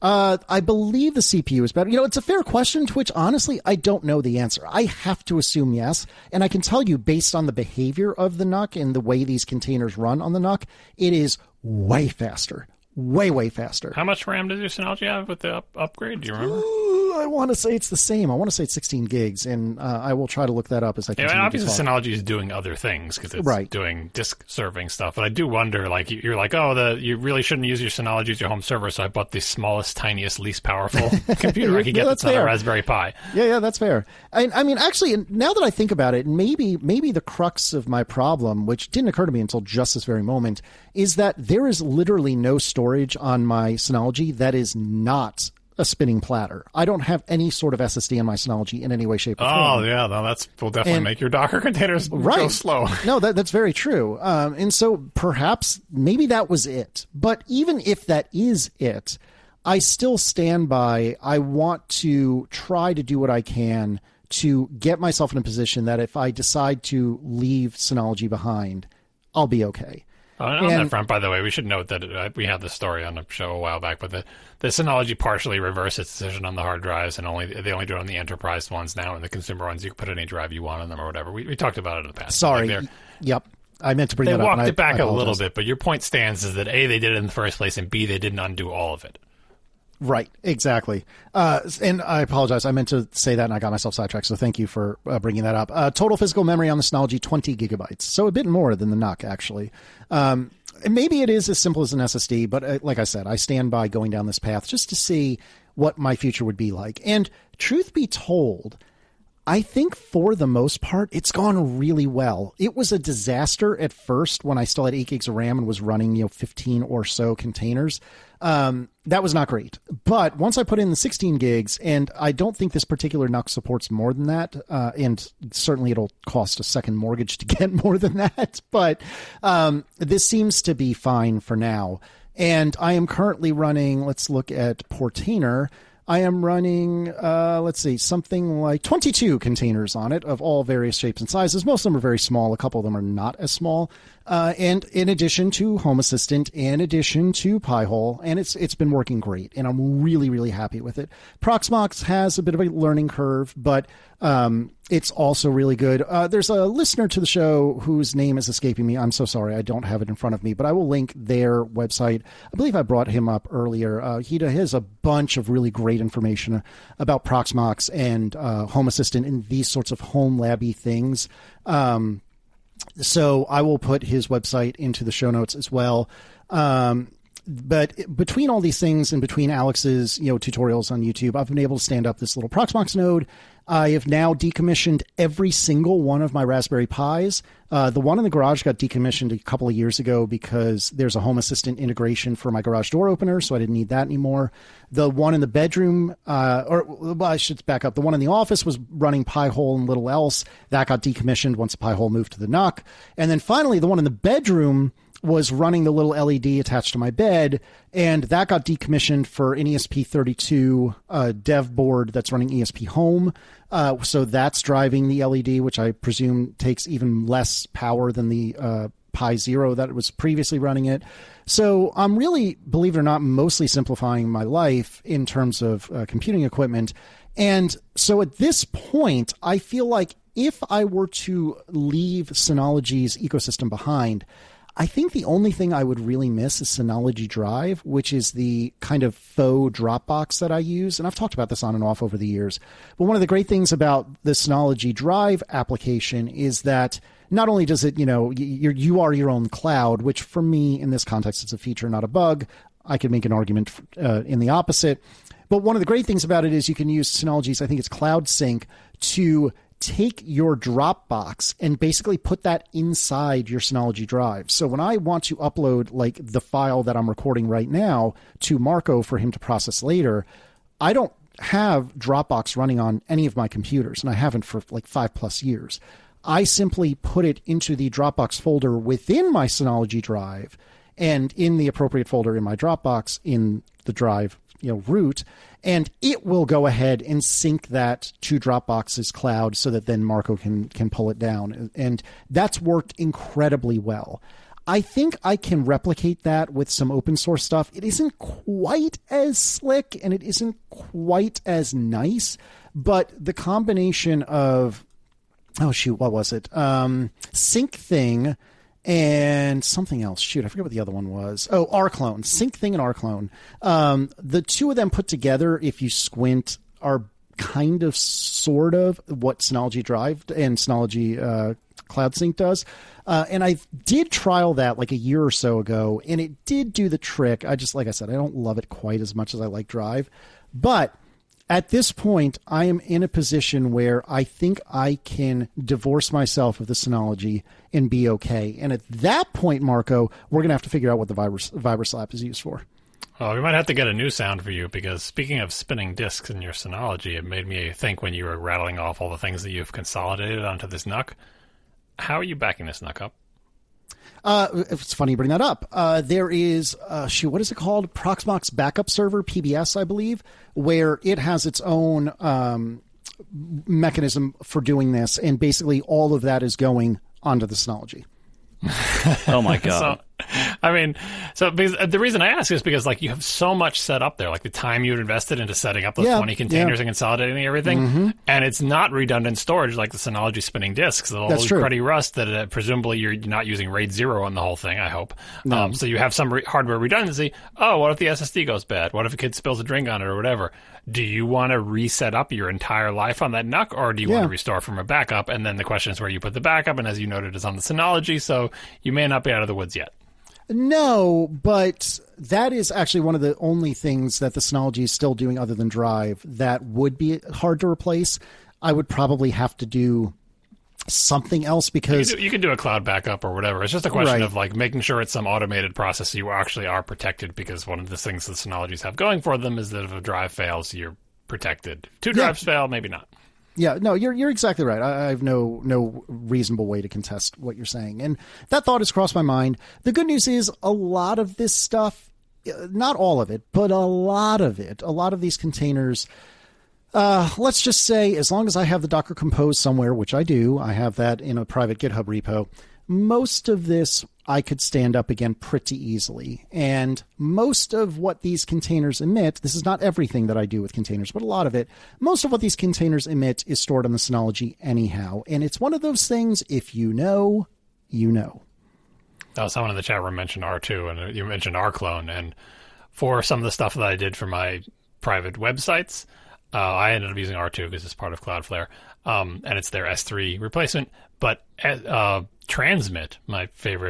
I believe the CPU is better. You know, it's a fair question to which, honestly, I don't know the answer. I have to assume yes. And I can tell you, based on the behavior of the NUC and the way these containers run on the NUC, it is way faster. Way, way faster. How much RAM does your Synology have with the upgrade? Do you remember? I want to say it's the same. I want to say it's 16 gigs, and I will try to look that up as I continue. Yeah, obviously, Synology is doing other things because it's doing disk serving stuff. But I do wonder, like, you're like, you really shouldn't use your Synology as your home server, so I bought the smallest, tiniest, least powerful computer I could get that's on a Raspberry Pi. Yeah, that's fair. I mean, actually, now that I think about it, maybe the crux of my problem, which didn't occur to me until just this very moment, is that there is literally no storage on my Synology that is not a spinning platter. I don't have any sort of SSD in my Synology in any way, shape, or form. Oh, yeah, no, will definitely make your Docker containers go slow. No, that's very true. And so perhaps maybe that was it. But even if that is it, I still stand by, I want to try to do what I can to get myself in a position that if I decide to leave Synology behind, I'll be okay. On that front, by the way, we should note that we had this story on a show a while back, but the Synology partially reversed its decision on the hard drives, and they only do it on the enterprise ones now, and the consumer ones, you can put any drive you want on them or whatever. We talked about it in the past. Sorry. Yep. I meant to bring that up. They walked it back a little bit, but your point stands is that A, they did it in the first place, and B, they didn't undo all of it. Right, exactly. And I apologize. I meant to say that and I got myself sidetracked, so thank you for bringing that up. Total physical memory on the Synology, 20 gigabytes. So a bit more than the NUC, actually. Maybe it is as simple as an SSD, but like I said, I stand by going down this path just to see what my future would be like. And truth be told, I think for the most part, it's gone really well. It was a disaster at first when I still had 8 gigs of RAM and was running, 15 or so containers. That was not great. But once I put in the 16 gigs, and I don't think this particular NUC supports more than that, and certainly it'll cost a second mortgage to get more than that, but this seems to be fine for now. And I am currently running, let's look at Portainer. I am running, something like 22 containers on it of all various shapes and sizes. Most of them are very small. A couple of them are not as small. And in addition to Home Assistant, in addition to Pi-hole, and it's been working great, and I'm really, really happy with it. Proxmox has a bit of a learning curve, but it's also really good. There's a listener to the show whose name is escaping me. I'm so sorry. I don't have it in front of me, but I will link their website. I believe I brought him up earlier. He has a bunch of really great information about Proxmox and Home Assistant and these sorts of home labby things. So I will put his website into the show notes as well. But between all these things and between Alex's, tutorials on YouTube, I've been able to stand up this little Proxmox node. I have now decommissioned every single one of my Raspberry Pis. The one in the garage got decommissioned a couple of years ago because there's a Home Assistant integration for my garage door opener, so I didn't need that anymore. The one in the bedroom, I should back up. The one in the office was running Pi-hole and little else. That got decommissioned once the Pi-hole moved to the NUC. And then finally, the one in the bedroom was running the little LED attached to my bed, and that got decommissioned for an ESP32 dev board that's running ESP Home. So that's driving the LED, which I presume takes even less power than the Pi Zero that was previously running it. So I'm really, believe it or not, mostly simplifying my life in terms of computing equipment. And so at this point, I feel like if I were to leave Synology's ecosystem behind, I think the only thing I would really miss is Synology Drive, which is the kind of faux Dropbox that I use. And I've talked about this on and off over the years. But one of the great things about the Synology Drive application is that not only does it, you are your own cloud, which for me in this context is a feature, not a bug. I could make an argument in the opposite. But one of the great things about it is you can use Synology's, I think it's Cloud Sync, to take your Dropbox and basically put that inside your Synology Drive. So when I want to upload like the file that I'm recording right now to Marco for him to process later, I don't have Dropbox running on any of my computers, and I haven't for like 5+ years. I simply put it into the Dropbox folder within my Synology Drive and in the appropriate folder in my Dropbox in the drive root, and it will go ahead and sync that to Dropbox's cloud so that then Marco can pull it down. And that's worked incredibly well. I think I can replicate that with some open source stuff. It isn't quite as slick and it isn't quite as nice, but the combination of, what was it? SyncThing and something else. Shoot, I forget what the other one was. Oh, rclone. SyncThing and rclone. The two of them put together, if you squint, are kind of sort of what Synology Drive and Synology Cloud Sync does. And I did trial that like a year or so ago, and it did do the trick. Like I said, I don't love it quite as much as I like Drive. But at this point, I am in a position where I think I can divorce myself of the Synology and be okay. And at that point, Marco, we're going to have to figure out what the ViberSlap is used for. Well, we might have to get a new sound for you, because speaking of spinning disks in your Synology, it made me think when you were rattling off all the things that you've consolidated onto this NUC. How are you backing this NUC up? It's funny you bring that up. There is, what is it called? Proxmox Backup Server, PBS, I believe, where it has its own mechanism for doing this, and basically all of that is going onto the Synology. Oh my God. Because the reason I ask is because you have so much set up there, like the time you've invested into setting up those 20 containers and consolidating everything, and it's not redundant storage like the Synology spinning disks. The old cruddy rust that presumably you're not using RAID 0 on the whole thing, I hope. No. So you have some hardware redundancy. Oh, what if the SSD goes bad? What if a kid spills a drink on it or whatever? Do you want to reset up your entire life on that NUC, or do you want to restore from a backup? And then the question is where you put the backup, and as you noted, it's on the Synology, so you may not be out of the woods yet. No, but that is actually one of the only things that the Synology is still doing other than Drive that would be hard to replace. I would probably have to do something else, because you can do a cloud backup or whatever. It's just a question of making sure it's some automated process so you actually are protected, because one of the things the Synologies have going for them is that if a drive fails, you're protected. Two drives fail, maybe not. Yeah, no, you're exactly right. I have no reasonable way to contest what you're saying. And that thought has crossed my mind. The good news is a lot of this stuff, not all of it, but a lot of these containers, let's just say, as long as I have the Docker Compose somewhere, which I do, I have that in a private GitHub repo, most of this I could stand up again pretty easily. And most of what these containers emit, this is not everything that I do with containers, but a lot of it, most of what these containers emit is stored on the Synology anyhow. And it's one of those things, if you know, you know. Someone in the chat room mentioned R2, and you mentioned rclone. And for some of the stuff that I did for my private websites, I ended up using R2 because it's part of Cloudflare, and it's their S3 replacement. But Transmit, my favorite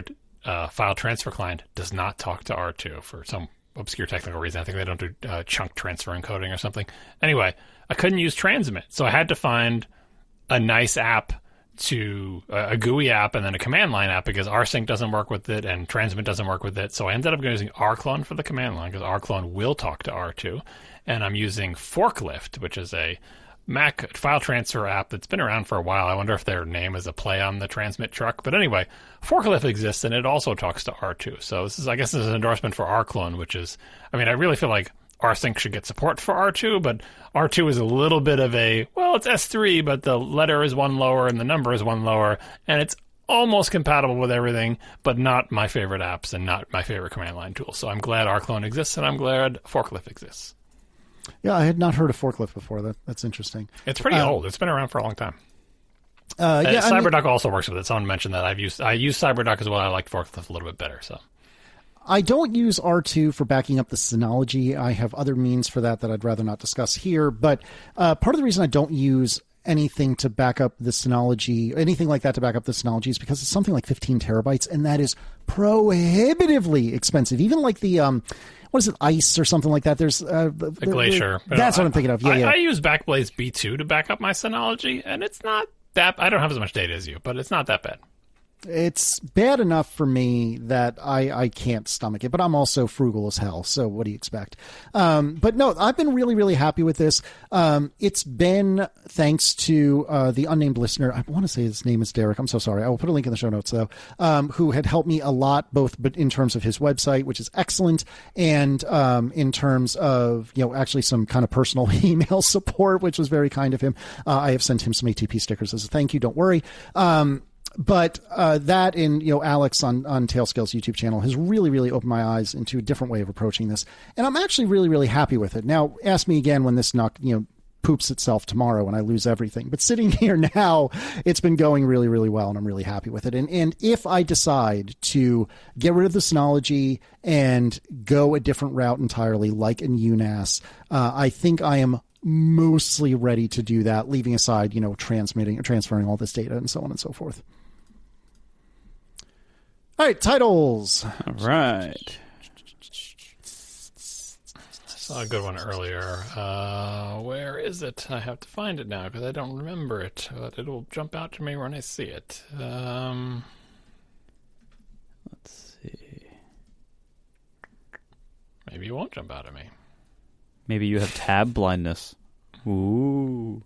file transfer client does not talk to R2 for some obscure technical reason. I think they don't do chunk transfer encoding or something. Anyway, I couldn't use Transmit, so I had to find a nice app to a GUI app and then a command line app because rsync doesn't work with it and Transmit doesn't work with it. So I ended up using rclone for the command line because rclone will talk to R2. And I'm using Forklift, which is a Mac file transfer app that's been around for a while. I wonder if their name is a play on the Transmit truck. But anyway, Forklift exists and it also talks to R2. So I guess this is an endorsement for rclone, which is, I mean, I really feel like rsync should get support for R2, but R2 is a little bit of a, well, it's S3, but the letter is one lower and the number is one lower, and it's almost compatible with everything, but not my favorite apps and not my favorite command line tool. So I'm glad rclone exists, and I'm glad Forklift exists. Yeah, I had not heard of Forklift before. That's interesting. It's pretty old. It's been around for a long time. Yeah, CyberDuck also works with it. Someone mentioned that. I use CyberDuck as well. I like Forklift a little bit better, so... I don't use R2 for backing up the Synology. I have other means for that I'd rather not discuss here. But part of the reason I don't use anything to back up the Synology, anything like that to back up the Synology, is because it's something like 15 terabytes, and that is prohibitively expensive. Even like the, what is it, ICE or something like that? There's the Glacier. That's what I'm thinking of. Yeah. I use Backblaze B2 to back up my Synology, and it's not that... I don't have as much data as you, but it's not that bad. It's bad enough for me that I can't stomach it, but I'm also frugal as hell. So what do you expect? But no, I've been really, really happy with this. It's been thanks to the unnamed listener. I want to say his name is Derek. I'm so sorry. I will put a link in the show notes though, who had helped me a lot, both but in terms of his website, which is excellent, and in terms of, actually some kind of personal email support, which was very kind of him. I have sent him some ATP stickers as a thank you. Don't worry. But that and, Alex on Tailscale's YouTube channel has really, really opened my eyes into a different way of approaching this. And I'm actually really, really happy with it. Now, ask me again when this poops itself tomorrow and I lose everything. But sitting here now, it's been going really, really well, and I'm really happy with it. And if I decide to get rid of the Synology and go a different route entirely, like in UNAS, I think I am mostly ready to do that, leaving aside, transmitting or transferring all this data and so on and so forth. All right, titles. All right. I saw a good one earlier. Where is it? I have to find it now because I don't remember it. But it'll jump out to me when I see it. Let's see. Maybe it won't jump out at me. Maybe you have tab blindness. Ooh.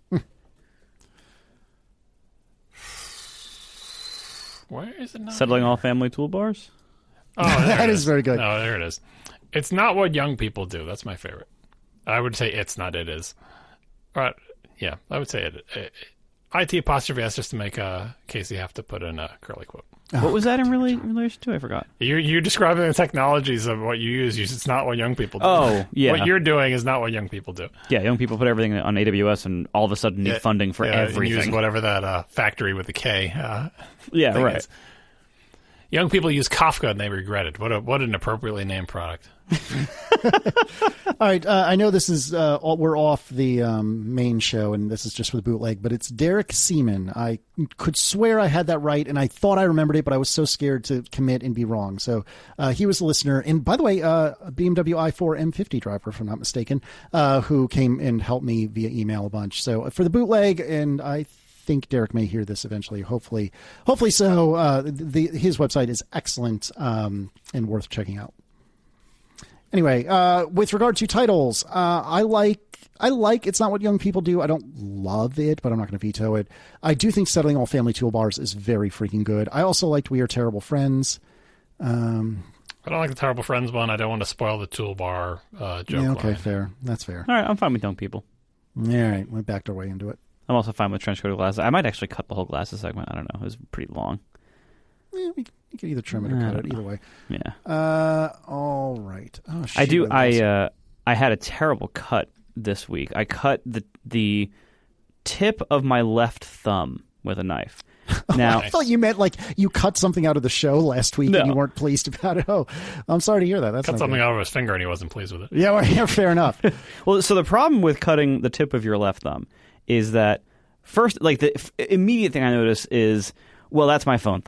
Where is it now? Settling all family toolbars? Oh, that is very good. No, there it is. It's not what young people do. That's my favorite. I would say it's not it is. Right. Yeah, I would say it. IT apostrophe S just to make Casey have to put in a curly quote. What was that in relation to? I forgot. You're describing the technologies of what you use. It's not what young people do. Oh, yeah. What you're doing is not what young people do. Yeah, young people put everything on AWS and all of a sudden need funding for everything. And use whatever that factory with the K yeah, right. is. Young people use Kafka and they regret it. What an appropriately named product. All right, I know this is we're off the main show, and this is just for the bootleg, but it's Derek Seaman. I could swear I had that right, and I thought I remembered it, but I was so scared to commit and be wrong. So he was a listener, and by the way, a BMW i4 M50 driver, if I'm not mistaken, who came and helped me via email a bunch. So for the bootleg, and I think Derek may hear this eventually. Hopefully so. His website is excellent and worth checking out. Anyway, with regard to titles, I like It's Not What Young People Do. I don't love it, but I'm not going to veto it. I do think Settling All Family Toolbars is very freaking good. I also liked We Are Terrible Friends. I don't like the Terrible Friends one. I don't want to spoil the toolbar joke line. Okay, fair. That's fair. All right, I'm fine with young people. All right, we backed our way into it. I'm also fine with trench coat glasses. I might actually cut the whole glasses segment. I don't know. It was pretty long. Yeah, we could either trim it or cut it. Either way. Yeah. All right. Oh, I do. I had a terrible cut this week. I cut the tip of my left thumb with a knife. Now, I thought you meant like you cut something out of the show last week and you weren't pleased about it. Oh, I'm sorry to hear that. That's cut something out of his finger and he wasn't pleased with it. Yeah, well, yeah, fair enough. Well, so the problem with cutting the tip of your left thumb is that first, like the immediate thing I notice is, well, that's my phone thumb.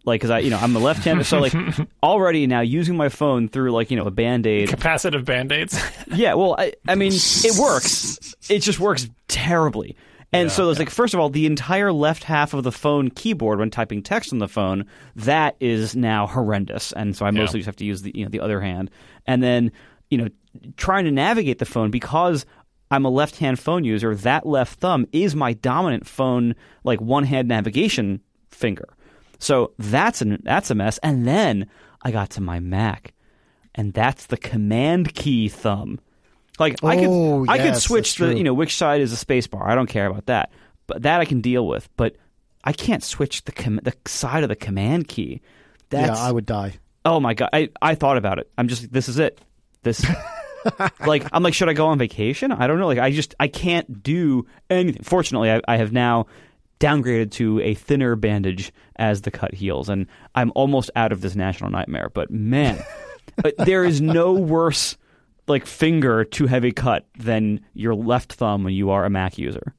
Like, because I'm a left-hander, so like already now using my phone through like a Band-Aid, capacitive Band-Aids. Yeah, well, I mean, it works. It just works terribly. And so it's like, first of all, the entire left half of the phone keyboard when typing text on the phone, that is now horrendous. And so I mostly just have to use the other hand. And then trying to navigate the phone, because I'm a left-hand phone user, that left thumb is my dominant phone, like one-hand navigation finger. So that's a mess. And then I got to my Mac, and that's the command key thumb. Like I could switch which side is a space bar. I don't care about that. But that I can deal with. But I can't switch the side of the command key. I would die. Oh my God. I thought about it. I'm just, this is it. I'm like, should I go on vacation? I don't know. Like I can't do anything. Fortunately, I have now downgraded to a thinner bandage as the cut heals, and I'm almost out of this national nightmare. But man, there is no worse like finger to heavy cut than your left thumb when you are a Mac user.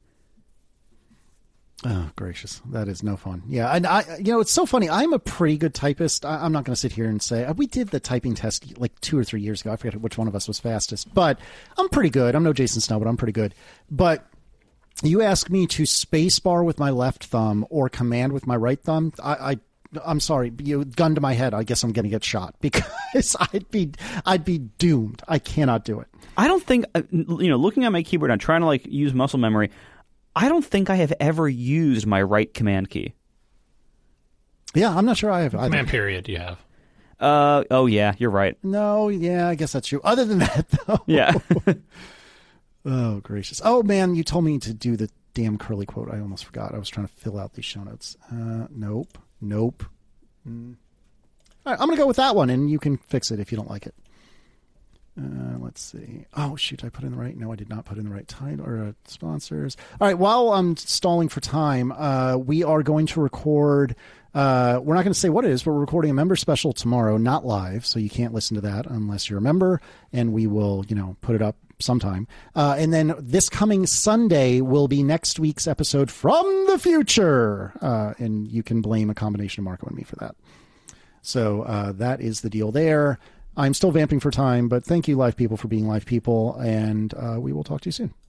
Oh, gracious. That is no fun. Yeah. And it's so funny. I'm a pretty good typist. I'm not going to sit here and say we did the typing test like 2 or 3 years ago. I forget which one of us was fastest, but I'm pretty good. I'm no Jason Snell, but I'm pretty good. But you ask me to spacebar with my left thumb or command with my right thumb, I'm sorry, gun to my head. I guess I'm going to get shot because I'd be doomed. I cannot do it. I don't think looking at my keyboard and trying to like use muscle memory, I don't think I have ever used my right command key. Yeah, I'm not sure I have. Command period, you have. Oh yeah, you're right. No, yeah, I guess that's true. Other than that, though. Yeah. Oh, gracious. Oh, man, you told me to do the damn curly quote. I almost forgot. I was trying to fill out these show notes. Nope. All right, I'm going to go with that one, and you can fix it if you don't like it. Let's see. Oh, shoot, I put in the right? No, I did not put in the right title or sponsors. All right, while I'm stalling for time, we are going to record... we're not going to say what it is, but we're recording a member special tomorrow, not live, so you can't listen to that unless you're a member, and we will, put it up sometime. And then this coming Sunday will be next week's episode from the future. And you can blame a combination of Marco and me for that. So that is the deal there. I'm still vamping for time, but thank you, live people, for being live people. And we will talk to you soon.